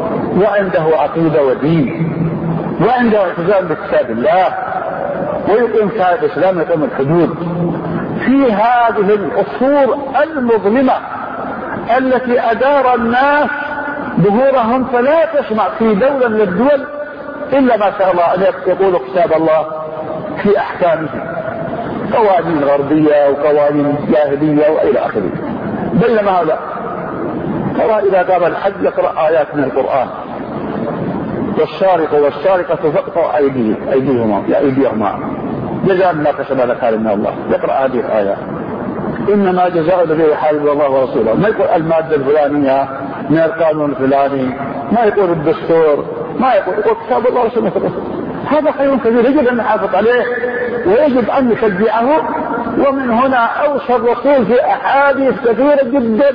وعنده عقيدة ودين وعنده التزام بكتاب الله ويقيم شريعة الإسلام ويقيم الحدود في هذه العصور المظلمة التي أدار الناس ظهورهم، فلا تسمع في دولة من الدول إلا ما شاء الله أن يقول كتاب الله في أحكامه، قوانين غربية وقوانين جاهلية وإلى آخره. بينما هؤلاء ترى إذا قام الحج يقرأ آيات من القرآن، والسارق والسارقة فاقطعوا أيديهما جزاء ما كسب نكالا من الله، يقرأ هذه الآيات. إنما جزاء الذين يحاربون الله ورسوله، ما يقول المادة الفلانية من القانون الفلاني، ما يقول الدستور، ما يقول كتاب الله ورسوله. هذا خير كبير يجب أن نحافظ عليه ويجب أن نشجعه. ومن هنا أوصى الرسول في أحاديث كثيرة جدا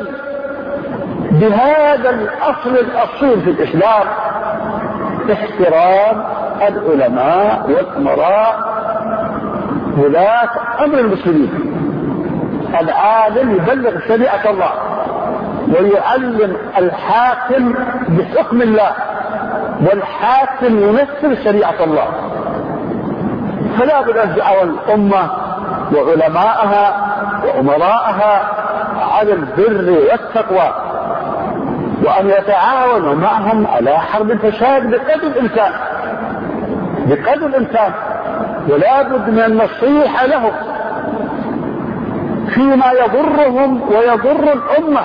بهذا الأصل الأصيل في الإسلام: احترام العلماء والأمراء ولاة أمر المسلمين. العالم يبلغ شريعة الله ويعلم الحاكم بحكم الله، والحاكم يمثل شريعة الله. فلا بد أن تدعو الأمة وعلماءها وأمراءها على البر والتقوى، وأن يتعاونوا معهم على حرب الفساد بقدر الإمكان، ولا بد من النصيحة لهم فيما يضرهم ويضر الأمة.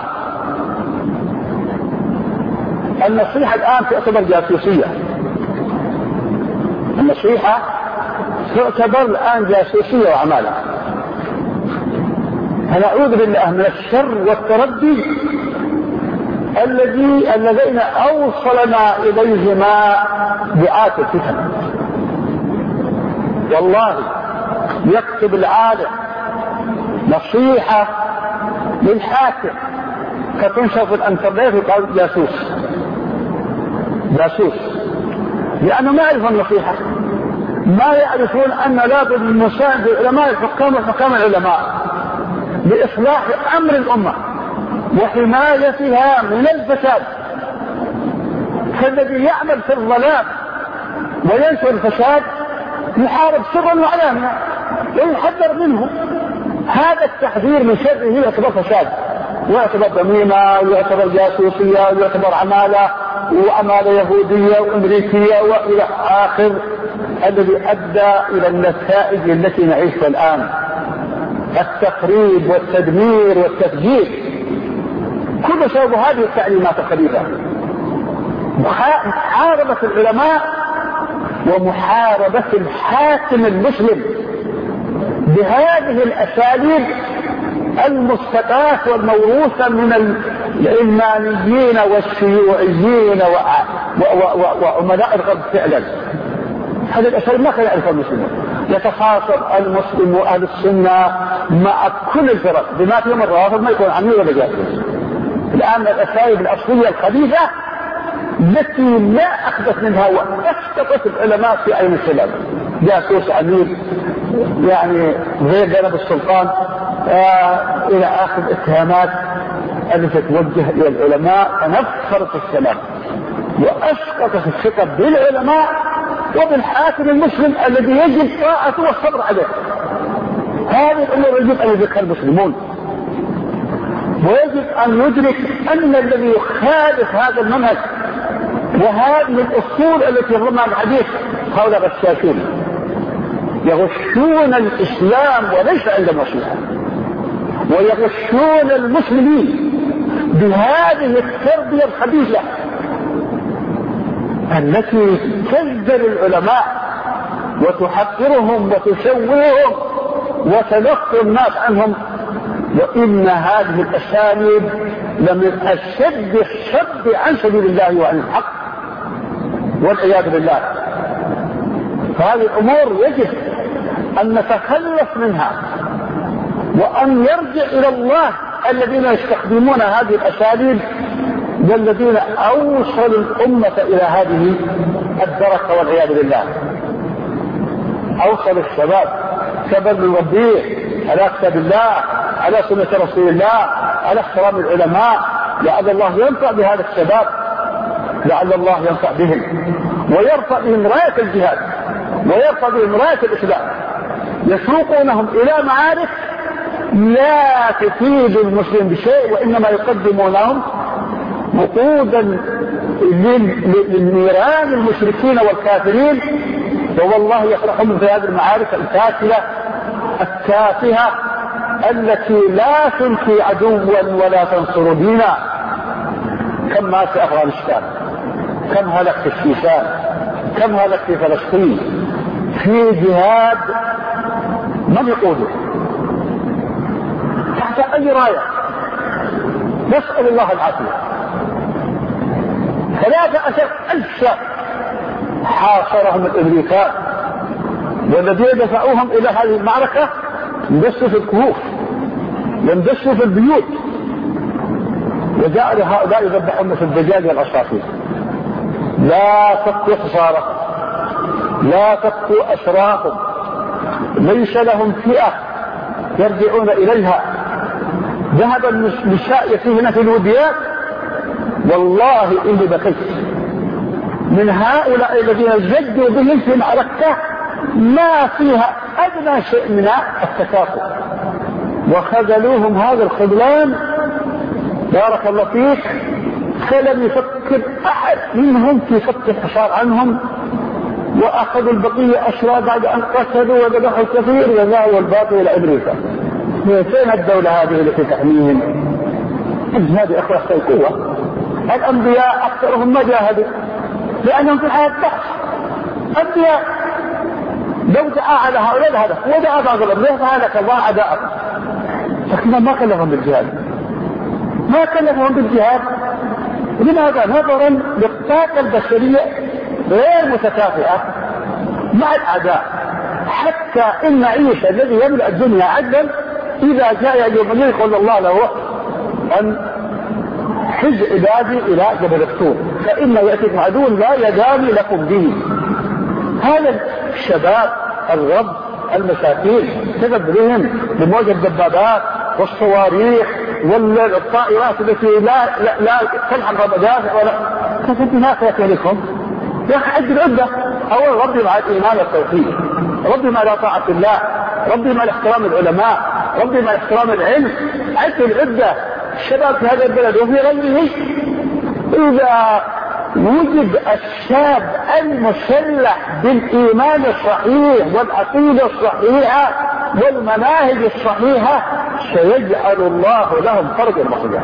النصيحة الآن تعتبر جاسوسية، النصيحة تعتبر الآن جاسوسية وعمالة. فنعوذ بالله من الشر والتردي الذين أوصلنا إليهما دعاة الفتن. والله يكتب العالم نصيحة للحاكم فتنشر في الانترنت ويقال جاسوس، لأنه ما يعرفون النصيحة، ما يعرفون أن لابد من مساعدة العلماء الحكام وحكام العلماء لإصلاح أمر الأمة وحمايتها من الفساد. فالذي يعمل في الظلام وينشر الفساد يحارب سرا وعلانية ويحذر منه. هذا التحذير من شره يعتبر فساد، ويعتبر ضميمة، ويعتبر جاسوسية، ويعتبر عمالة، وعمالة يهودية وأمريكية وإلى آخر، الذي أدى إلى النتائج التي نعيشها الآن: التخريب والتدمير والتفجير، كل سبب هذه التعليمات الخبيثة. محاربة العلماء ومحاربة الحاكم المسلم بهذه الأساليب المستقاة والموروثة من العلمانيين والشيوعيين وعملاء الغرب فعلا. هذه الأساليب ما كان يعرفها المسلمون. يتخاصم المسلم وأهل السنة مع كل الفرق بما فيهم الروافض، ما يكون عميل ولا جاسوس. الآن الأساليب الأصلية الخبيثة التي لا أخذت منها وأسقطت العلماء في عين السلام: جاسوس، عميل، يعني غير جانب السلطان، إلى آخر الاتهامات التي تتوجه إلى العلماء، فنفرت السلام وأسقطت الثقة بالعلماء وبالحاكم المسلم الذي يجب طاعته والصبر عليه. هذه الأمور يجب أن يدركها المسلمون، ويجب أن يدرك أن الذي يخالف هذا المنهج وهذه الأصول التي ضمنها الحديث هؤلاء غشاشون يغشون الإسلام وليس عند النصيحة، ويغشون المسلمين بهذه التربية الخبيثة التي تزدر العلماء وتحقرهم وتسويهم وتنقل الناس عنهم. وإن هذه الأساليب لمن أشد الشد عن سبيل الله وعن الحق والعياذ بالله. فهذه الأمور يجب أن نتخلص منها وأن يرجع إلى الله الذين يستخدمون هذه الأساليب والذين أوصلوا الأمة إلى هذه الدركة والعياذ بالله. أوصل الشباب شباب من ربيه على كتاب الله، على سنة رسول الله، على احترام العلماء، لعل الله ينفع بهذا الشباب لعل الله ينفع بهم ويرفع بهم راية الجهاد ويرفع بهم راية الإسلام. يسوقونهم إلى معارك لا تفيد المسلم بشيء، وإنما يقدمونهم وقودا للنيران المشركين والكافرين. والله يفرحون في هذه المعارك التافهة التي لا تنفي عدوا ولا تنصر دينا. كم مات في أفغانستان، كم هلك في الشيشان، كم هلك في فلسطين في جهاد من يقوله تحت أي راية. نسأل الله العافية. 13,000 شاب حاصرهم الأمريكان، والذين دفعوهم إلى هذه المعركة يندسوا في الكهوف يندسوا في البيوت، وجاء لهؤلاء يذبحون في الدجاج والعصافير. لا تبقوا خسارة، لا تبقوا أسراهم، ليس لهم فئة يرجعون إليها. ذهب النساء يتيهن في الوديان. والله إني بكيت من هؤلاء الذين زجوا بهم في معركة ما فيها أدنى شيء من التكافؤ، وخذلوهم هذا الخذلان بارك الله فيك. فلم يفكر أحد منهم في فك الحصار عنهم، وأخذوا البقية أسرى بعد أن قتلوا وذبحوا الكثير وذهبوا الباقي إلى أمريكا. فين الدولة هذه التي تحميهم؟ هذه أخوة قوة. الأنبياء أكثرهم ما جاهدوا لأنهم في الحياة بحث. أنبياء لو دعا على هؤلاء الهدف ودعا بعض الأنبياء فهلك الله أعداءهم، لكن ما كلفهم بالجهاد، ما كلفهم بالجهاد. لماذا؟ نظرا للطاقة البشرية غير متكافئة مع الأعداء. حتى إن عيسى الذي يملأ الدنيا عدلا إذا جاء يوم يقول الله له أن حج عبادي إلى جبل الطور فإن يأتيكم عدو لا يداني لكم به. هذا الشباب الرب المساكين كذب بهم بموجة الدبابات والصواريخ والطائرات التي لا تلحق المدافع ولا كيف ما يأتي لكم يا أخي عد العدة. أول ربي مع الإيمان والتوحيد، ربي مع طاعة الله، ربي مع احترام العلماء، ربي مع احترام العلم. عد العدة. الشباب في هذا البلد وفي غيره إذا وجد الشاب المسلح بالإيمان الصحيح والعقيدة الصحيحة والمناهج الصحيحة سيجعل الله لهم فرجا مخرجا،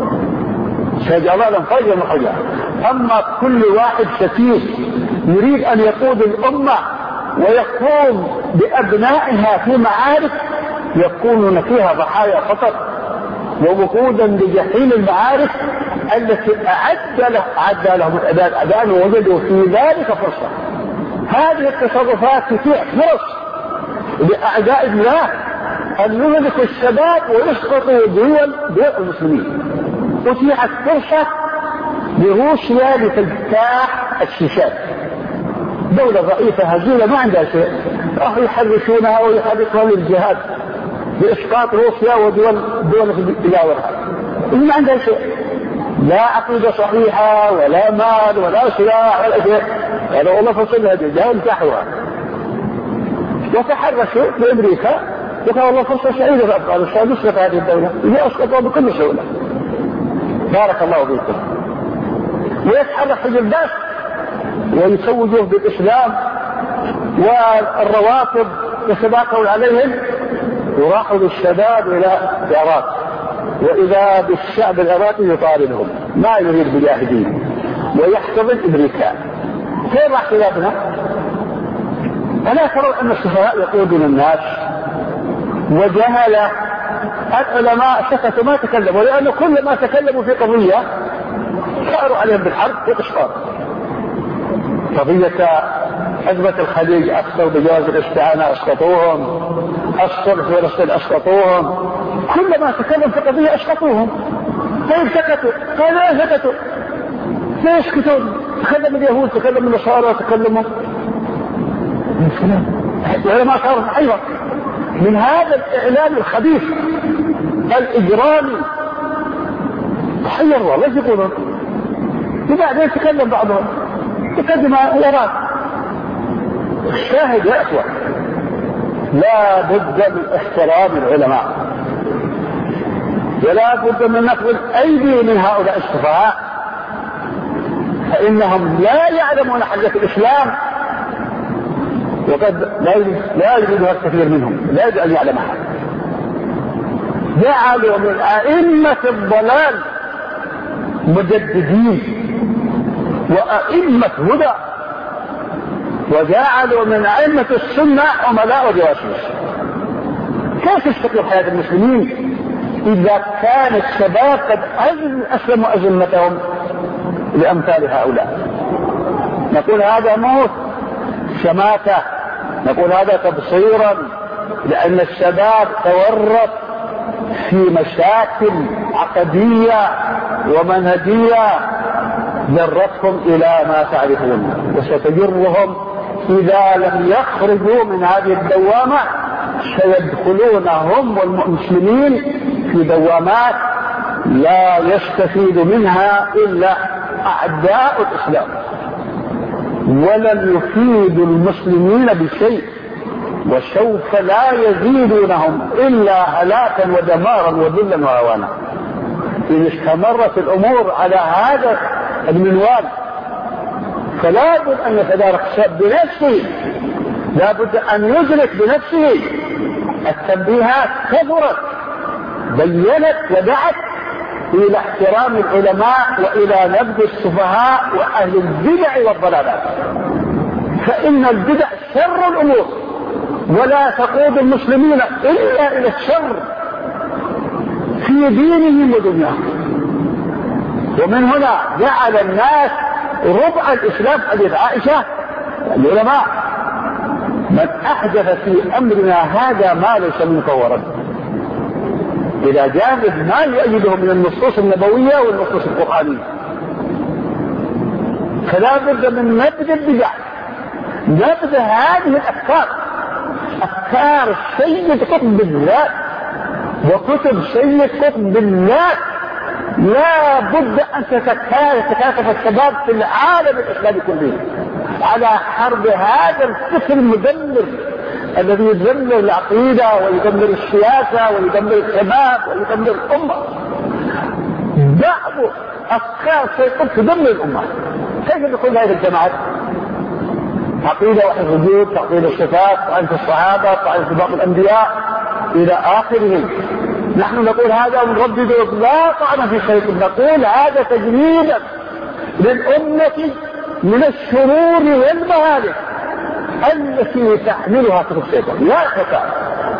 سيجعل لهم فرجا مخرجا. أما كل واحد سفيه يريد أن يقود الأمة ويقوم بأبنائها في معارك يكونون فيها ضحايا خطر ووقودا لجحيم المعارك التي أعد لهم الأباد أبان ووجدوا في ذلك فرصة. هذه التصرفات تتيح فرص لأعداء الله أن يهلكوا الشباب ويسقطوا دول المسلمين. أتيحت فرصة لروسيا لتجتاح الشيشان، دولة ضعيفة هزيلة ما عندها شيء، راحوا يحرشونها ويحرقها للجهاد بإسقاط روسيا ودول تجاورها. ما عندها شيء، لا عقيدة صحيحة ولا مال ولا سلاح ولا شيء. قالوا والله فصلها بالجهاد امتحوها وتحرشوا بأمريكا وقال والله فرصة سعيدة في أفغانستان نسقط هذه الدولة هي أسقطها بكل سهولة. بارك الله فيكم. ويتحرك حزب الباس ويسوجوه بالإسلام والروافض يتباكون عليهم وراحوا بالشباب إلى العراق وإذا بالشعب العراقي يطاردهم ما يريد مجاهدين ويحتضن أمريكا. فين راح شبابنا؟ ألا ترون أن السفهاء يقودون الناس وجهل العلماء سكتوا ما تكلموا لأنه كل ما تكلموا في قضية صاروا عليهم بالحرب وإسقاط. قضية أزمة الخليج أخطوا بجواز الاستعانة أسقطوهم، الصلح في فلسطين أسقطوهم، كل ما تكلم في قضية أسقطوهم. طيب سكتوا، قالوا لا سكتوا، لا يسكتون. تكلم اليهود، تكلم النصارى، تكلموا العلماء صاروا أيضا من هذا الإعلام الخبيث الإجرامي. تحيروا الله يقولون وبعدين يتكلم بعضهم يقدم وراء. الشاهد يا أخوة لا بد من احترام العلماء، ولا بد من نقل أيدي من هؤلاء السفهاء، فإنهم لا يعلمون حقيقة الإسلام، وقد لا يريدها الكثير منهم، لا يجب أن يعلمها. جعلوا من أئمة الضلال مجددين وأئمة هدى، وجعلوا من أئمة السنة عملاء وجواسيس. كيف تستقيم حياة المسلمين إذا كان الشباب قد أسلموا أزمتهم لأمثال هؤلاء؟ نقول هذا موت شماتة، نقول هذا تبصيرا، لأن الشباب تورط في مشاكل عقدية ومنهجية جرتهم إلى ما تعرفون، وستجرهم إذا لم يخرجوا من هذه الدوامة سيدخلون هم والمسلمين في دوامات لا يستفيد منها إلا أعداء الإسلام، ولن يفيد المسلمين بشيء، وسوف لا يزيدونهم إلا هلاكا ودمارا وذلا وهوانا إن استمرت الأمور على هذا المنوال. فلا بد أن يتدارك الشاب بنفسه، لا بد أن يدرك بنفسه. التنبيهات كثرت بينت ودعت إلى احترام العلماء وإلى نبذ السفهاء وأهل البدع والضلالات، فإن البدع شر الأمور ولا تقود المسلمين إلا إلى الشر في دينهم ودنياهم. ومن هنا جعل الناس ربع الإسلام حديث عائشة العلماء: من أحدث في أمرنا هذا ما ليس منه فهو رد. إلى جانب ما يؤيده من النصوص النبوية والنصوص القرآنية. فلا بد من نبذ البدع، نبذ هذه الأفكار، أفكار سيد قطب بالذات وكتب سيد قطب بالذات. لا بد أن تتكاتف الشباب في العالم الإسلامي كله على حرب هذا الفكر المدمر الذي يدمر العقيدة ويدمر السياسة ويدمر الشباب ويدمر الأمة. بعض أفكار سيقوم تدمر الأمة. كيف تقول هذه الجماعات؟ عقيدة وحي الوجود، تعطيل الصفات، طعن في الصحابة، طعن في بعض الأنبياء إلى آخره. نحن نقول هذا ونردد لا طعن في شيء، نقول هذا تجنيدا للأمة من الشرور والمهالك التي تحملها كتب الشيطان. لا خطأ.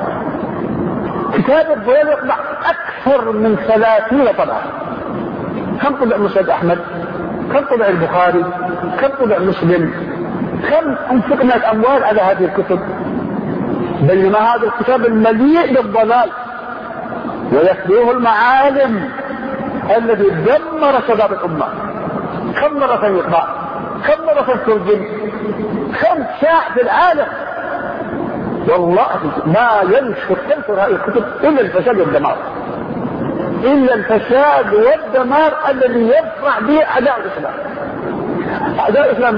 كتاب الضلال يطبع أكثر من 30 طبعا. كم طبع مسند أحمد؟ كم طبع البخاري؟ كم طبع مسلم؟ كم أنفقنا الأموال على هذه الكتب؟ بينما هذا الكتاب المليء بالضلال ويتلوه المعالم الذي دمر شباب الأمة. كم مرة يطبع؟ كم مرة ترجم؟ كم ساعة في العالم؟ والله ما ينشر تنشر هذه الكتب إلا الفساد والدمار، إلا الفساد والدمار الذي يفرح به أعداء الإسلام. أعداء الإسلام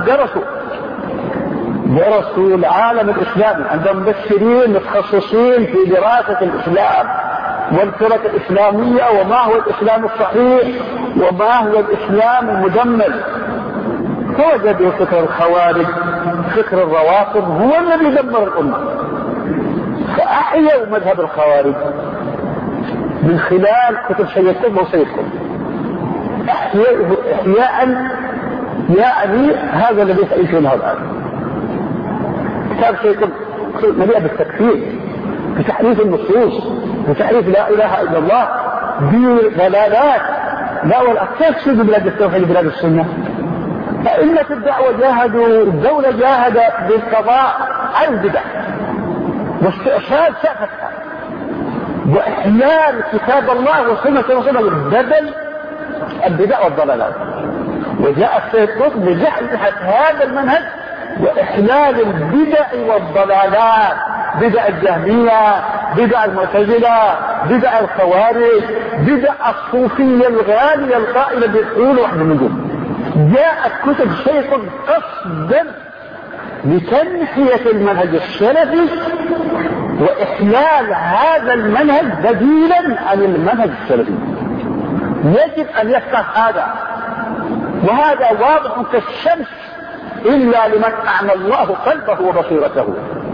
درسوا العالم الإسلامي، عندهم مبشرين متخصصين في دراسة الإسلام والفرق الإسلامية وما هو الإسلام الصحيح وما هو الإسلام المدمر. فوجدوا فكر الخوارج، فكر الروافض هو الذي دمر الأمة، فأحيوا مذهب الخوارج من خلال كتب سيد قطب وسيد قطب إحياء، يعني هذا الذي تعيشونه الآن. كتاب سيد قطب مليء بالتكفير، بتحريف النصوص، بتحريف لا إله إلا الله، بضلالات. لا والأكثر في بلاد التوحيد بلاد السنة. فإنة الدعوة جاهدوا، الدولة جاهدت بالقضاء عن البدع واستئصال سقفها وإحلال كتاب الله وسنة رسوله بدل البدع والضلالات. وجاء السيد قطب لجحد هذا المنهج وإحلال البدع والضلالات، بدع الجهمية، بدع المعتزلة، بدع الخوارج، بدع الصوفية الغالية القائلة بالحلول وحد النجوم. جاءت كتب شيخ قصدا لتنحية المنهج السلفي وإحلال هذا المنهج بديلا عن المنهج السلفي. يجب أن يفقه هذا، وهذا واضح كالشمس إلا لمن أعمى الله قلبه وبصيرته.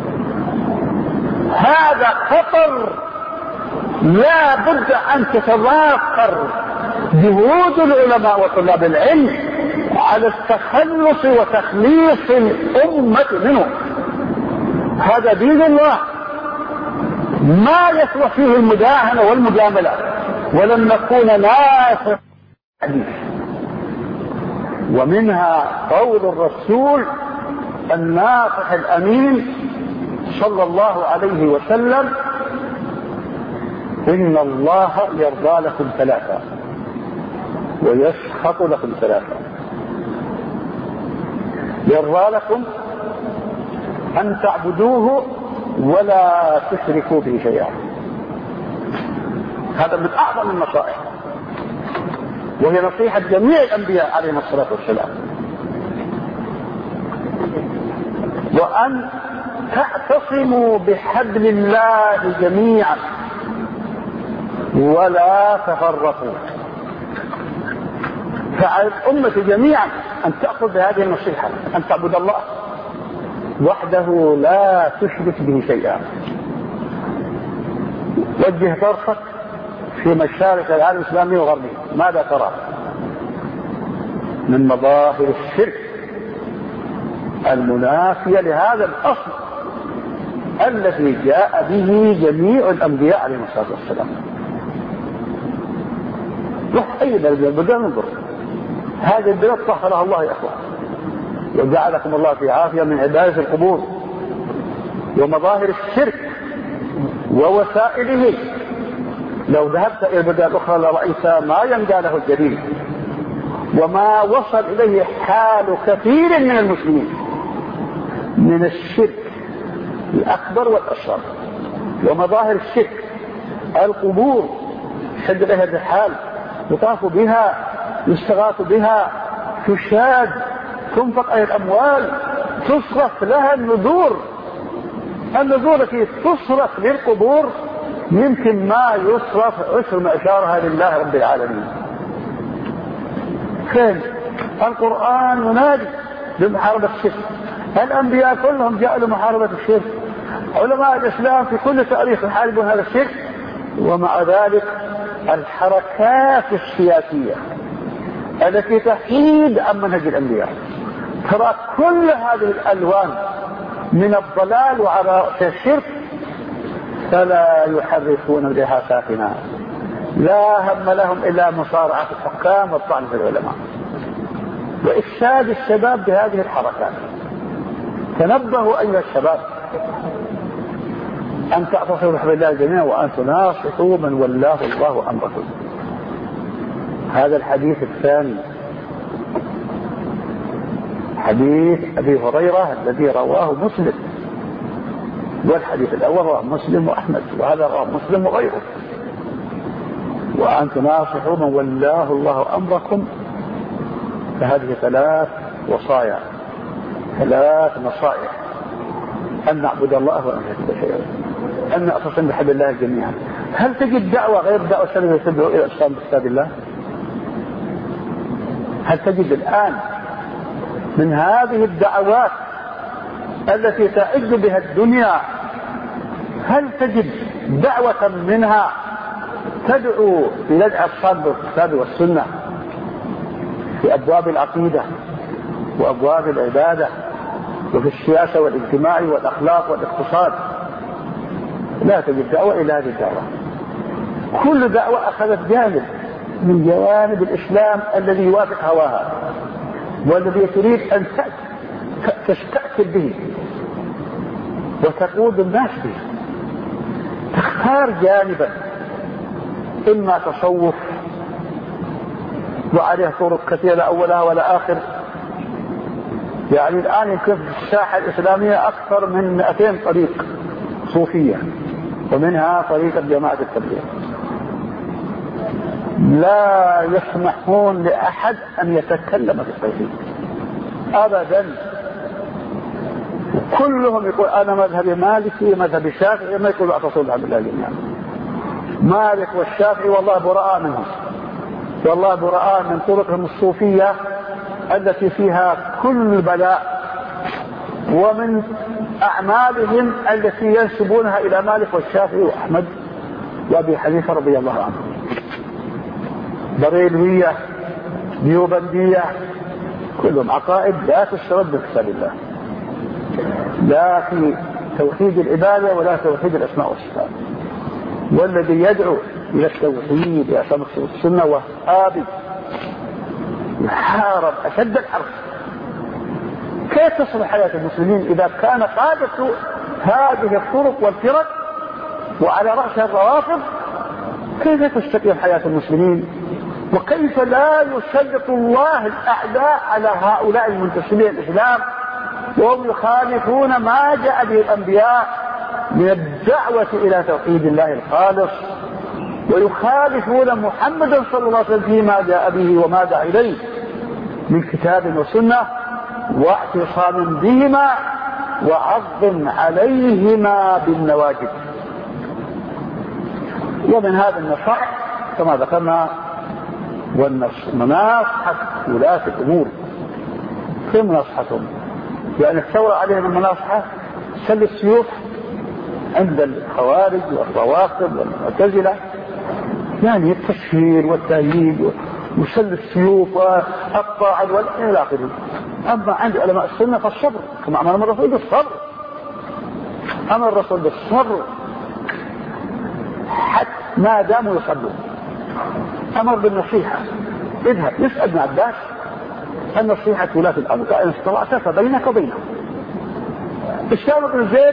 هذا خطر لا بد أن تتضافر جهود العلماء وطلاب العلم على التخلص وتخليص الأمة منه. هذا دين الله ما يسوى فيه المداهنة والمجاملة، ولن نكون ناصح. ومنها قول الرسول الناصح الأمين صلى الله عليه وسلم: إن الله يرضى لكم ثلاثة ويسخط لكم ثلاثة. يرضى لكم أن تعبدوه ولا تشركوا به شيئا. هذا من أعظم النصائح، وهي نصيحة جميع الأنبياء عليهم الصلاة والسلام. وأن تعتصموا بحبل الله جميعا ولا تفرقوا. فعلى الأمة جميعا أن تأخذ بهذه النصيحة، أن تعبد الله وحده لا تشرك به شيئا. وجه طرفك في مشارق العالم الإسلامي وغربه، ماذا ترى من مظاهر الشرك المنافية لهذا الأصل الذي جاء به جميع الأنبياء عليهم الصلاة والسلام؟ أي بدأ ننظر هذه البلاد طهرها الله يا أخوان، وجعلكم الله في عافية من عبادة القبور ومظاهر الشرك ووسائله. لو ذهبت إلى البلدان الأخرى لرأيت ما ينجى له الجليل وما وصل إليه حال كثير من المسلمين من الشرك الأكبر والأصغر ومظاهر الشرك. القبور شد بها الرحال، يطاف بها، يستغاث بها، تشاد، تنفق أي الأموال، تصرف لها النذور. النذور التي تصرف للقبور يمكن ما يصرف عشر معشارها لله رب العالمين. فين القرآن ينادي بمحاربة الشرك؟ الأنبياء كلهم جاءوا لمحاربة الشرك، علماء الإسلام في كل تاريخ يحاربون هذا الشرك. ومع ذلك الحركات السياسية التي تحيد عن منهج الأنبياء ترى كل هذه الألوان من الضلال وعلى الشرك، فلا يحرفون بها ساكنا، لا هم لهم إلا مصارعة الحكام والطعن في العلماء وإفساد الشباب بهذه الحركات. تنبهوا أيها الشباب أن تعتصموا بحبل الله جميعا وأن تناصحوا من ولاه الله أمركم. هذا الحديث الثاني حديث أبي هريرة الذي رواه مسلم، والحديث الأول رواه مسلم وأحمد، وهذا رواه مسلم وغيره. وأن تناصحوا من ولاه الله أمركم. فهذه ثلاث وصايا، ثلاث نصائح: أن نعبد الله وأن نشرك شيئا، أن نعتصم بحبل الله جميعا. هل تجد دعوة غير دعوة سلفية تدعو إلى الإسلام بكتاب الله؟ هل تجد الآن من هذه الدعوات التي تعج بها الدنيا، هل تجد دعوة منها تدعو إلى الإعتصام بالكتاب والسنة في أبواب العقيدة وأبواب العبادة وفي السياسة والاجتماع والأخلاق والاقتصاد؟ لا تجد دعوة إلى هذه الدعوة. كل دعوة أخذت جانب من جوانب الإسلام الذي يوافق هواها والذي تريد أن تستأثر به وتقود الناس به. تختار جانبا، إما تصوف وعليه طرق كثيرة أولها ولا آخر. يعني الآن يمكن في الساحة الإسلامية أكثر من 200 طريق صوفية، ومنها طريقة جماعة التبليغ. لا يسمحون لأحد أن يتكلم في التوحيد أبدا. كلهم يقول أنا مذهبي مالكي مذهبي شافعي، ما يقول أتصل عن الله جميعا. مالك والشافعي والله براء منهم، والله براء من طرقهم الصوفية التي فيها كل بلاء، ومن أعمالهم التي ينسبونها إلى مالك والشافعي وأحمد وأبي حنيفة رضي الله عنه. بريلوية، ديوبندية، كلهم عقائد لا تسترد بكتاب الله، لا في توحيد العبادة ولا توحيد الأسماء والصفات. والذي يدعو إلى التوحيد يا سمك السنة وهابي يحارب أشد الحرب. كيف تصلح حياة المسلمين إذا كان قادة هذه الطرق والفرق وعلى رأسها الروافض؟ كيف تستقيم حياة المسلمين؟ وكيف لا يسلط الله الأعداء على هؤلاء المنتسبين الإسلام وهم يخالفون ما جاء به الأنبياء من الدعوة إلى توحيد الله الخالص، ويخالفون محمدا صلى الله عليه وسلم فيما جاء به وما دعا إليه من كتاب وسنة، واعتصام بهما وعض عليهما بالنواجذ. ومن هذا النصح كما ذكرنا والمناصحة ولاة الأمور في مناصحتهم، يعني الثورة عليهم المناصحة سل السيوف عند الخوارج والروافض والمعتزلة، يعني التشهير والتأييد وسل السيوف والطاعة إلى آخره. أما عند علماء السنة فالصبر، كما أمر الرسول بالصبر، أمر الرسول بالصبر حتى ما داموا يصلون. أمر بالنصيحة، اذهب يسأل ابن عباس النصيحة ولاة الأمر إن استطعت فبينك وبينهم. أسامة بن زيد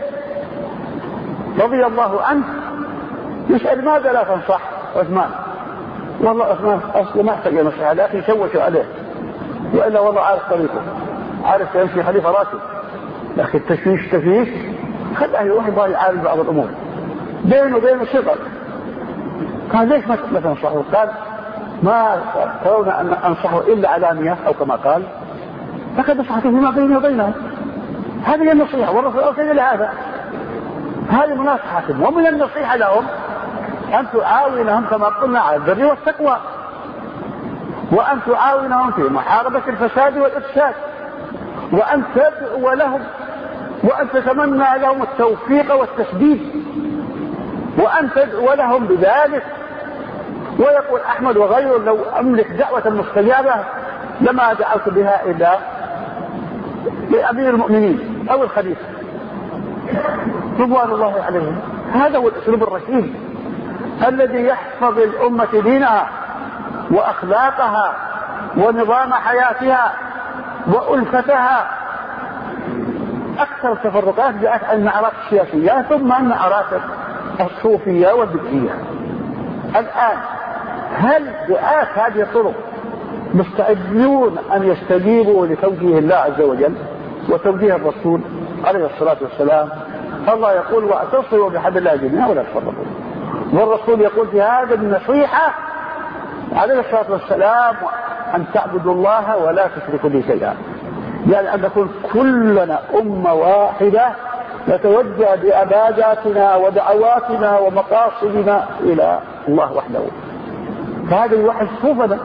رضي الله عنه يسأل ماذا لا تنصح عثمان؟ والله عثمان أصلا ما احتاج نصيحة لكن شوشوا عليه، وإلا والله عارف طريقه، عارف يمشي خليفة راشد، لكن تشويش خلاه يروح يبغى يعالج بعض الأمور بينه وبين صغر. قال ليش ما تنصحه؟ قال ما ترون أن أنصحه إلا علانية أو كما قال، فقد نصحته فيما بيني وبينه. هذه النصيحة والرسول أرسل إلى هذا، هذه مناصحتهم. ومن النصيحة لهم أن تعاونهم كما قلنا على البر والتقوى، وأن تعاونهم في محاربة الفساد والإفساد، وأن تدعو لهم وأن تتمنى لهم التوفيق والتسديد، وأن تدعو لهم بذلك. ويقول أحمد وغيره لو أملك دعوة مستجابة لما دعوت بها إلا لأمير المؤمنين أو الخليفة رضوان الله عليهم. هذا هو الأسلوب الرشيد الذي يحفظ الأمة دينها وأخلاقها ونظام حياتها وألفتها. أكثر التفرقات جاءت عن النعرات السياسية ثم النعرات الصوفية والبدعية. الآن هل دعاة هذه الطرق مستعدون أن يستجيبوا لتوجيه الله عز وجل وتوجيه الرسول عليه الصلاة والسلام؟ الله يقول واعتصموا بحبل الله جميعا ولا تفرقوا، والرسول يقول في هذا النصيحة عليه الصلاة والسلام أن تعبدوا الله ولا تشركوا به شيئا، يعني أن نكون كلنا أمة واحدة نتوجه بعباداتنا ودعواتنا ومقاصدنا إلى الله وحده. فهذا يوحد صوفنا،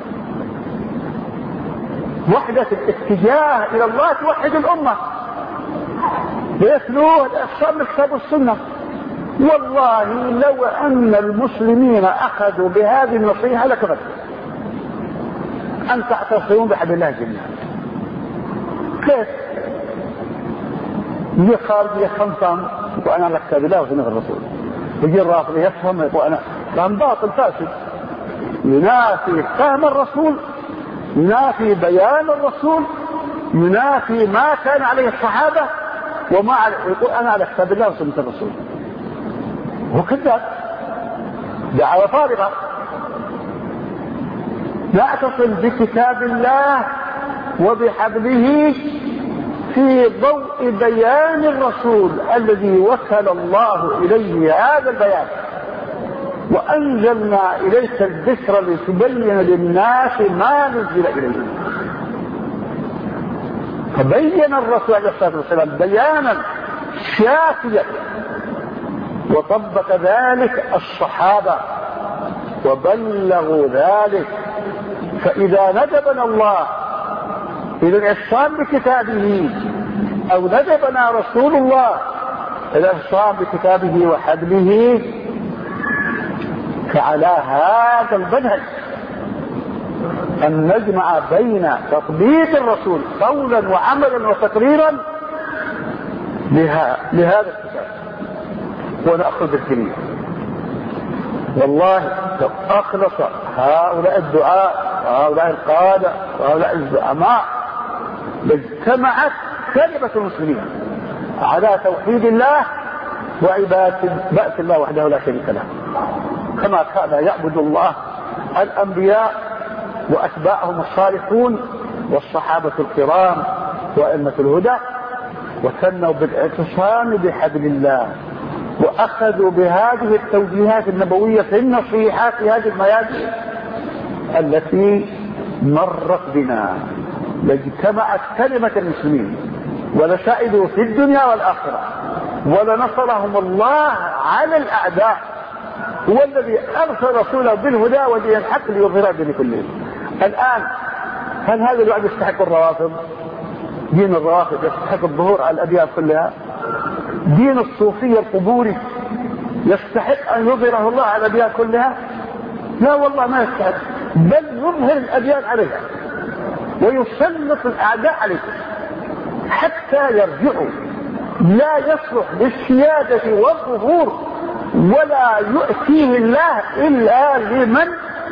وحدة الاتجاه إلى الله توحد الأمة ويتلوه الأقسام الكتاب والسنة. والله لو أن المسلمين أخذوا بهذه النصيحة لكفت أن تعتصمون بحبل الله جميعا. كيف؟ يجي خارج يفهم وأنا على كتاب الله وسنة الرسول، يجي الرافض يفهم وأنا كان باطل فاسد ينافي فهم الرسول، ينافي بيان الرسول، ينافي ما كان عليه الصحابة وما يقول أنا على كتاب الله وسنة الرسول. هو كذاب، دعوة فارغة. نعتصم بكتاب الله وبحبله في ضوء بيان الرسول الذي وكل الله إليه هذا البيان، وأنزلنا إليك الذكر لتبين للناس ما نزل إليهم. فبين الرسول عليه الصلاة والسلام بيانا شافيا، وطبق ذلك الصحابة وبلغوا ذلك. فإذا ندبنا الله إلى الإحسان بكتابه أو ندبنا رسول الله إلى الإحسان بكتابه وحبله، فعلى هذا المنهج أن نجمع بين تطبيق الرسول قولا وعملا وتقريرا لهذا الكتاب ونأخذ بالكلمة. والله لو أخلص هؤلاء الدعاء وهؤلاء القادة وهؤلاء الزعماء لاجتمعت كلمة المسلمين على توحيد الله وعبادة الله وحده لا شريك له، كما كان يعبد الله الأنبياء وأتباعهم الصالحون والصحابة الكرام وأئمة الهدى، وثنوا بالاعتصام بحبل الله وأخذوا بهذه التوجيهات النبوية في النصيحات في هذه الميادين التي مرت بنا، لاجتمعت كلمة المسلمين ولسعدوا في الدنيا والآخرة ولنصرهم الله على الأعداء. هو الذي أرسل رسوله بالهدى ودين الحق ليظهر الدين كله. الآن هل هذا الوعد يستحق الروافض؟ دين الروافض يستحق الظهور على الأديان كلها؟ دين الصوفية القبوري يستحق أن يظهره الله على الأديان كلها؟ لا والله ما يستحق، بل يظهر الأديان عليها ويسلط الأعداء عليها حتى يرجعوا. لا يصلح للسيادة والظهور ولا يؤتيه الله إلا لمن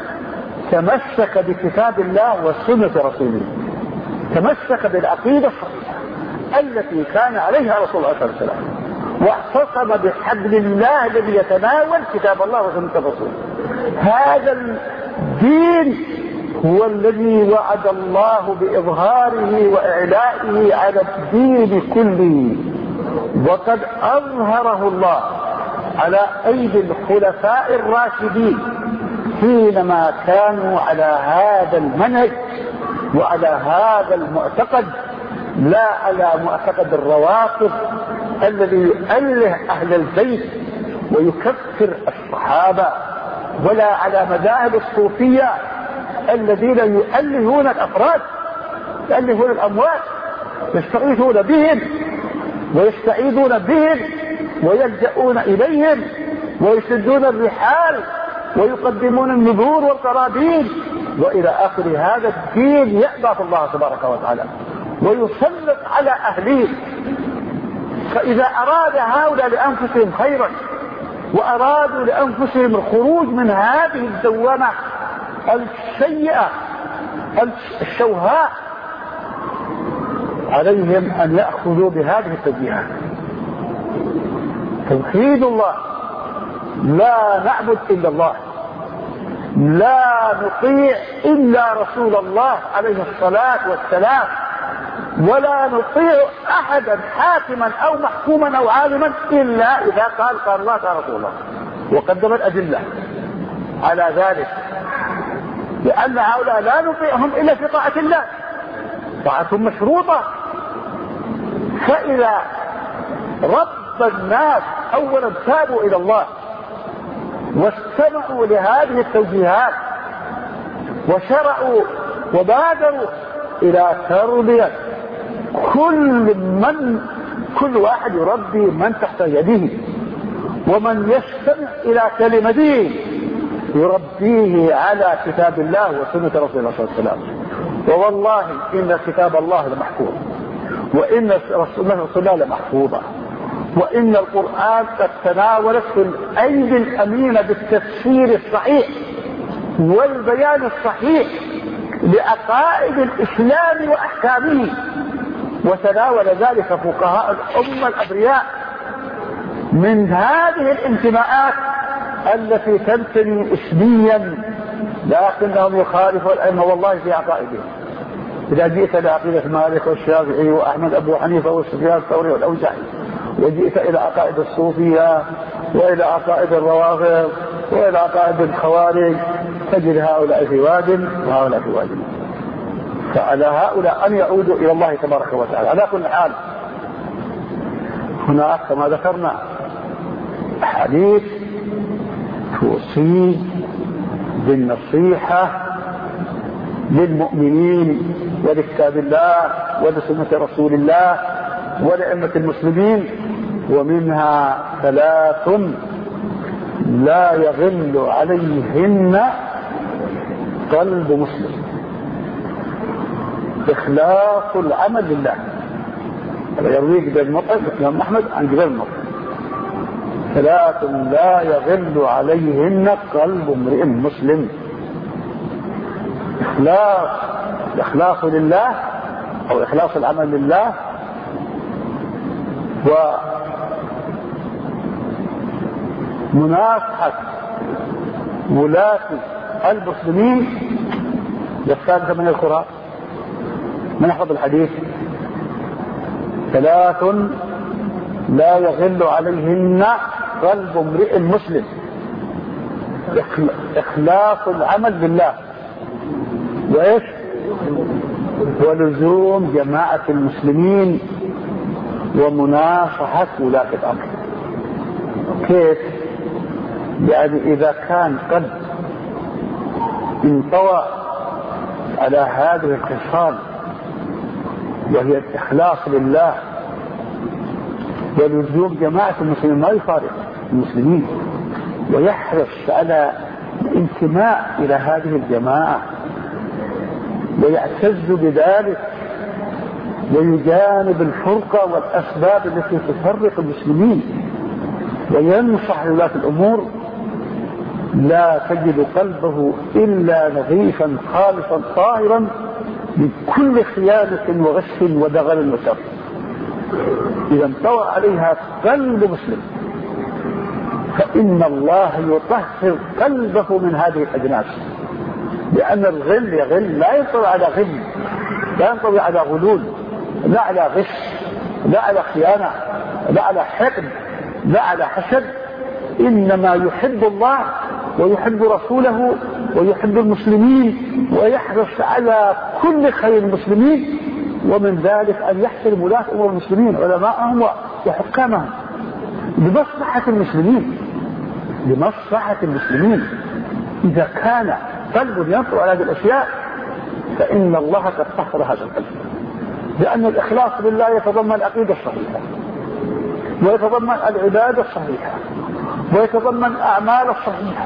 تمسك بكتاب الله وسنة رسوله، تمسك بالعقيدة الصحيحة التي كان عليها رسول الله صلى الله عليه وسلم، واعتصم بحبل الله الذي يتناول كتاب الله وسنة رسوله. هذا الدين هو الذي وعد الله بإظهاره وإعلائه على الدين كله، وقد أظهره الله على أيدي الخلفاء الراشدين حينما كانوا على هذا المنهج وعلى هذا المعتقد، لا على معتقد الروافض الذي يؤله أهل البيت ويكفر الصحابة، ولا على مذاهب الصوفية الذين يؤلهون الأفراد، يؤلهون الأموات، يستغيثون بهم ويستعيذون بهم ويلجؤون إليهم ويسدون الرحال ويقدمون النذور والقرابين وإلى آخر. هذا الدين يأبى الله تبارك وتعالى ويسلط على أهله. فإذا أراد هؤلاء لأنفسهم خيرا وأرادوا لأنفسهم الخروج من هذه الدوامة السيئة الشوهاء، عليهم أن يأخذوا بهذه التوجيهات. توحيد الله، لا نعبد إلا الله، لا نطيع إلا رسول الله عليه الصلاة والسلام، ولا نطيع أحدا حاكما أو محكوما أو عالما إلا إذا قال الله قال رسول الله، وقدم الأدلة على ذلك، لأن هؤلاء لا نطيعهم إلا في طاعة الله، طاعتهم مشروطة. فإذا رب الناس أولا تابوا إلى الله واستمعوا لهذه التوجيهات وشرعوا وبادروا إلى تربية كل واحد يربي من تحت يده، ومن يستمع إلى كلمته يربيه على كتاب الله وسنة رسول الله صلى الله عليه وسلم. ووالله إن كتاب الله لمحفوظ، وإن رسول الله لمحفوظة، وإن القرآن قد تناولت في الأيدي الأمينة بالتفسير الصحيح والبيان الصحيح لعقائد الإسلام وأحكامه، وتناول ذلك فقهاء الأمة الأبرياء من هذه الانتماءات التي تنتمي اسميا لكنهم يخالفوا الأئمة والله في عقائدهم. إذا جئت لعقيدة مالك والشافعي وأحمد أبو حنيفة والسفيان الثوري والأوزاعي، وجئت إلى عقائد الصوفية وإلى عقائد الروافض وإلى عقائد الخوارج تجد هؤلاء في واد وهؤلاء في واد. فعلى هؤلاء أن يعودوا إلى الله تبارك وتعالى. على كل حال هناك كما ذكرنا حديث توصي بالنصيحة للمؤمنين ولكتاب الله ولسنة رسول الله ولأئمة المسلمين، ومنها 3 لا يغل عليهن قلب مسلم: إخلاص العمل لله. يرويك بالمطعم الإمام أحمد عن جبل المطعم: 3 لا يغل عليهن قلب امرئ مسلم: إخلاص لله أو إخلاص العمل لله، ومناصحة ولاة المسلمين. والثالثة من القرآن من يحفظ الحديث: 3 لا يغل عليهن قلب امرئ مسلم: إخلاص العمل بالله، وإيش؟ ولزوم جماعة المسلمين، ومناصحة ولاة الأمر. كيف؟ يعني إذا كان قد انطوى على هذه الخصال، وهي الإخلاص لله ولزوم جماعة المسلمين، ما يفارق المسلمين ويحرص على الانتماء إلى هذه الجماعة ويعتز بذلك، ويجانب الفرقة والأسباب التي تفرق المسلمين، وينصح ولاة الأمور، لا تجد قلبه إلا نظيفا خالصا طاهرا من كل خيانة وغش ودغل وشر. إذا انطوى عليها قلب مسلم فإن الله يطهر قلبه من هذه الأجناس، لأن الغل يغل لا ينطوي على غل، لا ينطوي على غلول، لا على غش، لا على خيانة، لا على حقد، لا على حسد، إنما يحب الله ويحب رسوله ويحب المسلمين ويحرص على كل خير المسلمين، ومن ذلك أن يحترم ولاة أمور المسلمين علماءهم وحكامهم لمصلحة المسلمين، لمصلحة المسلمين. إذا كان قلب ينطق على هذه الأشياء فإن الله قد طهر هذا القلب، لأن الإخلاص لله يتضمن العقيدة الصحيحة، ويتضمن العبادة الصحيحة، ويتضمن الأعمال الصحيحة،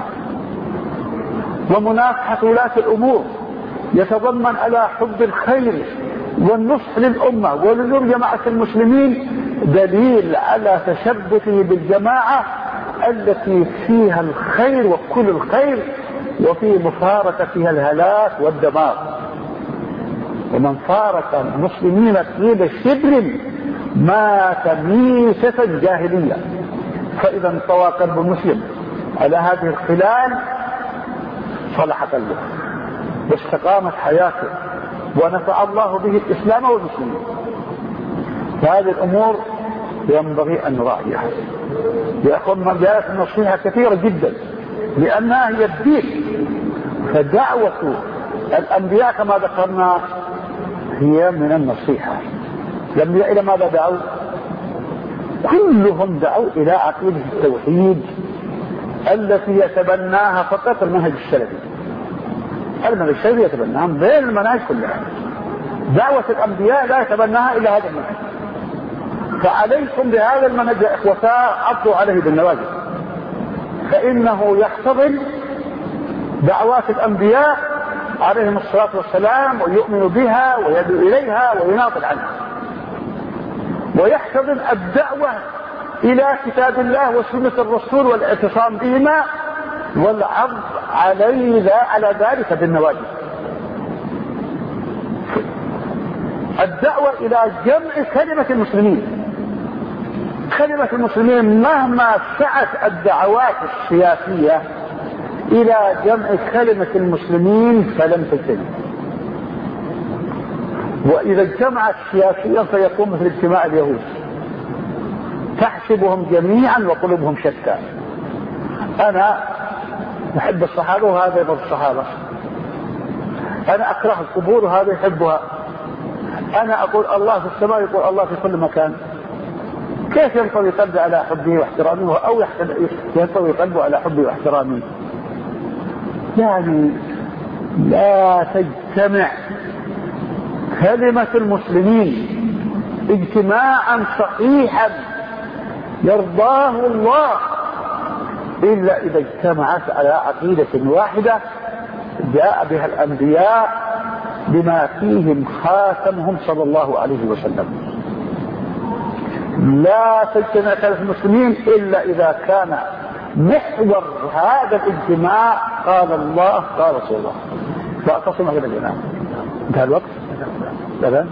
ومناصحة ولاة الأمور يتضمن على حب الخير والنصح للأمة ولزوم جماعة المسلمين، دليل على تشبثه بالجماعة التي فيها الخير وكل الخير، وفي مفارقة فيها الهلاك والدمار. ومن فارق المسلمين طيب شبر مات ميتة جاهلية. فإذا انطوى قلب المسلم على هذه الخلال صلح قلبه واستقامت حياته ونفع الله به الإسلام والمسلمين. فهذه الأمور ينبغي أن نراعيها. يأخذ مجالات النصيحة كثيرة جدا لأنها هي الدين. فدعوة الأنبياء كما ذكرنا هي من النصيحة. الأنبياء إلى ماذا دعوا؟ كلهم دعوا إلى عقيدة التوحيد التي يتبناها فقط المنهج السلفي. المنهج السلفي يتبناها بين المناهج كلها. دعوة الأنبياء لا يتبناها إلا هذا المنهج. فعليكم بهذا المنهج يا إخوتاء، عضوا عليه بالنواجذ، فإنه يحتضن دعوات الأنبياء عليهم الصلاة والسلام ويؤمن بها ويدعو إليها ويناضل عنها، ويحتضن الدعوة إلى كتاب الله وسنة الرسول والاعتصام بهما والعض على ذلك بالنواجذ. الدعوة إلى جمع كلمة المسلمين. كلمة المسلمين مهما سعت الدعوات السياسية إلى جمع كلمة المسلمين فلن تجتمع. وإذا اجتمعت سياسيا فيكون مثل اجتماع اليهود، تحسبهم جميعا وقلوبهم شتى. أنا يحب الصحابة وهذا يبغض الصحابة. أنا أكره القبور وهذا يحبها. أنا أقول الله في السماء يقول الله في كل مكان. كيف ينطوي قلبي على حبه واحترامه أو ينطوي قلبه على حبه واحترامه؟ يعني لا تجتمع كلمة المسلمين اجتماعا صحيحا يرضاه الله إلا إذا اجتمعت على عقيدة واحدة جاء بها الأنبياء بما فيهم خاتمهم صلى الله عليه وسلم. لا تجتمع كلمة المسلمين إلا إذا كان محور هذا الاجتماع قال الله قال رسول الله. فأتصل هذا الجماعة. انتهى الوقت؟ تمام.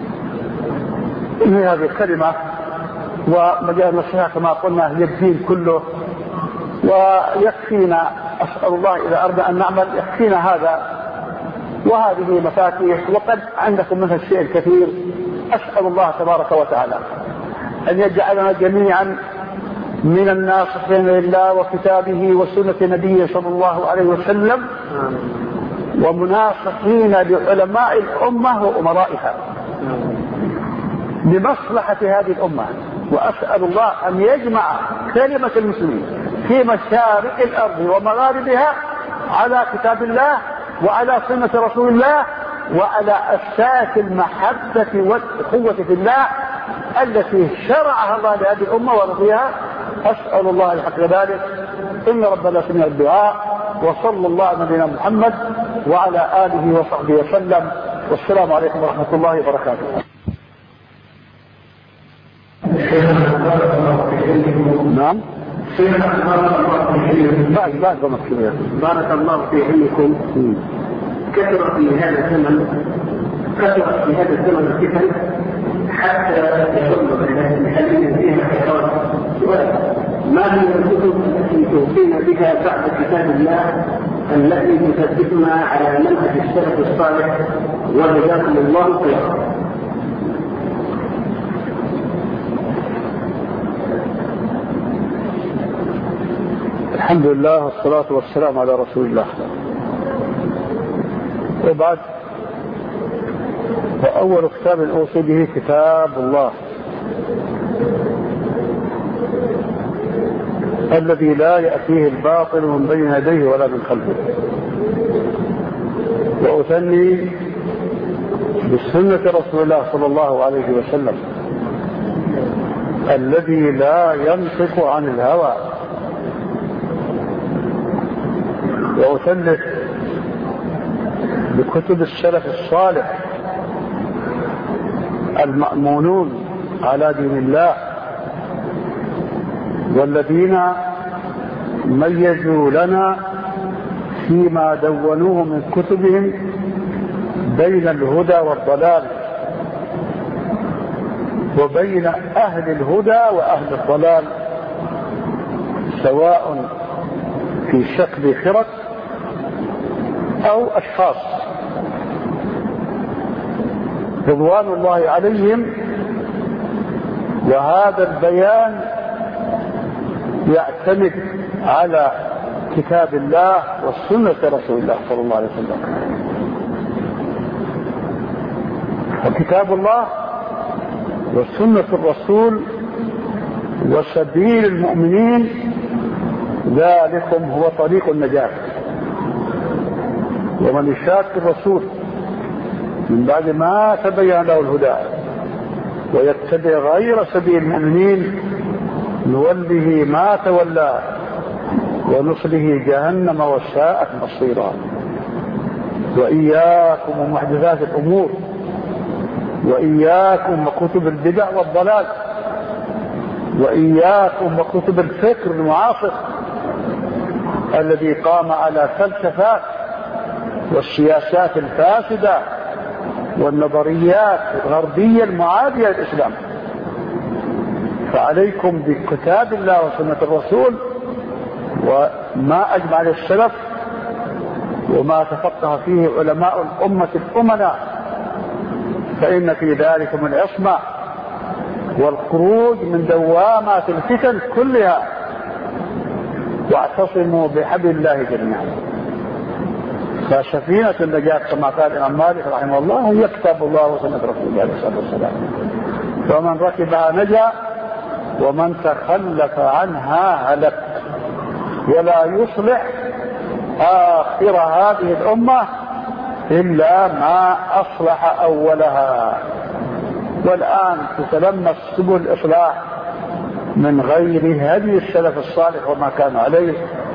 هذه الكلمة ومجال النصيحة كما قلنا هي الدين كله، ويكفينا أسأل الله إذا أردنا أن نعمل يكفينا هذا، وهذه مفاتيح وقد عندكم منها الشيء الكثير. أسأل الله تبارك وتعالى أن يجعلنا جميعا من الناصحين لله وكتابه وسنة نبيه صلى الله عليه وسلم ومناصحين لعلماء الأمة وأمرائها لمصلحة هذه الأمة. وأسأل الله أن يجمع كلمة المسلمين في مشارق الأرض ومغاربها على كتاب الله وعلى سنة رسول الله وعلى أساس المحبة والأخوة في الله التي شرعها الله لهذه الأمة ورضيها. أسأل الله الحق ذلك. إن ربنا سمع الدعاء. وصلى الله على نبينا محمد وعلى آله وصحبه وسلم. والسلام عليكم ورحمة الله وبركاته. نعم. بارك الله في علمكم. كثرت في هذا الزمن الفتن حتى يصل الذين فيها حيران. ما هي الكتب التي توصينا بها بعد كتاب الله التي تثبتنا على منهج السلف الصالح وجزاكم الله خيرا؟ الحمد لله والصلاة والسلام على رسول الله. وبعد، فأول كتاب أوصي به كتاب الله الذي لا يأتيه الباطل من بين يديه ولا من خلفه. وأثني بسنة رسول الله صلى الله عليه وسلم الذي لا ينطق عن الهوى. وأثلث بكتب السلف الصالح المأمونون على دين الله والذين ميزوا لنا فيما دونوه من كتبهم بين الهدى والضلال وبين أهل الهدى وأهل الضلال سواء في شكل فرق أو أشخاص رضوان الله عليهم. وهذا البيان يعتمد على كتاب الله والسنة رسول الله صلى الله عليه وسلم. وكتاب الله وسنة الرسول وسبيل المؤمنين ذلكم هو طريق النجاة. ومن يشاق الرسول من بعد ما تبين له الهدى ويتبع غير سبيل المؤمنين نوله ما تولى ونصله جهنم وساءت مصيرا. وإياكم ومحدثات الأمور وإياكم وكتب البدع والضلال وإياكم وكتب الفكر المعاصر الذي قام على فلسفات والسياسات الفاسدة والنظريات الغربية المعادية للإسلام. فعليكم بكتاب الله وسنة الرسول وما أجمع للسلف وما تفقه فيه علماء الأمة الأمناء، فإن في ذلك من العصمة والخروج من دوامات الفتن كلها. واعتصموا بحبل الله جميعا. فسفينة النجاة كما قال الإمام مالك رحمه الله هي كتاب الله وسنة رسول الله عليه الصلاة والسلام، فمن ركبها نجا ومن تخلف عنها هلك، ولا يصلح آخر هذه الأمة إلا ما أصلح أولها. والآن تتلمس سبل الإصلاح من غير هدي السلف الصالح وما كانوا عليه،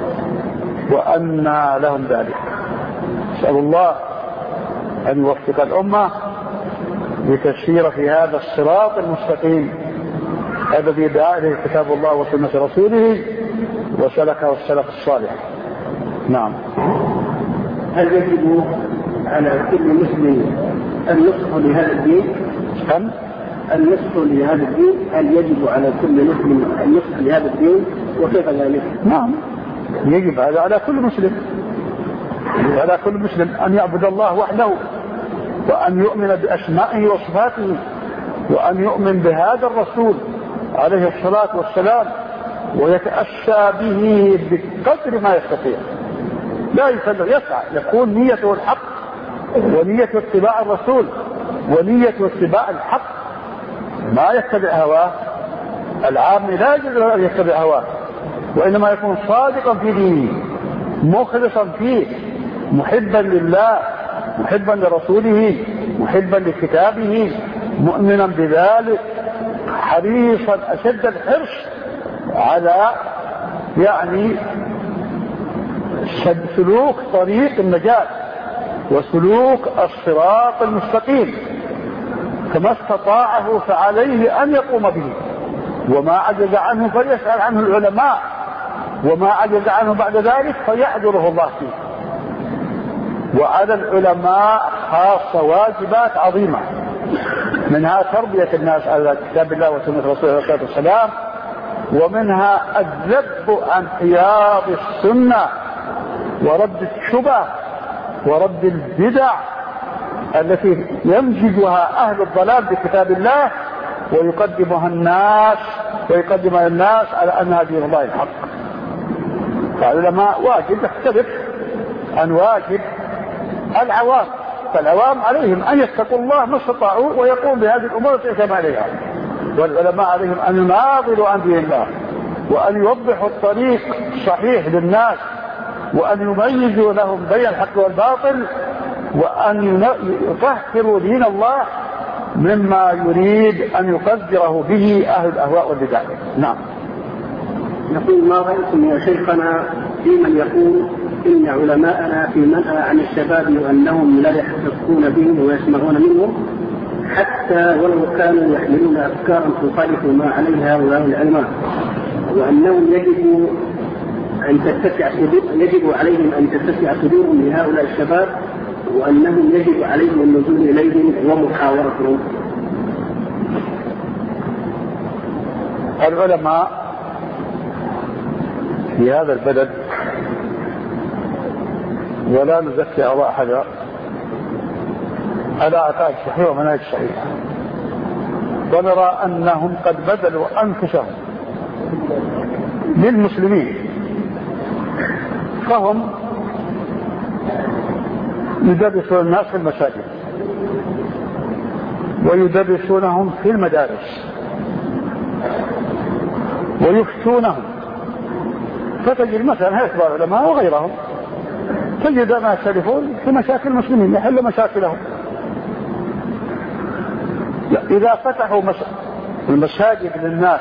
وأنى لهم ذلك. أسأل الله أن يوفق الأمة لتسير في هذا الصراط المستقيم الذي دعا إليه كتاب الله وسنة رسوله وسلكه السلف الصالح. نعم. هل يجب على كل مسلم النصح لهذا الدين؟ النصح لهذا الدين، هل يجب على كل مسلم النصح لهذا الدين وكيف ذلك؟ نعم، يجب هذا على كل مسلم، على كل مسلم أن يعبد الله وحده، وأن يؤمن بأسمائه وصفاته، وأن يؤمن بهذا الرسول عليه الصلاة والسلام، ويتأسى به بقدر ما يستطيع. لا يسعى يكون نيته الحق، ونية اتباع الرسول، ونية اتباع الحق، ما يتبع هواه. العام لا يجوز أن يتبع هواه، وإنما يكون صادقا في دينه، مخلصا فيه، محبا لله، محبا لرسوله، محبا لكتابه، مؤمنا بذلك، حريصا أشد الحرص على سلوك طريق النجاة وسلوك الصراط المستقيم، فما استطاعه فعليه أن يقوم به، وما عجز عنه فليسأل عنه العلماء، وما عجز عنه بعد ذلك فيعذره الله فيه. وعلى العلماء خاصة واجبات عظيمة، منها تربية الناس على كتاب الله وسنة رسوله عليه الصلاة والسلام، ومنها الذب عن حياض السنة ورد الشبه ورد البدع التي يمزجها أهل الضلال بكتاب الله ويقدمها الناس على أنها دين الله الحق. فالعلماء واجب يختلف عن واجب العوام، فالعوام عليهم أن يتقوا الله ما استطاعوا ويقوم بهذه الأمور كما عليها، والعلماء عليهم أن يناظروا عن دين الله، وأن يوضحوا الطريق الصحيح للناس، وأن يميزوا لهم بين الحق والباطل، وأن يطهروا دين الله مما يريد أن يقدره به أهل الأهواء والبدع. نعم. نقول ما رأيكم يا شيخنا في من يقول إن علماءنا في منأى عن الشباب وأنهم لا يحتفون بهم ويسمعون منهم حتى ولو كانوا يحملون أفكارا تخالف ما عليها هؤلاء العلماء، وأنهم يجب عليهم أن تتسع صدورهم لهؤلاء الشباب، وأنهم يجب عليهم النزول إليهم ومحاورتهم؟ العلماء في هذا البلد، ولا نزكي على أحد، على عقائد صحيحة ومناهج صحيحة، ونرى أنهم قد بذلوا أنفسهم للمسلمين، فهم يدرسون الناس في المساجد ويدرسونهم في المدارس ويفتونهم، فتجد مثلا هؤلاء العلماء وغيرهم تجد ما يختلفون في مشاكل المسلمين، يحل مشاكلهم. إذا فتحوا المساجد للناس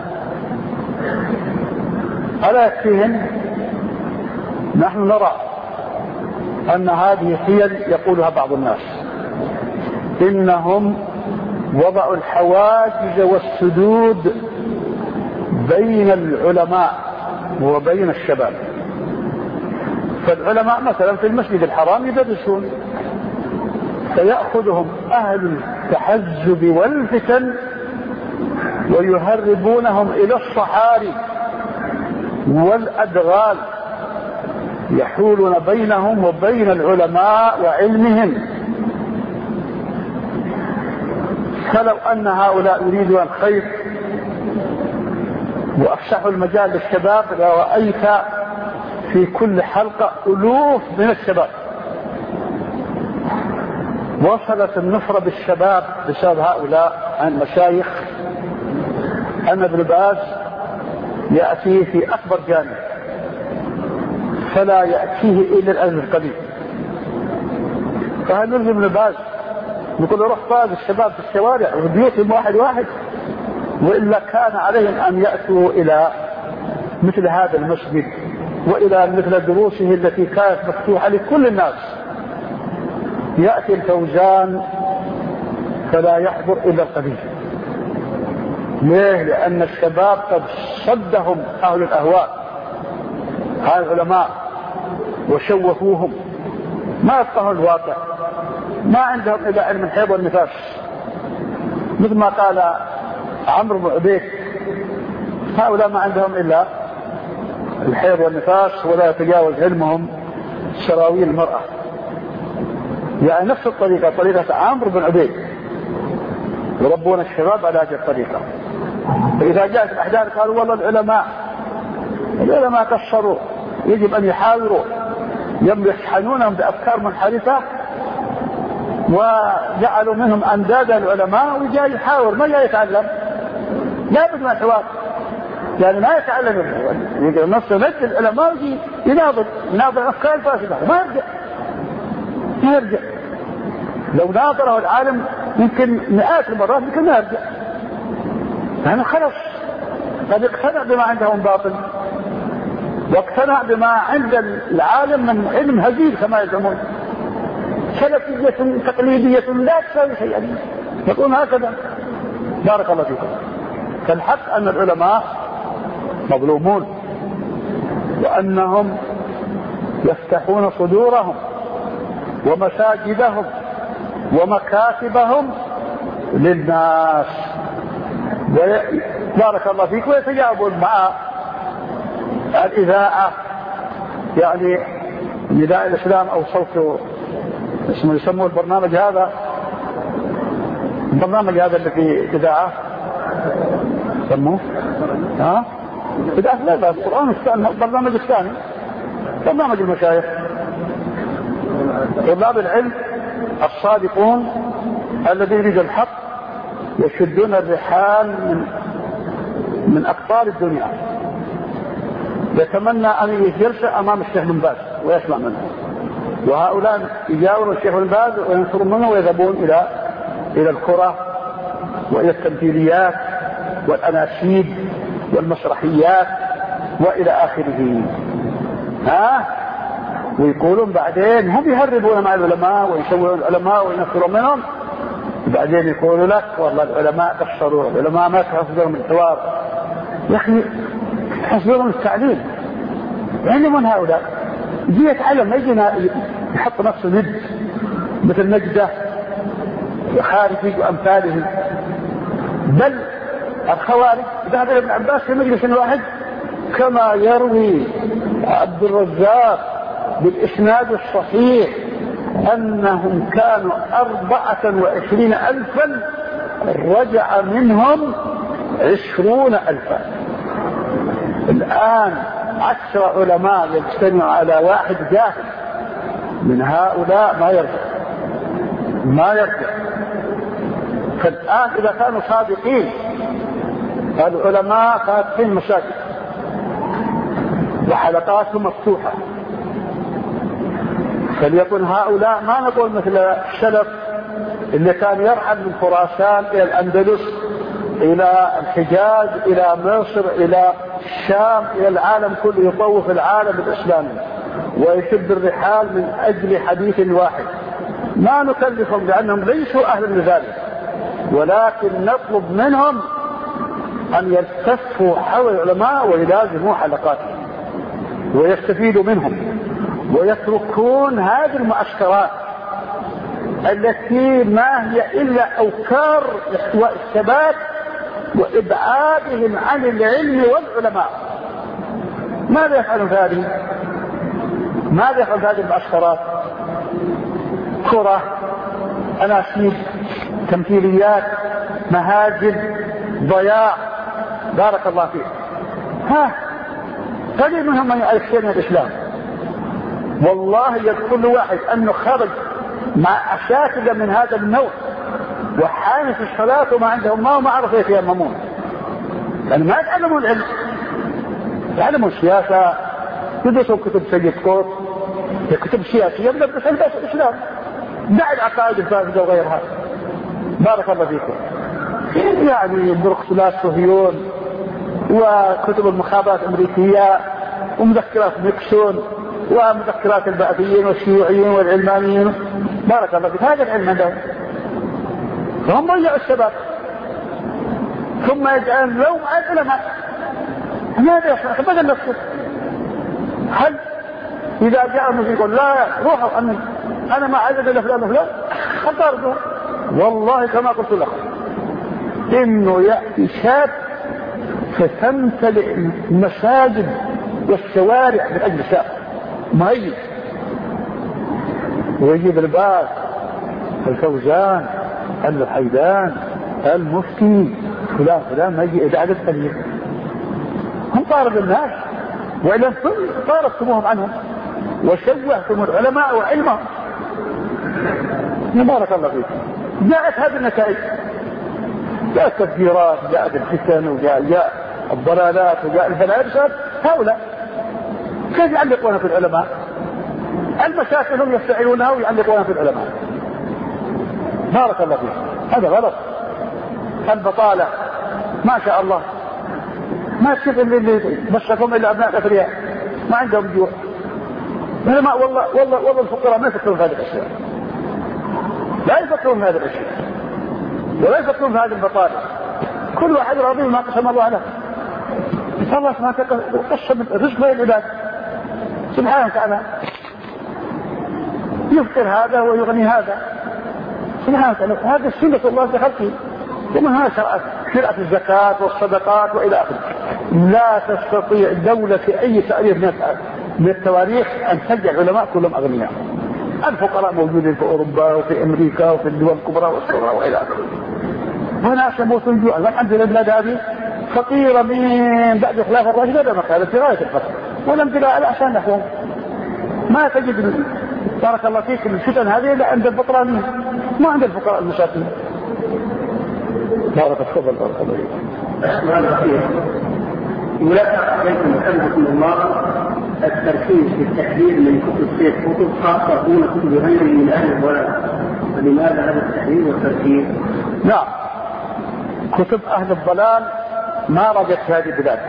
ألا يكفيهم؟ نحن نرى أن هذه حيل يقولها بعض الناس، إنهم وضعوا الحواجز والسدود بين العلماء وبين الشباب. فالعلماء مثلا في المسجد الحرام يدرسون، فيأخذهم أهل التحزب والفتن ويهربونهم إلى الصحاري والأدغال، يحولون بينهم وبين العلماء وعلمهم. فلو أن هؤلاء يريدون الخير وأفسحوا المجال للشباب لرأيت في كل حلقة ألوف من الشباب. وصلت النفرة بالشباب بسبب هؤلاء المشايخ أن ابن باز يأتي في أكبر جانب فلا يأتيه إلا الأجر القليل. فهل نلزم ابن باز نقول روح طاز الشباب في الشوارع وبيوتهم واحد واحد؟ وإلا كان عليهم أن يأتوا إلى مثل هذا المسجد وإلى مثل دروسه التي كانت مفتوحة لكل الناس. يأتي الفوزان فلا يحضر إلا القليل. ليه؟ لأن الشباب قد صدهم أهل الأهواء هؤلاء العلماء وشوفوهم، ما يفقهوا الواقع، ما عندهم إلا علم الحيض والنفاس. مثل ما قال عمرو بن عبيد هؤلاء ما عندهم إلا الحيض والنفاس ولا يتجاوز علمهم سراويل المرأة. يعني نفس الطريقة، طريقة عمرو بن عبيد، يربون الشباب على هذه الطريقة. فإذا جاءت الأحداث قالوا والله العلماء كسروا، يجب أن يحاوروا، يشحنونهم بأفكار منحرفة وجعلوا منهم أندادا العلماء، وجاء يحاور ما جاء يتعلم، لا بد من الحوار. يعني ما يتعلم نص نجد العلماء يجي يناظر الأفكار الفاسدة ما يرجع. لو ناظره العالم يمكن مئات المرات يمكن ما يرجع. يعني خلص قد اقتنع بما عندهم باطل واقتنع بما عند العالم من علم هزيل كما يزعمون، سلفية تقليدية لا تساوي شيئا، يقولون هكذا. بارك الله فيكم. فالحق أن العلماء مظلومون، وأنهم يفتحون صدورهم ومساجدهم ومكاتبهم للناس، بارك الله فيك، ويتجاوبون مع الإذاعة، يعني نداء الإسلام أو صوت اسمه يسموه البرنامج هذا اللي في إذاعة يسموه إذاعة لا بس القرآن البرنامج الثاني برنامج المشايخ. طلاب العلم الصادقون الذين يريدون الحق يشدون الرحال من أقطار الدنيا، يتمنى أن يجلس أمام الشيخ بن باز ويسمع منه، وهؤلاء يجاوروا الشيخ بن باز وينصرون منه ويذهبون إلى القرى وإلى التمثيليات والأناشيد والمسرحيات وإلى آخره. ويقولون بعدين هم يهربون مع العلماء ويسوون العلماء وينصرون منهم، وبعدين يقولوا لك والله العلماء كسروا، العلماء ما تحفظون من الحوار. يا أخي تحفظون من التعليم، يعني من هؤلاء يجي يتعلم، ما يجي يحط نفسه ند مثل نجدة وخارجي وأمثالهم. بل الخوارج ذهب إلى ابن عباس في مجلس واحد كما يروي عبد الرزاق بالإسناد الصحيح أنهم كانوا 24,000 رجع منهم 20,000. الآن 10 علماء يجتمعوا على واحد جاهل من هؤلاء ما يرجع. فالآن إذا كانوا صادقين العلماء فاتحين مساجد وحلقاتهم مفتوحة، فليكن هؤلاء ما نقول مثل السلف اللي كان يرحل من خراسان إلى الأندلس إلى الحجاز إلى مصر إلى الشام إلى العالم كله، يطوف العالم الإسلامي ويشد الرحال من أجل حديث واحد. ما نكلفهم لأنهم ليسوا أهلا لذلك، ولكن نطلب منهم أن يلتفوا حول العلماء ويلازموا حلقاتهم ويستفيدوا منهم، ويتركون هذه المعسكرات التي ما هي إلا أوكار لاحتواء الشباب وإبعادهم عن العلم والعلماء. ماذا يفعلون هذه؟ ماذا يفعل هذه المعسكرات؟ كرة، أناشيد، تمثيليات، مهاجم، ضياع. بارك الله فيك. قليل منهم من يعرف شيء من الإسلام. والله يقول واحد أنه خرج مع أساتذة من هذا النوع وحانس الصلاة وما عندهم ما وما عرفوا يتيممون، لأن ما يتعلمون العلم، يعلمون السياسة، يدرسوا كتب سيد قطب، كتب سياسية يدرس الإسلام، دع العقائد الفاسدة وغيرها. بارك الله فيكم. يعني بروكسلات صهيون وكتب المخابرات الأمريكية ومذكرات نيكسون ومذكرات البعثيين والشيوعيين والعلمانيين، بارك الله فيك. هذا العلم عندهم، هم ضيعوا الشباب، ثم يجعل لوم على العلماء. ماذا يصنع بدل نفسه؟ هل إذا جاء المسلم يقول لا روحوا أنا ما عدد إلا فلان وفلان خطرته، والله كما قلت لكم إنه يأتي شاب فتمتلئ المساجد والشوارع من أجل شاب مهيب، ويجيب الباس الفوزان الحيدان المفتي فلان ما يجي إذا عدد قليل. هم طارد الناس، وإلا طاردتموهم عنهم وشوهتم العلماء وعلمهم. بارك الله فيك. جاءت هذه النتائج، جاءت التفجيرات، جاءت الفتن، وجاء الضلالات، وجاء الفلاسفة. هؤلاء كيف يعلقون في العلماء؟ المشاكل هم يستعينونها ويعلقون في العلماء. بارك الله فيك. هذا غلط. البطالة ما شاء الله ما تشوف اللي بشرهم إلا أبناء الأثرياء ما عندهم جوع. العلماء والله الفقراء ما يفكرون في هذه الأشياء، لا يفكرون في هذه الأشياء ولا يفكرون في هذه البطالة. كل واحد راضي ما قسم الله له. الله سبحانه وتعالى قسم الرزق بين العباد سبحانه وتعالى، يفطر هذا ويغني هذا سبحانه وتعالى. هذا سنة الله في خلقه، ومنها شرعة الزكاة والصدقات وإلى آخره. لا تستطيع دولة في أي تاريخ من التواريخ أن تجعل العلماء كلهم أغنياء. الفقراء موجودين في أوروبا وفي أمريكا وفي الدول الكبرى والصغرى وإلى آخره. وناس يموتون الجوع. الحمد لله البلاد هذه فقيرة من بعد خلافة الراشدة ما كانت في غاية الفقر ولم تلاقي الأحسن نحوهم. ما تجد بارك الله فيك الفتن هذه إلا عند البطرانيين، ما عند الفقراء المساكين. بارك الله فيك. ولا عليكم أنكم الله التركيز في التحليل من كتب سيد كتب خاصة دون كتب غيره من أهل الضلال، فلماذا هذا التحليل والتركيز؟ نعم، كتب أهل الضلال ما رجت في هذه البلاد،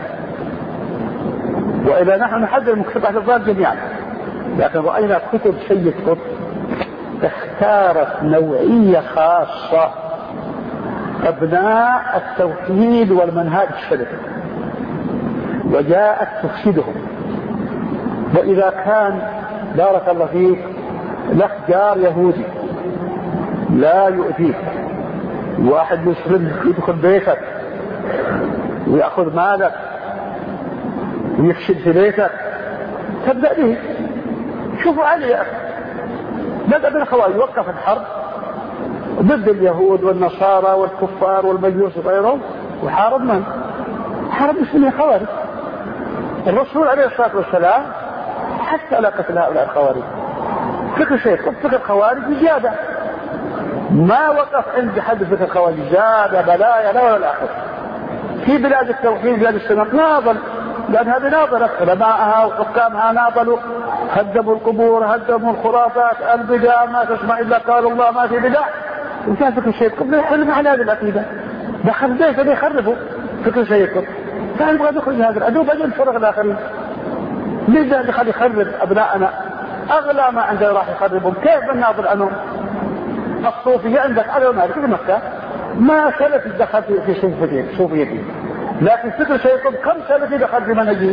وإذا نحن نحذر من كتب أهل الضلال جميعا، لكن رأينا كتب سيد قطب اختارت نوعية خاصة، أبناء التوحيد والمنهاج السلفي، وجاءت تفسدهم. وإذا كان بارك الله فيك لك جار يهودي لا يؤذيك، واحد مسلم يدخل بيتك ويأخذ مالك ويفسد في بيتك، تبدأ به. شوفوا علي يا أخي، بدأ بالخوارج، وقف الحرب ضد اليهود والنصارى والكفار والمجوس وغيرهم، وحارب من؟ حارب مسلمين خوارج. الرسول عليه الصلاة والسلام حتى لا قتل هؤلاء الخوارج. فكر شيء فكر الخوارج زيادة، ما وقف عند حد فكر الخوارج، زاد بلايا لا ولا آخر. في بلاد التوحيد بلاد السنة ناضل، لأن هذه ناضلت علماءها وحكامها، ناضلوا هدموا القبور، هدموا الخرافات، البدع، ما تسمع إلا قال الله ما في بدع. وكان فكر شيء قبل يحلم على هذه العقيدة، دخل بيته يخربوا فكر شيء قبل، كان يبغى يخرج هذا العدو بعدين الفرق الآخرين. لذا دخل يخرب أبناءنا، أغلى ما عنده راح يخربهم. كيف بناضل عنهم؟ الصوفية عندك على مالك في مكة ما سلف دخل في صوفيتي، لكن فكر شيء كم سلفي دخل في منهجي؟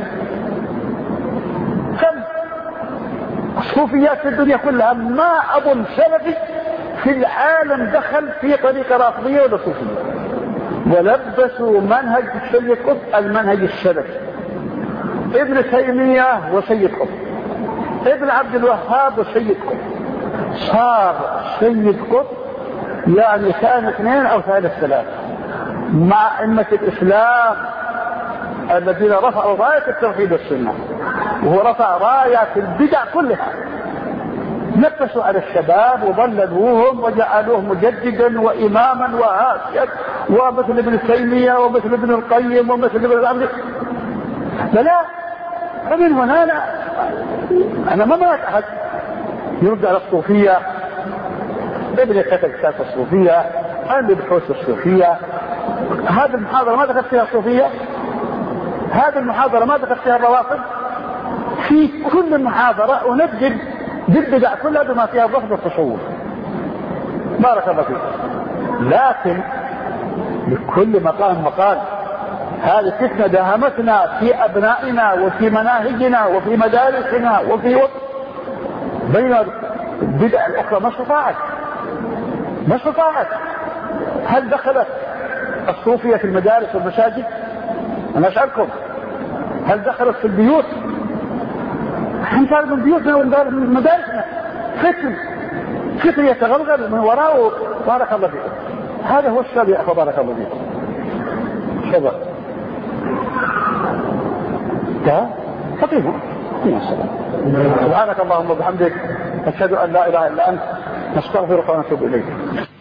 كم؟ الصوفيات في الدنيا كلها ما أظن سلفي في العالم دخل في طريقة رافضية ولا صوفية، ولبسوا منهج سيد قطب المنهج السلفي. ابن تيمية وسيد قطب، ابن عبد الوهاب وسيد قطب، صار سيد قطب يعني كان اثنين أو ثالث ثلاثة مع أئمة الإسلام الذين رفعوا راية التوحيد والسنة، وهو رفع راية البدع كلها، نفسوا على الشباب وضللوهم وجعلوه مجددا وإماما وهاديا ومثل ابن تيمية ومثل ابن القيم ومثل ابن العبد. فلا، فمن هنا لا، أنا ما مات أحد يرد على الصوفية، ابن كتب كتاب الصوفية، أنا بحوث الصوفية. هذه المحاضرة ما دخلت فيها الصوفية، هذه المحاضرة ما دخلت فيها الروافض. في كل محاضرة ونجد البدع كلها بما فيها ضغط التصوف. بارك الله فيك. لكن لكل مقام مقال. هذه فتنة داهمتنا في أبنائنا وفي مناهجنا وفي مدارسنا وفي بين البدع الأخرى ما استطاعت. هل دخلت الصوفية في المدارس والمساجد؟ أنا أسألكم، هل دخلت في البيوت؟ نفرد من بيوتنا ونفرد من مدارسنا. فكر يتغلغل من وراءه. بارك الله فيكم. هذا هو السابع. فبارك الله فيكم. شباب ده خطيبه. سبحانك اللهم وبحمدك، أشهد أن لا إله إلا أنت، نستغفرك ونتوب إليك.